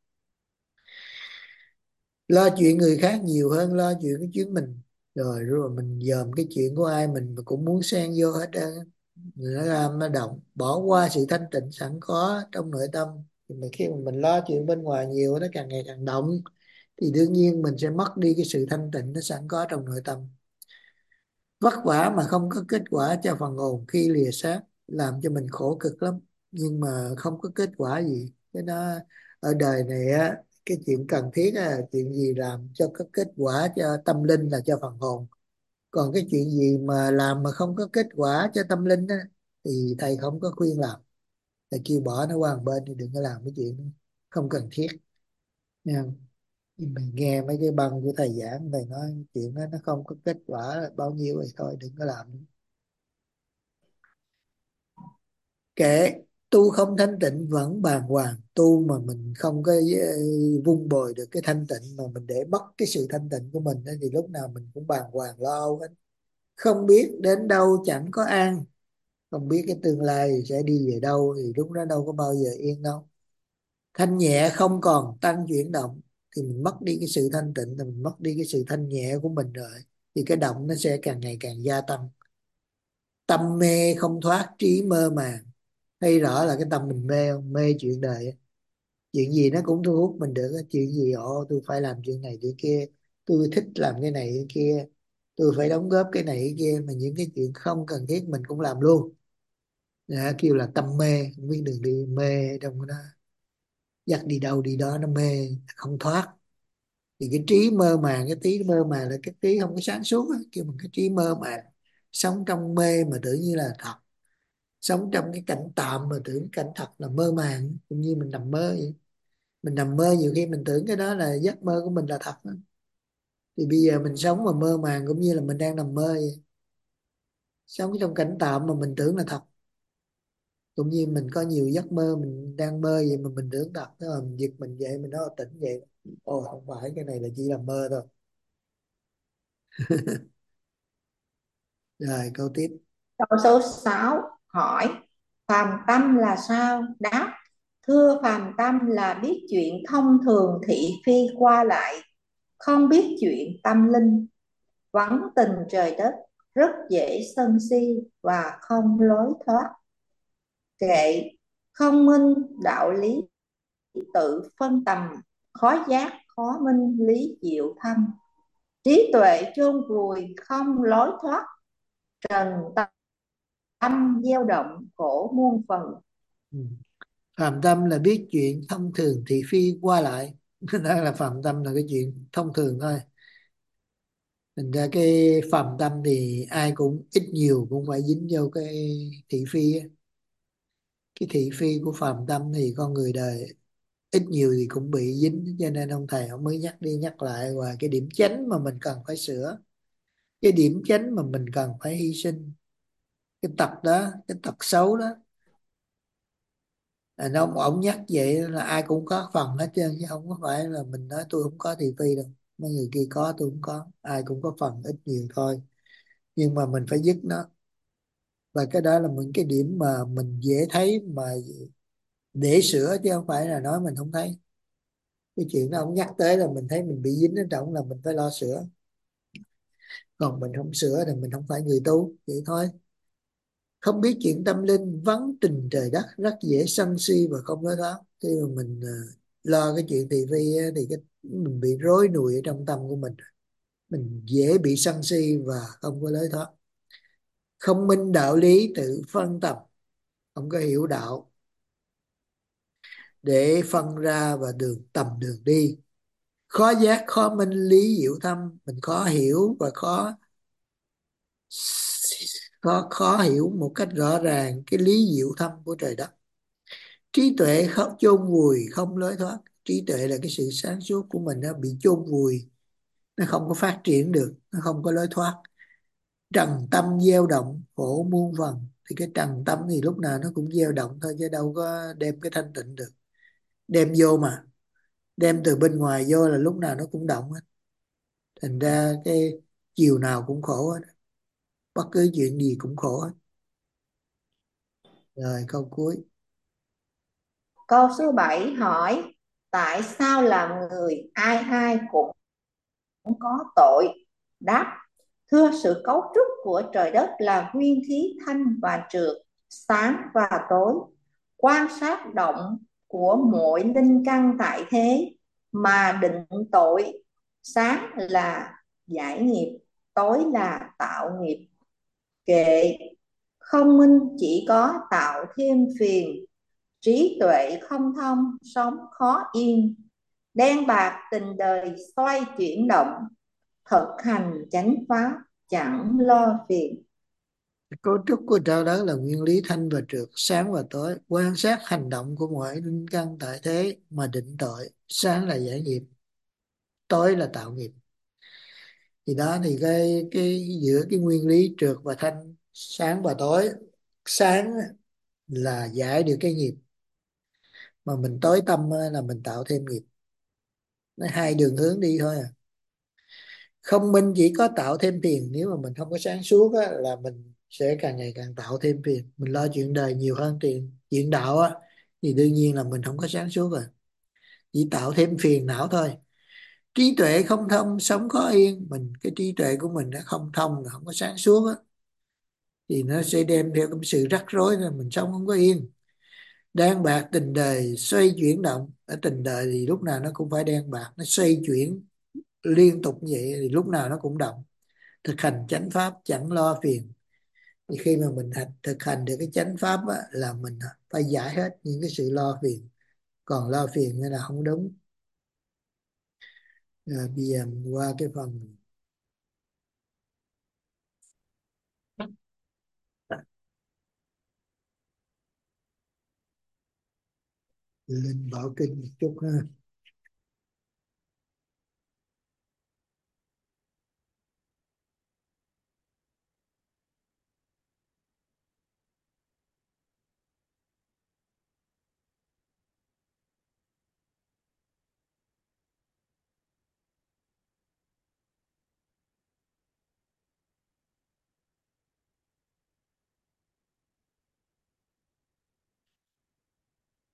Lo chuyện người khác nhiều hơn lo chuyện của chính mình, rồi mình dòm cái chuyện của ai mình cũng muốn xen vô hết trơn á. Nó làm nó động, bỏ qua sự thanh tịnh sẵn có trong nội tâm. Thì khi mà mình lo chuyện bên ngoài nhiều, nó càng ngày càng động, thì đương nhiên mình sẽ mất đi cái sự thanh tịnh nó sẵn có trong nội tâm. Vất vả mà không có kết quả cho phần hồn khi lìa xác, làm cho mình khổ cực lắm, nhưng mà không có kết quả gì. Cái nó ở đời này á, cái chuyện cần thiết là chuyện gì làm cho có kết quả cho tâm linh là cho phần hồn. Còn cái chuyện gì mà làm mà không có kết quả cho tâm linh á, thì thầy không có khuyên làm. Thầy kêu bỏ nó qua một bên, thì đừng có làm cái chuyện không cần thiết nha. Mình nghe mấy cái băng của thầy giảng, thầy nói chuyện đó nó không có kết quả bao nhiêu thì thôi đừng có làm. Kệ tu không thanh tịnh vẫn bàng hoàng. Tu mà mình không có vun bồi được cái thanh tịnh, mà mình để mất cái sự thanh tịnh của mình đó, thì lúc nào mình cũng bàng hoàng lo âu hết. Không biết đến đâu chẳng có an, không biết cái tương lai sẽ đi về đâu, thì lúc đó đâu có bao giờ yên đâu. Thanh nhẹ không còn tăng chuyển động, thì mình mất đi cái sự thanh tịnh, thì mình mất đi cái sự thanh nhẹ của mình rồi, thì cái động nó sẽ càng ngày càng gia tăng. Tâm mê không thoát trí mơ màng. Thấy rõ là cái tâm mình mê không? Mê chuyện đời á. Chuyện gì nó cũng thu hút mình được á. Chuyện gì tôi phải làm chuyện này chuyện kia, tôi thích làm cái này cái kia, tôi phải đóng góp cái này cái kia, mà những cái chuyện không cần thiết mình cũng làm luôn. Đã kêu là tâm mê, không biết đường đi mê trong đó, dắt đi đâu đi đó, nó mê không thoát. Thì cái trí mơ màng, cái trí mơ màng là cái trí không có sáng suốt á, kêu bằng cái trí mơ màng. Sống trong mê mà tưởng như là thật, sống trong cái cảnh tạm mà tưởng cảnh thật là mơ màng, cũng như mình nằm mơ vậy. Mình nằm mơ nhiều khi mình tưởng cái đó là giấc mơ của mình là thật đó. Thì bây giờ mình sống mà mơ màng cũng như là mình đang nằm mơ vậy. Sống trong cảnh tạm mà mình tưởng là thật, cũng như mình có nhiều giấc mơ mình đang mơ vậy mà mình tưởng thật. Thế mà mình giật mình dậy, mình nói tỉnh vậy, ồ không phải, cái này là chỉ là mơ thôi. Rồi câu tiếp. Câu số 6 hỏi phàm tâm là sao? Đáp: thưa, phàm tâm là biết chuyện thông thường thị phi qua lại, không biết chuyện tâm linh, vắng tình trời đất, rất dễ sân si và không lối thoát. Kệ không minh đạo lý tự phân tầm, khó giác khó minh lý diệu thâm, trí tuệ chôn vùi không lối thoát, trần tâm gieo động khổ muôn phần. Ừ. Phạm tâm là biết chuyện thông thường thị phi qua lại. Đó là phạm tâm là cái chuyện thông thường thôi. Thành ra cái phạm tâm thì ai cũng ít nhiều cũng phải dính vô cái thị phi á. Cái thị phi của phạm tâm thì con người đời ít nhiều thì cũng bị dính, cho nên ông thầy ông mới nhắc đi nhắc lại, và cái điểm chánh mà mình cần phải sửa, cái điểm chánh mà mình cần phải hy sinh, cái tật đó, cái tật xấu đó. Ông nhắc vậy là ai cũng có phần hết trơn, chứ không có phải là mình nói tôi không có thị phi đâu, mấy người kia có tôi không có, ai cũng có phần ít nhiều thôi, nhưng mà mình phải dứt nó. Và cái đó là những cái điểm mà mình dễ thấy mà để sửa, chứ không phải là nói mình không thấy. Cái chuyện đó ông nhắc tới là mình thấy mình bị dính ở trong, là mình phải lo sửa, còn mình không sửa thì mình không phải người tu, vậy thôi. Không biết chuyện tâm linh, vắng tình trời đất, rất dễ sân si và không lối thoát. Khi mà mình lo cái chuyện thị phi á, thì mình bị rối nùi ở trong tâm của mình dễ bị sân si và không có lối thoát. Không minh đạo lý tự phân tập, không có hiểu đạo để phân ra và đường đi. Khó giác khó minh lý diệu thâm, mình khó hiểu và khó hiểu một cách rõ ràng cái lý diệu thâm của trời đất. Trí tuệ không chôn vùi không lối thoát. Trí tuệ là cái sự sáng suốt của mình, nó bị chôn vùi, nó không có phát triển được, nó không có lối thoát. Trần tâm gieo động khổ muôn phần. Thì cái trần tâm thì lúc nào nó cũng gieo động thôi, chứ đâu có đem cái thanh tịnh được. Đem vô mà, đem từ bên ngoài vô là lúc nào nó cũng động hết. Thành ra cái chiều nào cũng khổ hết, bất cứ chuyện gì cũng khổ hết. Rồi câu cuối. Câu số 7 hỏi tại sao làm người ai ai cũng có tội? Đáp: thưa, sự cấu trúc của trời đất là nguyên khí thanh và trượt, sáng và tối. Quan sát động của mỗi linh căn tại thế mà định tội. Sáng là giải nghiệp, tối là tạo nghiệp. Kệ không minh chỉ có tạo thêm phiền, trí tuệ không thông sống khó yên. Đen bạc tình đời xoay chuyển động, thực hành chánh pháp chẳng lo phiền. Cấu trúc của trời đất là nguyên lý thanh và trượt, sáng và tối. Quan sát hành động của mọi linh căn tại thế mà định tội. Sáng là giải nghiệp, tối là tạo nghiệp. Thì đó thì cái giữa cái nguyên lý trượt và thanh, sáng và tối. Sáng là giải được cái nghiệp, mà mình tối tâm là mình tạo thêm nghiệp. Nó hai đường hướng đi thôi à. Không minh chỉ có tạo thêm phiền. Nếu mà mình không có sáng suốt á, là mình sẽ càng ngày càng tạo thêm phiền. Mình lo chuyện đời nhiều hơn chuyện đạo á, thì đương nhiên là mình không có sáng suốt rồi, chỉ tạo thêm phiền não thôi. Trí tuệ không thông sống khó yên. Cái trí tuệ của mình nó không thông, nó không có sáng suốt á, thì nó sẽ đem theo cái sự rắc rối, là mình sống không có yên. Đen bạc tình đời xoay chuyển động. Ở tình đời thì lúc nào nó cũng phải đen bạc, nó xoay chuyển liên tục như vậy, thì lúc nào nó cũng động. Thực hành chánh pháp chẳng lo phiền. Thì khi mà mình thực hành được cái chánh pháp á, là mình phải giải hết những cái sự lo phiền. Còn lo phiền nên là không đúng. Rồi bây giờ mình qua cái phần Linh Bảo Kinh một chút ha.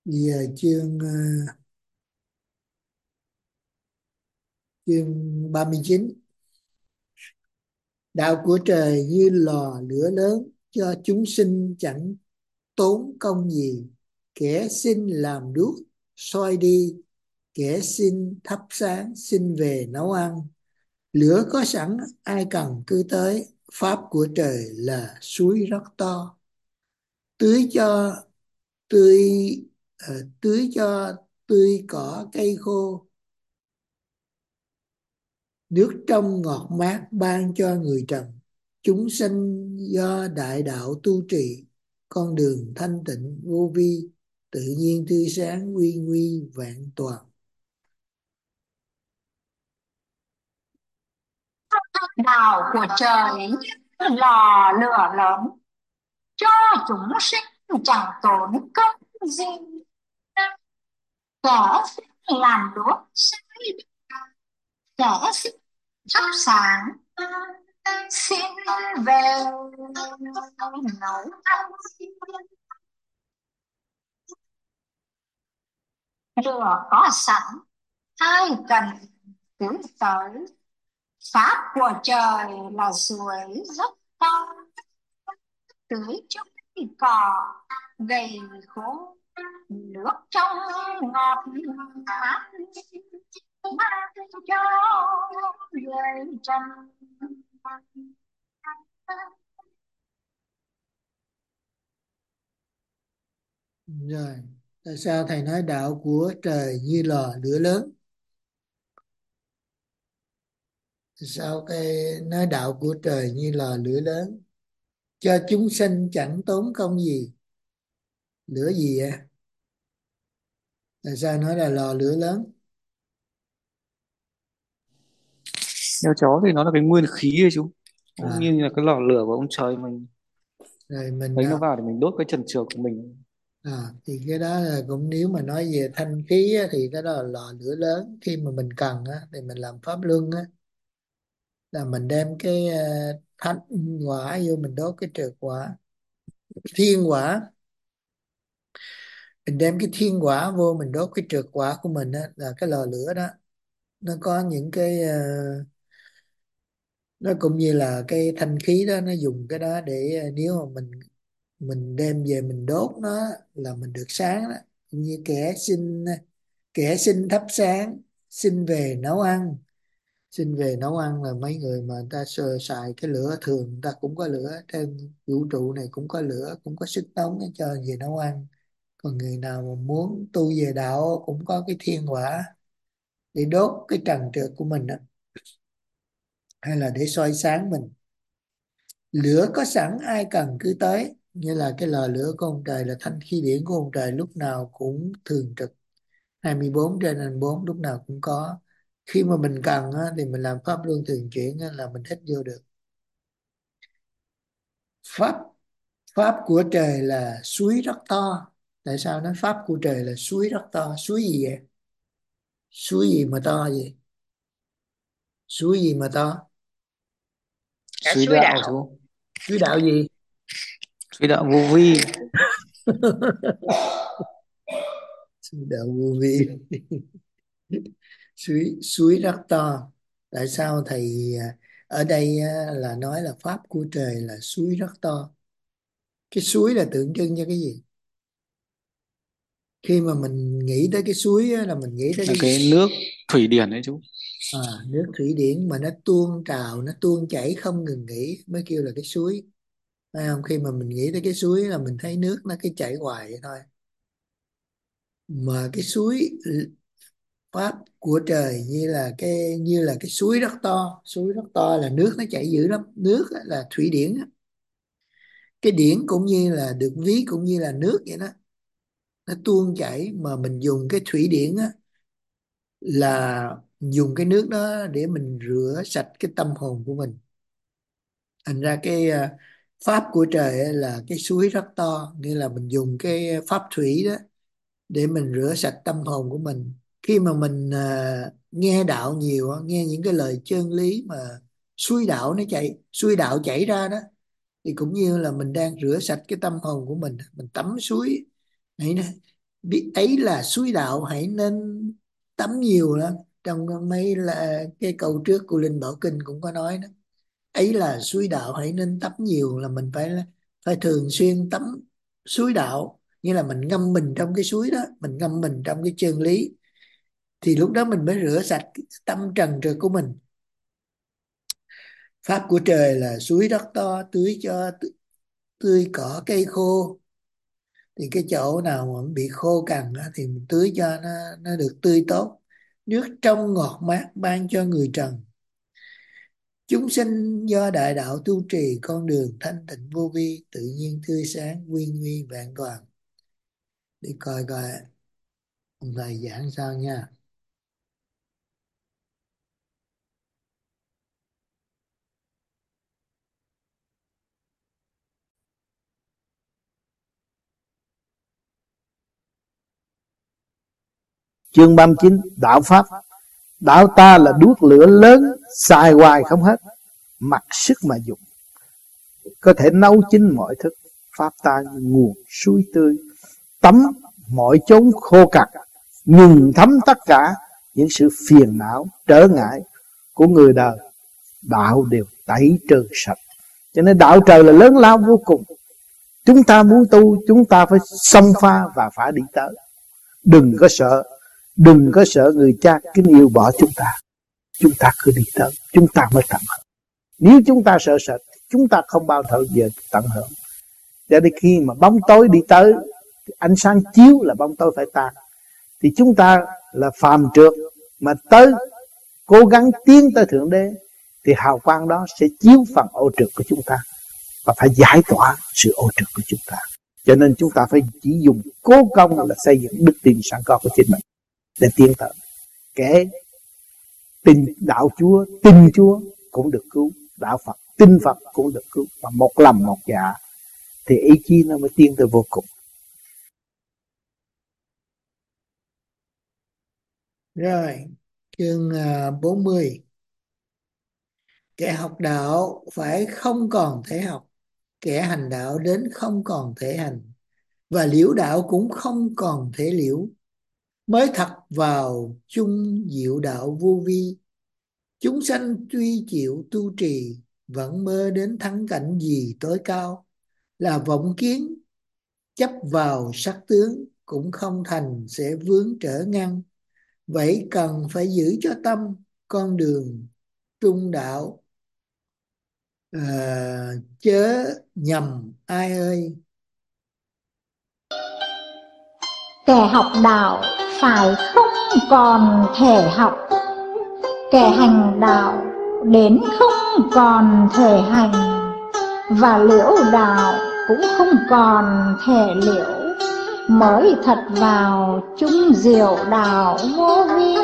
Bây giờ chương 39. Đạo của trời như lò lửa lớn, cho chúng sinh chẳng tốn công gì. Kẻ xin làm đuốc soi đi, kẻ xin thắp sáng xin về nấu ăn. Lửa có sẵn ai cần cứ tới, pháp của trời là suối rất to. Tưới cho tươi tưới cho tươi cỏ cây khô, nước trong ngọt mát ban cho người trần. Chúng sanh do đại đạo tu trì, con đường thanh tịnh vô vi, tự nhiên tươi sáng uy nguy vạn toàn. Đạo của trời lò lửa lớn, cho chúng sinh chẳng tốn công gì. Kẻ xin làm đuốc soi, kẻ xin thắp sáng xin về nấu ăn. Lửa có sẵn ai cần cứ tới, pháp của trời là suối rất to. Tưới cho cây cỏ gầy khô, nước trong ngọt mát mang cho người trần. Rồi, tại sao thầy nói đạo của trời như lò lửa lớn? Tại sao cái nói đạo của trời như lò lửa lớn, cho chúng sinh chẳng tốn công gì? Lửa gì vậy? Tại sao nói là lò lửa lớn? Theo chó thì nó là cái nguyên khí ấy chú, cũng như là cái lò lửa của ông trời mình. Rồi mình lấy nó vào để mình đốt cái trần truồng của mình. Thì cái đó là cũng, nếu mà nói về thanh khí á, thì cái đó là lò lửa lớn. Khi mà mình cần á, thì mình làm pháp luân á, là mình đem cái thanh quả vô mình đốt cái trượt quả, thiên quả. Mình đem cái thiên quả vô mình đốt cái trượt quả của mình á, là cái lò lửa đó. Nó có những cái nó cũng như là cái thanh khí đó, nó dùng cái đó để nếu mà mình đem về mình đốt nó là mình được sáng đó. Cũng như kẻ xin thắp sáng xin về nấu ăn. Xin về nấu ăn là mấy người mà người ta xài cái lửa thường, người ta cũng có lửa, trên vũ trụ này cũng có lửa, cũng có sức nóng để cho về nấu ăn. Còn người nào mà muốn tu về đạo cũng có cái thiên hỏa để đốt cái trần trượt của mình đó, hay là để soi sáng mình. Lửa có sẵn ai cần cứ tới, như là cái lò lửa của ông trời là thanh khí điển của ông trời, lúc nào cũng thường trực 24/24, lúc nào cũng có. Khi mà mình cần á, thì mình làm pháp luân thường chuyển á, là mình hít vô được. Pháp Pháp của trời là suối rất to. Tại sao nói pháp của trời là suối rất to? Suối gì vậy? Suối gì mà to vậy? Suối gì mà to? Suối đạo chú. Suối đạo gì? Suối đạo vô vi. Suối đạo vô vi. suối rất to. Tại sao thầy ở đây là nói là pháp của trời là suối rất to? Cái suối là tượng trưng cho cái gì? Khi mà mình nghĩ tới cái suối á, là mình nghĩ tới cái nước thủy điển đấy chú. Nước thủy điển mà nó tuôn trào, nó tuôn chảy không ngừng nghỉ mới kêu là cái suối. Phải không? Khi mà mình nghĩ tới cái suối là mình thấy nước nó cái chảy hoài vậy thôi. Mà cái suối pháp của trời như là cái suối rất to. Suối rất to là nước nó chảy dữ lắm. Nước là thủy điển. Cái điển cũng như là được ví cũng như là nước vậy đó, nó tuôn chảy. Mà mình dùng cái thủy điển á, là dùng cái nước đó để mình rửa sạch cái tâm hồn của mình. Thành ra cái pháp của trời á là cái suối rất to, nghĩa là mình dùng cái pháp thủy đó để mình rửa sạch tâm hồn của mình. Khi mà mình nghe đạo nhiều, nghe những cái lời chân lý mà suối đạo chảy ra đó, thì cũng như là mình đang rửa sạch cái tâm hồn của mình tắm suối này nè. biết ấy là suối đạo hãy nên tắm nhiều lắm. Trong mấy là cái câu trước của Linh Bảo Kinh cũng có nói đó, ấy là suối đạo hãy nên tắm nhiều, là mình phải thường xuyên tắm suối đạo, như là mình ngâm mình trong cái suối đó, mình ngâm mình trong cái chân lý, thì lúc đó mình mới rửa sạch cái tâm trần trượt của mình. Pháp của trời là suối rất to, tưới cho tươi cỏ cây khô, thì cái chỗ nào mà bị khô cằn á, thì mình tưới cho nó được tươi tốt. Nước trong ngọt mát ban cho người trần. Chúng sinh do đại đạo tu trì, con đường thanh tịnh vô vi, tự nhiên tươi sáng, quy nguy vạn toàn. Đi coi coi ông thầy giảng sao nha. Chương 39, đạo Pháp. Đạo ta là đuốc lửa lớn, xài hoài không hết, mặc sức mà dùng, có thể nấu chín mọi thức. Pháp ta như nguồn suối tươi, tắm mọi chốn khô cằn, nhuần thấm tất cả những sự phiền não, trở ngại của người đời. Đạo đều tẩy trừ sạch. Cho nên đạo trời là lớn lao vô cùng. Chúng ta muốn tu, chúng ta phải xông pha và phải đi tới. Đừng có sợ người cha kính yêu bỏ chúng ta. Chúng ta cứ đi tới, chúng ta mới tận hưởng. Nếu chúng ta sợ sệt, chúng ta không bao giờ tận hưởng. Cho đến khi mà bóng tối đi tới, ánh sáng chiếu là bóng tối phải tan. Thì chúng ta là phàm trượt mà tới cố gắng tiến tới Thượng Đế, thì hào quang đó sẽ chiếu phần ô trượt của chúng ta và phải giải tỏa sự ô trượt của chúng ta. Cho nên chúng ta phải chỉ dùng cố công là xây dựng đức tin sẵn có của chính mình để tiến tới. Kẻ tin đạo Chúa, tin Chúa cũng được cứu, đạo Phật, tin Phật cũng được cứu, và một lòng một dạ thì ý chí nó mới tiến tới vô cùng. Rồi, chương 40. Kẻ học đạo phải không còn thể học, kẻ hành đạo đến không còn thể hành, và liễu đạo cũng không còn thể liễu. Mới thật vào chung diệu đạo vô vi, chúng sanh tuy chịu tu trì, vẫn mơ đến thắng cảnh gì tối cao. Là vọng kiến, chấp vào sắc tướng, cũng không thành sẽ vướng trở ngăn. Vậy cần phải giữ cho tâm con đường trung đạo, chớ nhầm ai ơi. Kẻ học đạo phải không còn thể học, kẻ hành đạo đến không còn thể hành, và liễu đạo cũng không còn thể liễu. Mới thật vào chung diệu đạo vô vi,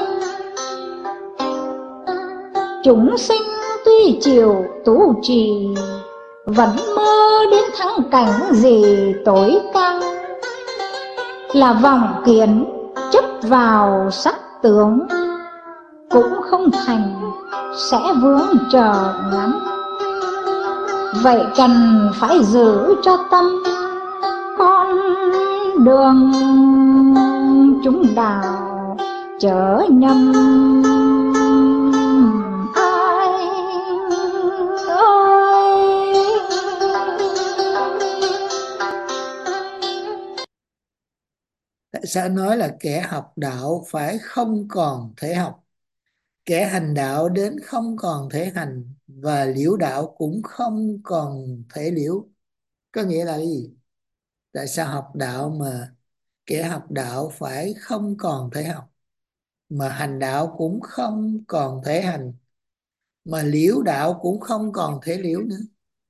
chúng sinh tuy chịu tu trì, vẫn mơ đến thắng cảnh gì tối cao. Là vọng kiến chấp vào sắc tướng, cũng không thành sẽ vướng chờ ngắn. Vậy cần phải giữ cho tâm con đường chúng đạo, chớ nhầm ai ơi. Tại sao nói là kẻ học đạo phải không còn thể học, kẻ hành đạo đến không còn thể hành, và liễu đạo cũng không còn thể liễu? Có nghĩa là gì? Tại sao học đạo mà kẻ học đạo phải không còn thể học, mà hành đạo cũng không còn thể hành, mà liễu đạo cũng không còn thể liễu nữa?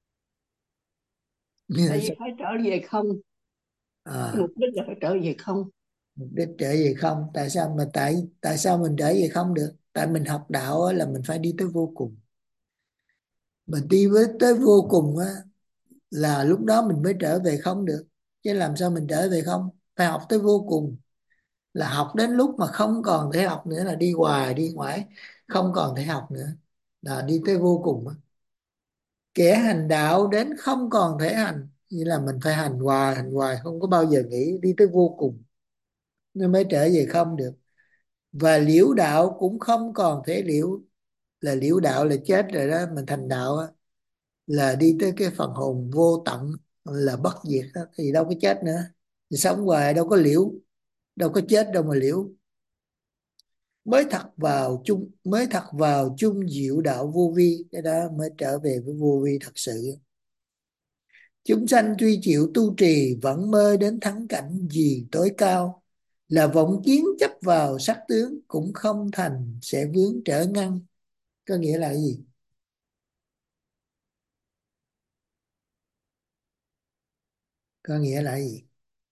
Tại vì phải trở về không. Mục đích là phải trở về không. Mục đích trở về không. Tại sao mà tại sao mình trở về không được? Tại mình học đạo là mình phải đi tới vô cùng. Mình đi tới vô cùng á, là lúc đó mình mới trở về không được. Chứ làm sao mình trở về không? Phải học tới vô cùng, là học đến lúc mà không còn thể học nữa, là đi hoài đi mãi không còn thể học nữa, là đi tới vô cùng á. Kẻ hành đạo đến không còn thể hành, như là mình phải hành hoài không có bao giờ nghỉ, đi tới vô cùng. nó mới trở về không được. Và liễu đạo cũng không còn thể liễu. Là liễu đạo là chết rồi đó, mình thành đạo á, là đi tới cái phần hồn vô tận, là bất diệt đó, thì đâu có chết nữa, thì sống hoài đâu có liễu, đâu có chết đâu mà liễu. Mới thật vào chung diệu đạo vô vi, cái đó mới trở về với vô vi thật sự. Chúng sanh tuy chịu tu trì vẫn mơ đến thắng cảnh gì tối cao, là vọng kiến chấp vào sắc tướng cũng không thành sẽ vướng trở ngăn. Có nghĩa là gì? Có nghĩa là gì?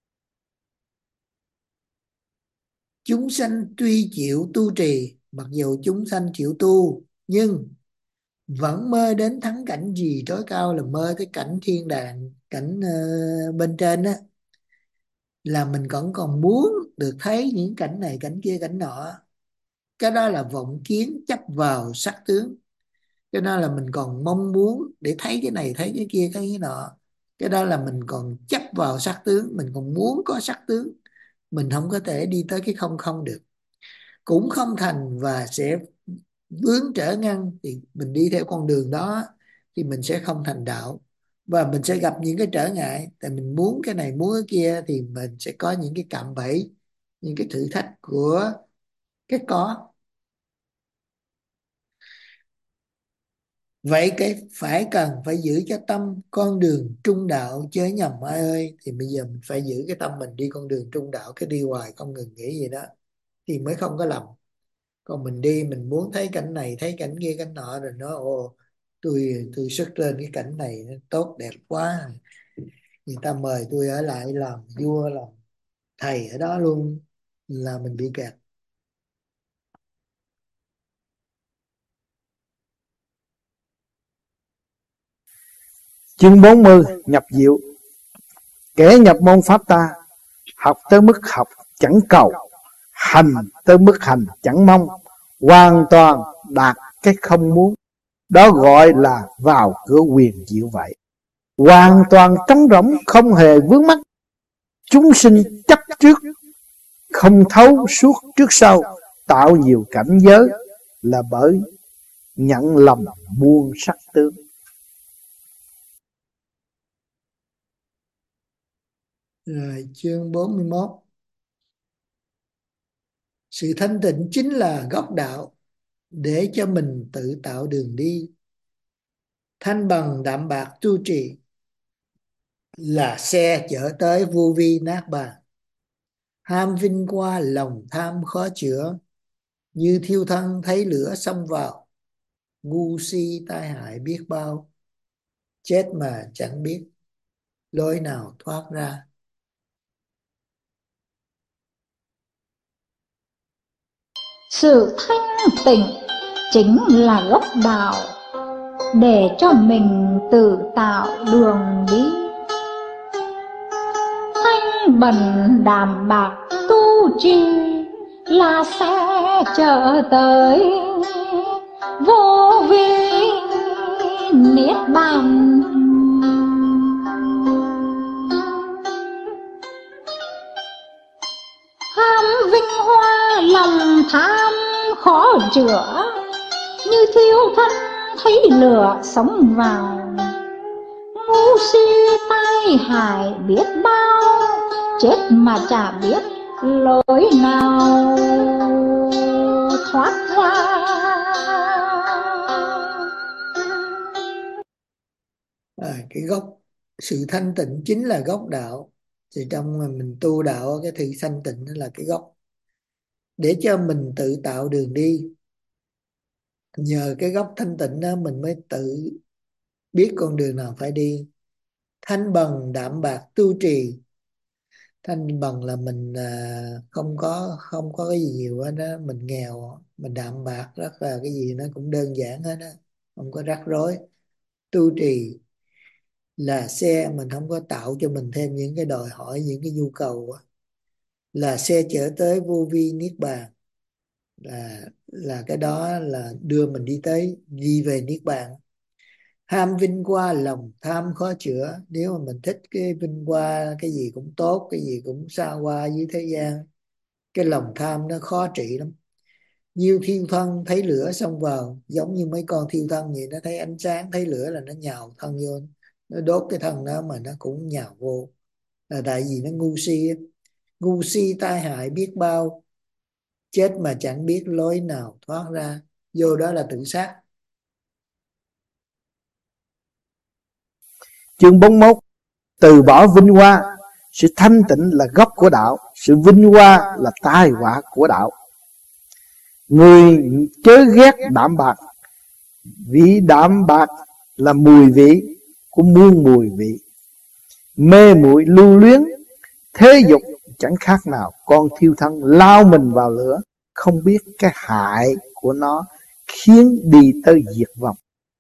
Chúng sanh tuy chịu tu trì, mặc dù chúng sanh chịu tu, nhưng vẫn mơ đến thắng cảnh gì tối cao, là mơ tới cảnh thiên đàng, cảnh bên trên á, là mình còn muốn được thấy những cảnh này cảnh kia cảnh nọ. Cái đó là vọng kiến chấp vào sắc tướng, cho nên là mình còn mong muốn để thấy cái này thấy cái kia cái nọ. Cái đó là mình còn chấp vào sắc tướng, mình còn muốn có sắc tướng, mình không có thể đi tới cái không không được, cũng không thành và sẽ vướng trở ngăn. Thì mình đi theo con đường đó thì mình sẽ không thành đạo, và mình sẽ gặp những cái trở ngại, tại mình muốn cái này muốn cái kia, thì mình sẽ có những cái cạm bẫy, những cái thử thách của cái có. Vậy cái cần phải giữ cho tâm con đường trung đạo chớ nhầm ai ơi. Thì bây giờ mình phải giữ cái tâm mình đi con đường trung đạo, cái đi hoài không ngừng nghỉ gì đó, thì mới không có lầm. Còn mình đi mình muốn thấy cảnh này thấy cảnh kia cảnh nọ, rồi nói ồ tôi xuất lên cái cảnh này nó tốt đẹp quá, người ta mời tôi ở lại làm vua làm thầy ở đó luôn, là mình bị kẹt. Chương 40 nhập diệu. Kẻ nhập môn pháp ta, học tới mức học chẳng cầu, hành tới mức hành chẳng mong, hoàn toàn đạt cái không muốn. Đó gọi là vào cửa quyền diệu vậy. Hoàn toàn trống rỗng, không hề vướng mắc. Chúng sinh chấp trước, không thấu suốt trước sau, tạo nhiều cảnh giới là bởi nhận lầm buông sắc tướng. Rồi chương 41. Sự thanh tịnh chính là gốc đạo, để cho mình tự tạo đường đi. Thanh bằng đạm bạc tu trì, là xe chở tới vô vi nát bàn. Ham vinh qua lòng tham khó chữa, như thiêu thân thấy lửa xông vào. Ngu si tai hại biết bao, chết mà chẳng biết lối nào thoát ra. Sự thanh tịnh chính là gốc đạo, để cho mình tự tạo đường đi. Thanh bần đạm bạc tu trì, là sẽ trở tới vô vi niết bàn. Ham vinh hoa lòng tham khó chữa, như thiêu thân thấy lửa sống vào. Ngu si tai hại biết bao, chết mà chả biết lối nào thoát ra. Cái gốc sự thanh tịnh chính là gốc đạo. Thì trong mà mình tu đạo, cái thị thanh tịnh đó là cái gốc, để cho mình tự tạo đường đi. Nhờ cái gốc thanh tịnh đó mình mới tự biết con đường nào phải đi. Thanh bằng đạm bạc tu trì. Thanh bằng là mình không có cái gì nhiều hết đó, mình nghèo, mình đạm bạc, rất là cái gì nó cũng đơn giản hết đó, không có rắc rối. Tu trì là xe mình không có tạo cho mình thêm những cái đòi hỏi, những cái nhu cầu, là xe chở tới vô vi niết bàn. Là cái đó là đưa mình đi về niết bàn. Ham vinh qua lòng tham khó chữa. Nếu mà mình thích cái vinh qua, cái gì cũng tốt, cái gì cũng xa hoa dưới thế gian, Cái lòng tham nó khó trị lắm. Diêu thiêu thân thấy lửa xông vào, giống như mấy con thiêu thân vậy, nó thấy ánh sáng thấy lửa là nó nhào thân vô, nó đốt cái thân đó mà nó cũng nhào vô, là tại vì nó ngu si. Ngu si tai hại biết bao, chết mà chẳng biết lối nào thoát ra, vô đó là tự sát. Chương 41: từ bỏ vinh hoa. Sự thanh tịnh là gốc của đạo, sự vinh hoa là tai họa của đạo. Người chớ ghét đạm bạc, vì đạm bạc là mùi vị của muôn mùi vị. Mê muội lưu luyến thế dục chẳng khác nào con thiêu thân lao mình vào lửa, không biết cái hại của nó khiến đi tới diệt vong.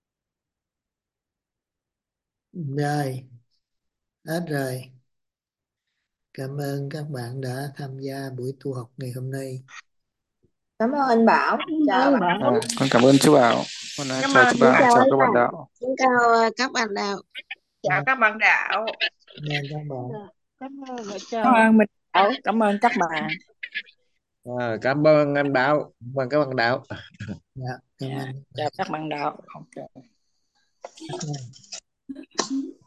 Rồi, hết rồi. Cảm ơn các bạn đã tham gia buổi tu học ngày hôm nay. Cảm ơn anh Bảo. Chào bạn. Con cảm ơn chú Bảo. Con chào chú Bảo, chào các bạn đạo. Xin chào các bạn đạo. Chào các bạn đạo. Cảm ơn các bạn. Cảm ơn mình Bảo, cảm ơn các bạn. Cảm ơn anh Bảo, cảm ơn các bạn đạo. Dạ, cảm ơn. Chào các bạn đạo. Ok.